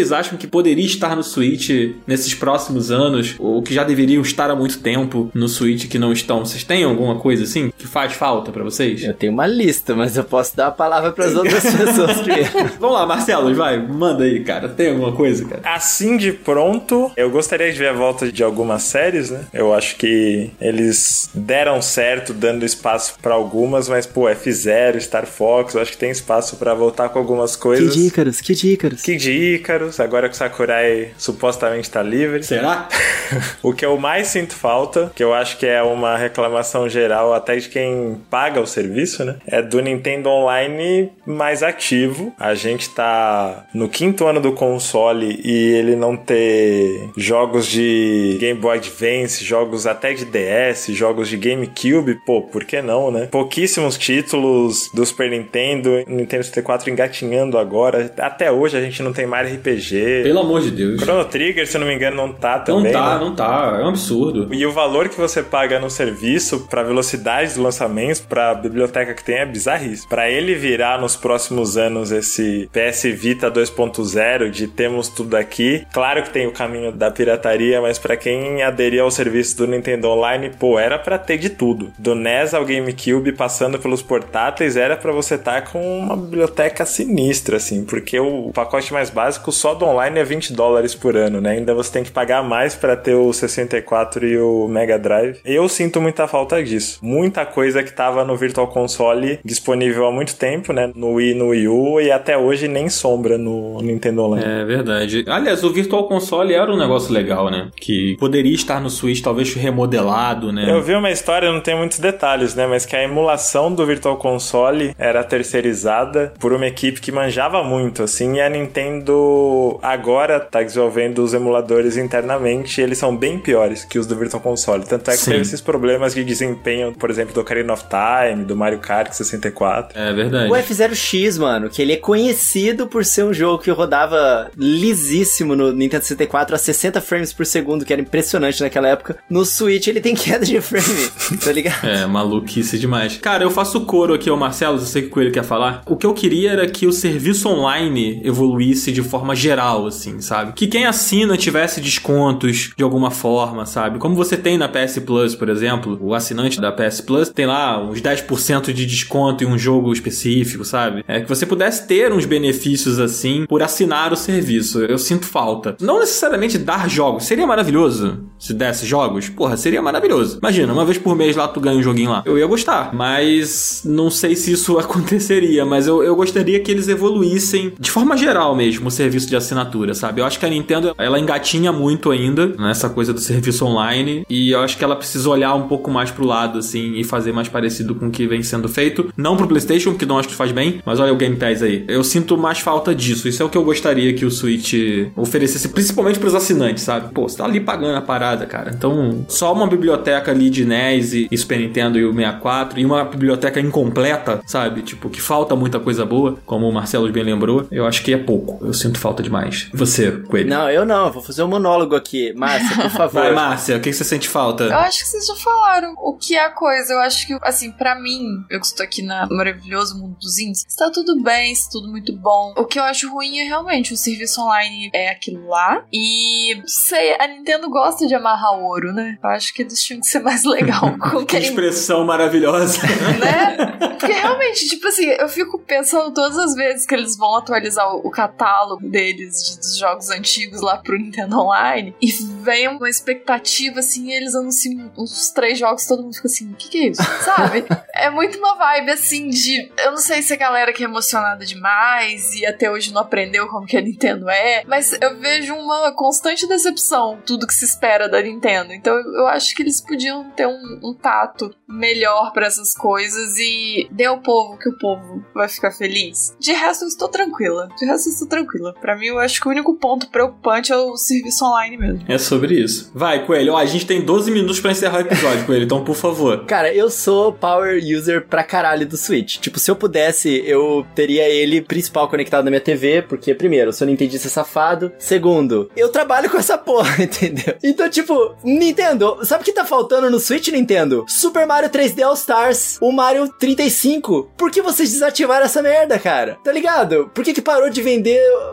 [SPEAKER 1] vocês acham que poderia estar no Switch nesses próximos anos, ou que já deveriam estar há muito tempo no Switch que não estão? Vocês têm alguma coisa assim que faz falta pra vocês?
[SPEAKER 2] Eu tenho uma lista, mas eu posso dar a palavra pras outras pessoas primeiro.
[SPEAKER 1] Vamos lá, Marcelo, vai, manda aí, cara. Tem alguma coisa, cara?
[SPEAKER 4] Assim de pronto, eu gostaria de ver a volta de algumas séries, né? Eu acho que eles deram certo dando espaço pra algumas, mas, pô, F zero, Star Fox, eu acho que tem espaço pra voltar com algumas coisas.
[SPEAKER 2] Que Ícaros, que Ícaros.
[SPEAKER 4] Que Ícaros, agora que o Sakurai supostamente tá livre.
[SPEAKER 1] Será?
[SPEAKER 4] O que eu mais sinto falta, que eu acho que é uma reclamação geral até de quem paga o serviço, né? É do Nintendo Online mais ativo. A gente tá no quinto ano do console e ele não ter jogos de Game Boy Advance, jogos até de D S, jogos de GameCube, pô, por que não, né? Pouquíssimos títulos do Super Nintendo, Nintendo sessenta e quatro engatinhando agora. Até hoje a gente não tem Mario R P G.
[SPEAKER 1] Pelo amor de Deus.
[SPEAKER 4] Chrono Trigger, se eu não me engano, não tá também.
[SPEAKER 1] Não tá,
[SPEAKER 4] né?
[SPEAKER 1] não tá. É um absurdo.
[SPEAKER 4] E o valor que você paga no serviço pra velocidade dos lançamentos, pra biblioteca que tem, é bizarríssimo. Pra ele virar nos próximos anos esse P S Vita dois ponto zero de temos tudo aqui, claro que tem o caminho da pirataria, mas pra quem aderir ao serviço do Nintendo Online, pô, era pra ter de tudo. Do N E S ao GameCube, passando pelos portáteis, era pra você estar com uma biblioteca sinistra, assim, porque o pacote mais básico só do online é vinte dólares por ano, né? Ainda você tem que pagar mais pra ter o sessenta e quatro e o Mega Drive. Eu sinto muita falta disso. Muita coisa que tava no Virtual Console disponível há muito tempo, né? No Wii, no Wii U, e até hoje nem sombra no Nintendo Online.
[SPEAKER 1] É verdade. Aliás, o Virtual Console era um negócio legal, né? Que poderia estar no Switch, talvez remodelado, né?
[SPEAKER 4] Eu vi uma história, não tem muitos detalhes, né? Mas que a emulação do Virtual Console era terceirizada por uma equipe que manjava muito, assim, e a Nintendo agora tá desenvolvendo os emuladores internamente, e eles são bem piores que os do Virtual Console. Tanto é que
[SPEAKER 1] Sim.
[SPEAKER 4] teve esses problemas de desempenho, por exemplo, do Ocarina of Time, do Mario Kart sessenta e quatro.
[SPEAKER 1] É verdade.
[SPEAKER 2] O F zero X, mano, que ele é conhecido por ser um jogo que rodava lisíssimo no Nintendo sessenta e quatro a sessenta frames por segundo, que era impressionante naquela época. No Switch ele tem queda de frame, tá ligado?
[SPEAKER 1] É, maluquice demais. Cara, eu faço coro aqui ao Marcelo, eu sei que o Coelho quer falar. O que eu queria era que o serviço online evoluísse de forma geral, assim, sabe? Que quem assina tivesse descontos de alguma forma, sabe? Como você tem na P S Plus, por exemplo, o assinante da P S Plus tem lá uns dez por cento de desconto em um jogo específico, sabe? É que você pudesse ter uns benefícios assim por assinar o serviço. Eu sinto falta. Não necessariamente dar jogos. Seria maravilhoso se desse jogos. Porra, seria maravilhoso. Imagina, uma vez por mês lá tu ganha um joguinho lá. Eu ia gostar. Mas não sei se isso aconteceria. Mas eu, eu gostaria que eles evoluíssem de forma geral mesmo o serviço de assinatura, sabe? Eu acho que a Nintendo, ela engatinha muito ainda nessa coisa do serviço online. E eu acho que ela precisa olhar um pouco mais pro lado, assim, e fazer mais parecido com o que vem sendo feito. Não pro PlayStation, que não acho que faz bem. Mas olha o Game Pass aí. Eu sinto mais falta disso. Isso é o que eu gostaria que o Switch oferecesse, principalmente pros assinantes, sabe? Pô, você tá ali pagando a parada, cara. Então, só uma biblioteca ali de N E S e Super Nintendo e o sessenta e quatro e uma biblioteca incompleta, sabe? Tipo, que falta muita coisa boa, como o Marcelo bem lembrou, eu acho que é pouco. Eu sinto falta demais. Você, Coelho?
[SPEAKER 2] Não, eu não. Eu vou fazer um monólogo aqui. Márcia, por favor.
[SPEAKER 1] Vai, Márcia, o que você sente falta?
[SPEAKER 3] Eu acho que vocês já falaram o que é a coisa. Eu acho que, assim, pra mim, eu que estou aqui na- no maravilhoso mundo dos indies, está tudo bem, está tudo muito bom. O que eu acho ruim é realmente o serviço online é aquilo lá. E, sei, a Nintendo gosta de amarrar o ouro, né? Eu acho que eles tinham que ser mais legal com
[SPEAKER 1] Que
[SPEAKER 3] quem...
[SPEAKER 1] expressão maravilhosa.
[SPEAKER 3] Né? Porque realmente, tipo assim, eu fico pensando todas as vezes que eles vão atualizar o, o catálogo deles, de- dos jogos antigos lá pro Nintendo Online, e vem uma expectativa, assim, e eles anunciam uns três jogos, todo mundo fica assim, o que que é isso? Sabe? É muito uma vibe, assim, de... Eu não sei se a galera que é emocionada demais e até hoje não aprendeu como que a Nintendo é, mas eu vejo uma constante decepção, tudo que se espera da Nintendo. Então eu acho que eles podiam ter um, um tato melhor pra essas coisas e dê ao povo que o povo vai ficar feliz. De resto, eu estou tranquila. De resto, eu estou tranquila. Pra mim, eu acho que o único ponto preocupante é o serviço online mesmo.
[SPEAKER 1] É sobre isso. Vai, Coelho. Ó, a gente tem doze minutos pra encerrar o episódio, Coelho. Então, por favor.
[SPEAKER 2] Cara, eu sou power user pra caralho do Switch. Tipo, se eu pudesse, eu teria ele principal conectado na minha T V, porque, primeiro, eu sou nintendista safado. Segundo, eu trabalho com essa porra, entendeu? Então, tipo, Nintendo, sabe o que tá faltando no Switch, Nintendo? Super Mario três D All Stars, o Mario trinta e cinco. Por que vocês desativaram essa merda, cara? Tá ligado? Por que que parou de vender? Não dá pra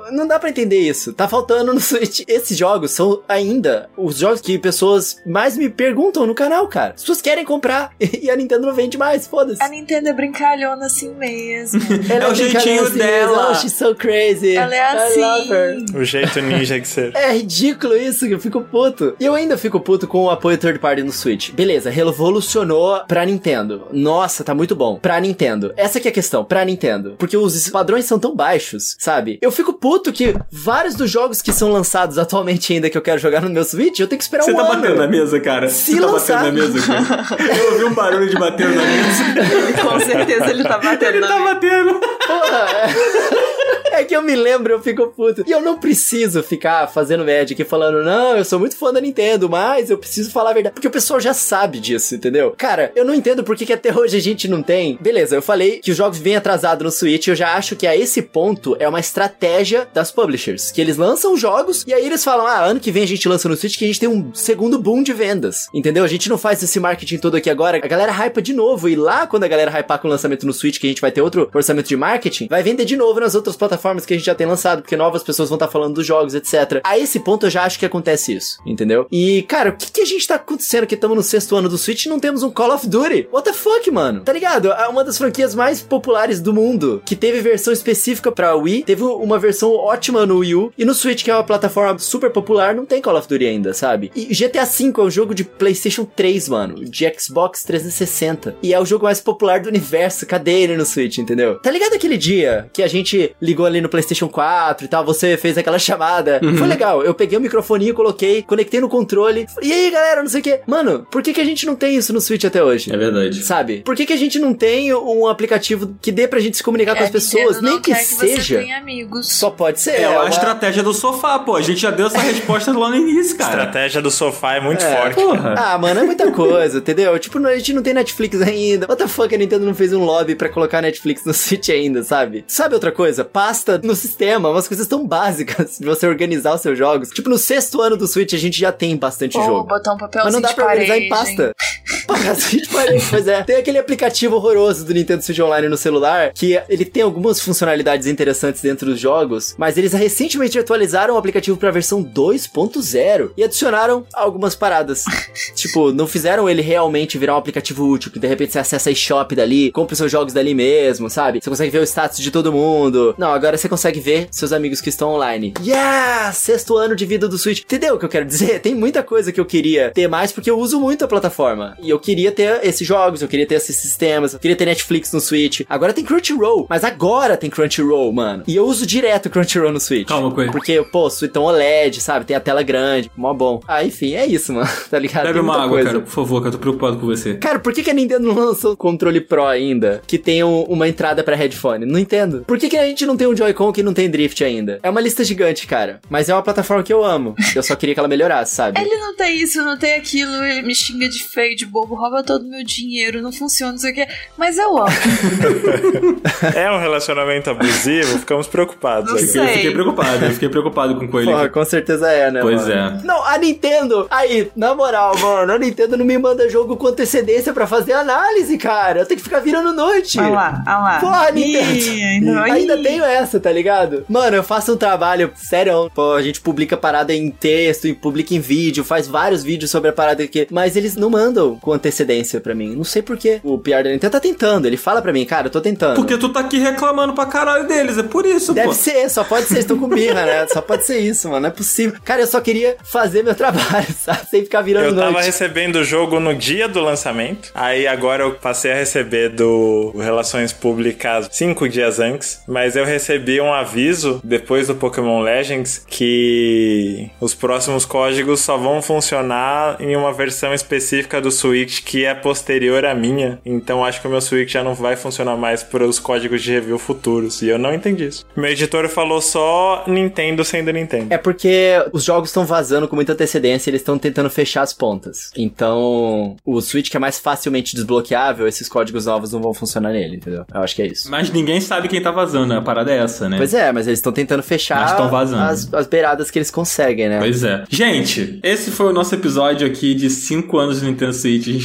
[SPEAKER 2] pra entender isso. Tá faltando no Switch. Esses jogos são ainda os jogos que pessoas mais me perguntam no canal, cara. As pessoas querem comprar e a Nintendo não vende mais, foda-se.
[SPEAKER 3] A Nintendo é brincalhona assim mesmo.
[SPEAKER 1] É o jeitinho
[SPEAKER 2] assim
[SPEAKER 1] dela.
[SPEAKER 2] Oh, she's so crazy.
[SPEAKER 3] Ela é assim.
[SPEAKER 2] I love her.
[SPEAKER 4] O jeito ninja que ser.
[SPEAKER 2] É ridículo isso, que eu fico puto. E eu ainda fico puto com o apoio third party no Switch. Beleza, revolucionou pra Nintendo. Nossa, tá muito bom. Pra Nintendo. Essa que é a questão, pra Nintendo. Porque os padrões são tão baixos, sabe? Eu fico puto que vários dos jogos que são lançados atualmente ainda que eu quero jogar no meu Switch, eu tenho que esperar
[SPEAKER 1] Você
[SPEAKER 2] um
[SPEAKER 1] tá
[SPEAKER 2] ano.
[SPEAKER 1] batendo na mesa, cara?
[SPEAKER 2] Se
[SPEAKER 1] Você tá
[SPEAKER 2] lançar.
[SPEAKER 1] batendo na mesa, cara? Eu ouvi um barulho de bater na mesa.
[SPEAKER 3] Com certeza ele tá batendo.
[SPEAKER 1] Ele tá batendo.
[SPEAKER 2] Porra, é... é que eu me lembro, eu fico puto. E eu não preciso ficar fazendo média aqui falando, não, eu sou muito fã da Nintendo, mas eu preciso falar a verdade. Porque o pessoal já sabe disso, entendeu? Cara, eu não entendo por que, que até hoje a gente não tem. Beleza, eu falei que os jogos vêm atrasados no Switch, eu já acho que a esse ponto é uma estratégia das publishers. Que eles lançam jogos e aí eles falam, ah, ano que vem a gente lança no Switch que a gente tem um segundo boom de vendas. Entendeu? A gente não faz esse marketing todo aqui agora, a galera hypa de novo. E lá, quando a galera hypar com o lançamento no Switch, que a gente vai ter outro orçamento de marketing, vai vender de novo nas outras plataformas que a gente já tem lançado, porque novas pessoas vão estar falando dos jogos, etcétera. A esse ponto eu já acho que acontece isso, entendeu? E, cara, o que que a gente tá acontecendo que estamos no sexto ano do Switch e não temos um Call of Duty? What the fuck, mano? Tá ligado? É uma das franquias mais populares do mundo, que teve versão específica pra Wii, teve uma versão ótima no Wii U, e no Switch, que é uma plataforma super popular, não tem Call of Duty ainda, sabe? E G T A cinco é um jogo de PlayStation três, mano, de Xbox trezentos e sessenta, e é o jogo mais popular do universo. Cadê ele no Switch, entendeu? Tá ligado aquele dia que a gente ligou ali no PlayStation quatro e tal, você fez aquela chamada? Uhum. Foi legal, eu peguei o microfoninho, coloquei, conectei no controle, e aí, galera, não sei o que. Mano, por que que a gente não tem isso no Switch até hoje?
[SPEAKER 1] É verdade.
[SPEAKER 2] Sabe? Por que que a gente não tem um aplicativo que dê pra gente se comunicar é, com as pessoas? Nem que, que seja.
[SPEAKER 3] Você amigos.
[SPEAKER 2] Só pode ser.
[SPEAKER 1] É,
[SPEAKER 2] é
[SPEAKER 1] a
[SPEAKER 2] uma...
[SPEAKER 1] estratégia do sofá, pô. A gente já deu essa resposta lá no início, cara.
[SPEAKER 4] A estratégia do sofá é muito
[SPEAKER 2] é,
[SPEAKER 4] forte.
[SPEAKER 1] Porra.
[SPEAKER 2] Ah, mano, é muita coisa, entendeu? Tipo, a gente não tem Netflix ainda. What the fuck, a Nintendo não fez um lobby pra colocar Netflix no Switch ainda, sabe? Sabe outra coisa? Pasta no sistema, umas coisas tão básicas de você organizar os seus jogos. Tipo, no sexto ano do Switch a gente já tem bastante
[SPEAKER 3] oh,
[SPEAKER 2] jogo.
[SPEAKER 3] botar um papelzinho
[SPEAKER 2] mas não dá pra
[SPEAKER 3] parede,
[SPEAKER 2] organizar em pasta. Switch parede, pois é. Tem aquele aplicativo horroroso do Nintendo Switch Online no celular, que ele tem algumas funcionalidades interessantes dentro dos jogos, mas eles recentemente atualizaram o aplicativo pra versão dois ponto zero e adicionaram algumas paradas. Tipo, não fizeram ele realmente virar um aplicativo útil, que de repente você acessa a eShop dali, compra os seus jogos dali mesmo, sabe? Você consegue ver o status de todo mundo. Não, agora você consegue ver seus amigos que estão online. Yeah! Sexto ano de vida do Switch. Entendeu o que eu quero dizer? Tem muita coisa que eu queria ter mais, porque eu uso muito a plataforma. E eu queria ter esses jogos, eu queria ter esses sistemas, eu queria ter Netflix no Switch. Agora tem Crunchyroll, mas agora tem Crunchyroll, mano. E eu uso direto Crunchyroll no Switch.
[SPEAKER 1] Calma, Coelho.
[SPEAKER 2] Porque, pô, Switch O L E D, sabe? Tem a tela grande, mó bom. Ah, enfim, é isso, mano. Tá ligado?
[SPEAKER 1] Bebe uma água, coisa. Cara, por favor, que eu tô preocupado com você.
[SPEAKER 2] Cara, por que que a Nintendo não lançou o controle Pro ainda, que tem um, uma entrada pra headphone? Não entendo. Por que que a gente não tem um Joy-Con que não tem drift ainda? É uma lista gigante, cara. Mas é uma plataforma que eu amo. Eu só queria que ela melhorasse, sabe?
[SPEAKER 3] Ele não tem isso, não tem aquilo, ele me xinga de feio, de bobo, rouba todo o meu dinheiro, não funciona, não sei o que. Mas eu amo.
[SPEAKER 4] É um relacionamento abusivo? Ficamos preocupados.
[SPEAKER 3] Não
[SPEAKER 4] aqui.
[SPEAKER 3] sei.
[SPEAKER 1] Eu fiquei preocupado, eu fiquei preocupado com o Coelho.
[SPEAKER 2] Porra, com certeza é, né,
[SPEAKER 1] Pois
[SPEAKER 2] mano?
[SPEAKER 1] é.
[SPEAKER 2] Não, a Nintendo... Aí, na moral, mano, a Nintendo não me manda jogo com antecedência pra fazer análise, cara. Eu tenho que ficar virando noite.
[SPEAKER 3] Olha lá, olha lá.
[SPEAKER 2] Porra, Nintendo.
[SPEAKER 3] Ih, ainda,
[SPEAKER 2] Ainda tenho essa, tá ligado? Mano, eu faço um trabalho sério. Pô, a gente publica parada em texto, publica em vídeo, faz vários vídeos sobre a parada aqui. Mas eles não mandam com antecedência pra mim. Não sei porquê. O P R da Nintendo tá tentando. Ele fala pra mim, cara, eu tô tentando.
[SPEAKER 1] Porque tu tá aqui reclamando pra caralho deles. É por isso,
[SPEAKER 2] Deve
[SPEAKER 1] pô.
[SPEAKER 2] Deve ser, só pode ser. Estão com birra, né? Só pode ser isso, mano. Não é possível. Cara, eu só queria fazer meu trabalho, sabe? Sem ficar virando
[SPEAKER 4] Eu tava
[SPEAKER 2] noite.
[SPEAKER 4] recebendo o jogo no dia do lançamento. Aí agora eu passei a receber do Relações Públicas cinco dias antes. Mas eu recebi um aviso depois do Pokémon Legends que os próximos códigos só vão funcionar em uma versão específica do Switch que é posterior à minha. Então acho que o meu Switch já não vai funcionar mais para os códigos de review futuros. E eu não entendi isso. Meu editor falou só Nintendo sendo Nintendo.
[SPEAKER 2] É porque os jogos estão vazando com muita antecedência e eles estão tentando fechar as pontas. Então, o Switch que é mais facilmente desbloqueável, esses códigos novos não vão funcionar nele, entendeu? Eu acho que é isso.
[SPEAKER 1] Mas ninguém sabe quem tá vazando, a parada é essa, né?
[SPEAKER 2] Pois é, mas eles estão tentando fechar
[SPEAKER 1] Mas tão vazando.
[SPEAKER 2] As, as beiradas que eles conseguem, né?
[SPEAKER 1] Pois é. Gente, esse foi o nosso episódio aqui de cinco anos do Nintendo Switch. A gente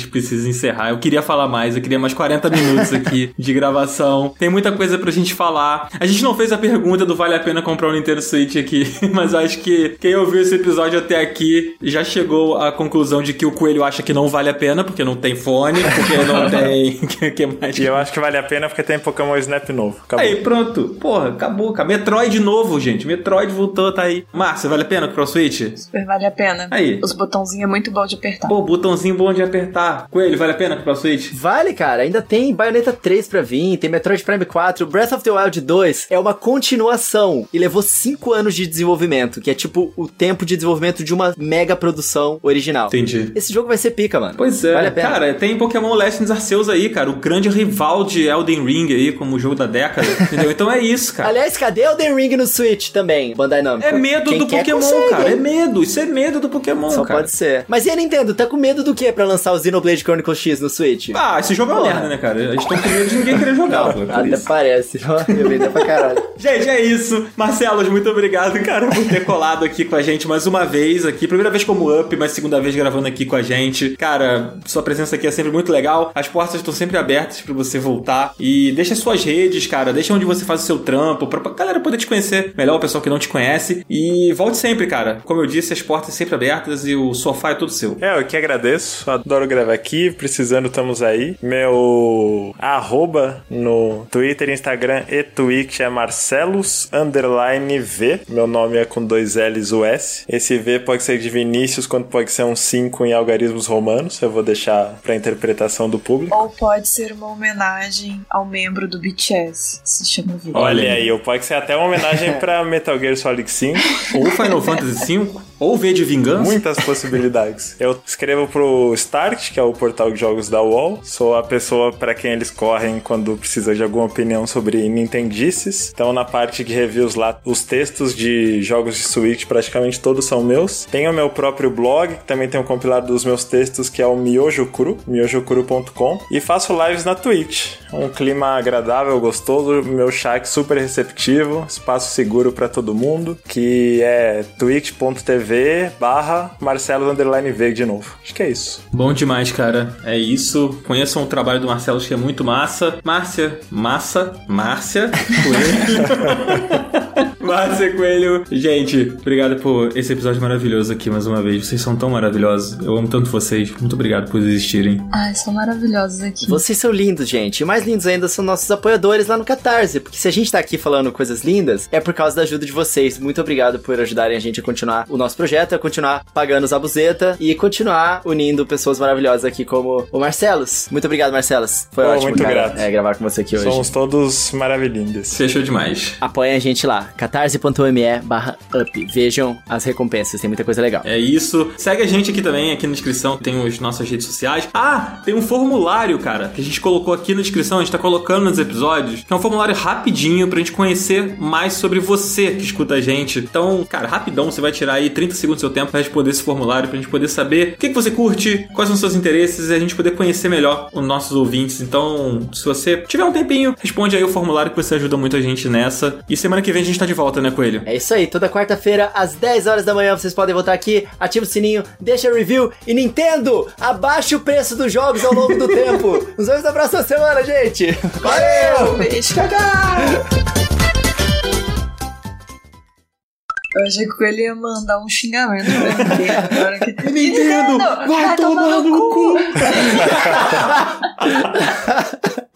[SPEAKER 1] gente precisa encerrar. Eu queria falar mais, eu queria mais quarenta minutos aqui de gravação. Tem muita coisa pra gente falar. A gente não fez a pergunta do vale a pena comprar um Nintendo Switch aqui, mas acho que quem ouviu esse episódio até aqui já chegou à conclusão de que o Coelho acha que não vale a pena, porque não tem fone, porque não tem... que mais?
[SPEAKER 4] E eu acho que vale a pena porque tem Pokémon Snap novo. Acabou.
[SPEAKER 1] Aí, pronto. Porra, acabou. Metroid novo, gente. Metroid voltou, tá aí. Márcia, vale a pena comprar o Switch?
[SPEAKER 3] Super vale a pena.
[SPEAKER 1] Aí.
[SPEAKER 3] Os botãozinhos é muito bom de apertar.
[SPEAKER 1] Pô, botãozinho bom de apertar. Coelho, vale a pena comprar o Switch?
[SPEAKER 2] Vale, cara. Ainda tem Bayonetta três pra vir, tem Metroid Prime quatro. Breath of the Wild dois é uma continuação e levou cinco anos de desenvolvimento, que é tipo o tempo de desenvolvimento de uma mega produção original.
[SPEAKER 1] Entendi.
[SPEAKER 2] Esse jogo vai ser pica, mano.
[SPEAKER 1] Pois é.
[SPEAKER 2] Vale a pena.
[SPEAKER 1] Cara, tem Pokémon Legends Arceus aí, cara. O grande rival de Elden Ring aí, como o jogo da década. Entendeu? Então é isso, cara.
[SPEAKER 2] Aliás, cadê Elden Ring no Switch também, Bandai Namco?
[SPEAKER 1] É medo
[SPEAKER 2] Quem
[SPEAKER 1] do
[SPEAKER 2] quer,
[SPEAKER 1] Pokémon,
[SPEAKER 2] consegue,
[SPEAKER 1] cara.
[SPEAKER 2] hein?
[SPEAKER 1] É medo. Isso é medo do Pokémon,
[SPEAKER 2] Só
[SPEAKER 1] cara.
[SPEAKER 2] pode ser. Mas e a Nintendo? Tá com medo do que pra lançar o Xenoblade Chronicles X no Switch?
[SPEAKER 1] Ah, esse jogo é uma
[SPEAKER 2] Porra.
[SPEAKER 1] merda, né, cara? Eles estão com medo de ninguém querer jogar, pô. É por
[SPEAKER 2] Até
[SPEAKER 1] isso.
[SPEAKER 2] parece. Eu vendeu pra caralho.
[SPEAKER 1] Gente, é isso. Marcelos, muito obrigado, cara, por ter colado aqui com a gente mais uma vez aqui. Primeira vez como Up, mas segunda vez gravando aqui com a gente. Cara, sua presença aqui é sempre muito legal. As portas estão sempre abertas pra você voltar. E deixa suas redes, cara. Deixa onde você faz o seu trampo, pra galera poder te conhecer melhor, o pessoal que não te conhece. E volte sempre, cara. Como eu disse, as portas sempre abertas e o sofá é todo seu.
[SPEAKER 4] É, eu que agradeço. Adoro gravar aqui. Precisando, estamos aí. Meu arroba no Twitter, Instagram e Twitch é Marcelos underline V. Meu nome é com dois L's o S. Esse V pode ser de Vinícius, quanto pode ser um cinco em algarismos romanos. Eu vou deixar pra interpretação do público.
[SPEAKER 3] Ou pode ser uma homenagem ao membro do B T S. Se chama V.
[SPEAKER 4] Olha aí, ou pode ser até uma homenagem pra Metal Gear Solid cinco.
[SPEAKER 1] Ou Final Fantasy cinco, ou V de Vingança.
[SPEAKER 4] Muitas possibilidades. Eu escrevo pro Start, que é o portal de jogos da U O L. Sou a pessoa para quem eles correm quando precisa de alguma opinião sobre Nintendices. Então, na parte de reviews lá, os textos de jogos de Switch praticamente todos são meus. Tenho o meu próprio blog, que também tem um compilado dos meus textos, que é o Miojo Cru, miojo cru ponto com. E faço lives na Twitch. Um clima agradável, gostoso, meu chat super receptivo, espaço seguro para todo mundo, que é twitch.tv barra Marcelo underline V de novo. Acho que é isso.
[SPEAKER 1] Bom demais, cara. É isso. Conheçam o trabalho do Marcelo, que é muito massa. Márcia, massa, Márcia Coelho. Márcia Coelho. Gente, obrigado por esse episódio maravilhoso aqui mais uma vez. Vocês são tão maravilhosos. Eu amo tanto vocês. Muito obrigado por existirem.
[SPEAKER 3] Ai, são maravilhosos aqui.
[SPEAKER 2] Vocês são lindos, gente. E mais lindos ainda são nossos apoiadores lá no Catarse. Porque se a gente tá aqui falando coisas lindas, é por causa da ajuda de vocês. Muito obrigado por ajudarem a gente a continuar o nosso projeto, a continuar pagando os abuzeta e continuar unindo pessoas maravilhosas aqui como o Marcelos. Muito obrigado, Marcelos. Foi
[SPEAKER 4] Oh,
[SPEAKER 2] ótimo,
[SPEAKER 4] muito
[SPEAKER 2] cara,
[SPEAKER 4] grato.
[SPEAKER 2] é, gravar com você aqui hoje.
[SPEAKER 4] Somos todos maravilhindos.
[SPEAKER 1] Fechou demais.
[SPEAKER 2] Apoiem a gente lá, catarse.me barra up. Vejam as recompensas, tem muita coisa legal.
[SPEAKER 1] É isso. Segue a gente aqui também, aqui na descrição tem as nossas redes sociais. Ah, tem um formulário, cara, que a gente colocou aqui na descrição, a gente tá colocando nos episódios, que é um formulário rapidinho pra gente conhecer mais sobre você que escuta a gente. Então, cara, rapidão, você vai tirar aí trinta segundos do seu tempo pra responder esse formulário, pra gente poder saber o que, que você curte, quais são os seus interesses e a gente poder conhecer melhor os nossos ouvintes. Então, se você tiver um tempinho, responde aí o formulário que você ajuda muito a gente nessa. E semana que vem a gente tá de volta, né, Coelho?
[SPEAKER 2] É isso aí, toda quarta-feira, às dez horas da manhã, vocês podem voltar aqui, ativa o sininho, deixa a review e Nintendo, abaixe o preço dos jogos ao longo do tempo. Nos vemos na próxima semana, gente. Valeu!
[SPEAKER 3] Beijo.
[SPEAKER 2] Tchau, tchau!
[SPEAKER 3] Eu achei que ele ia mandar um xingamento pra ninguém agora. Que...
[SPEAKER 1] Nintendo, vai tomar no cu!
[SPEAKER 2] cu!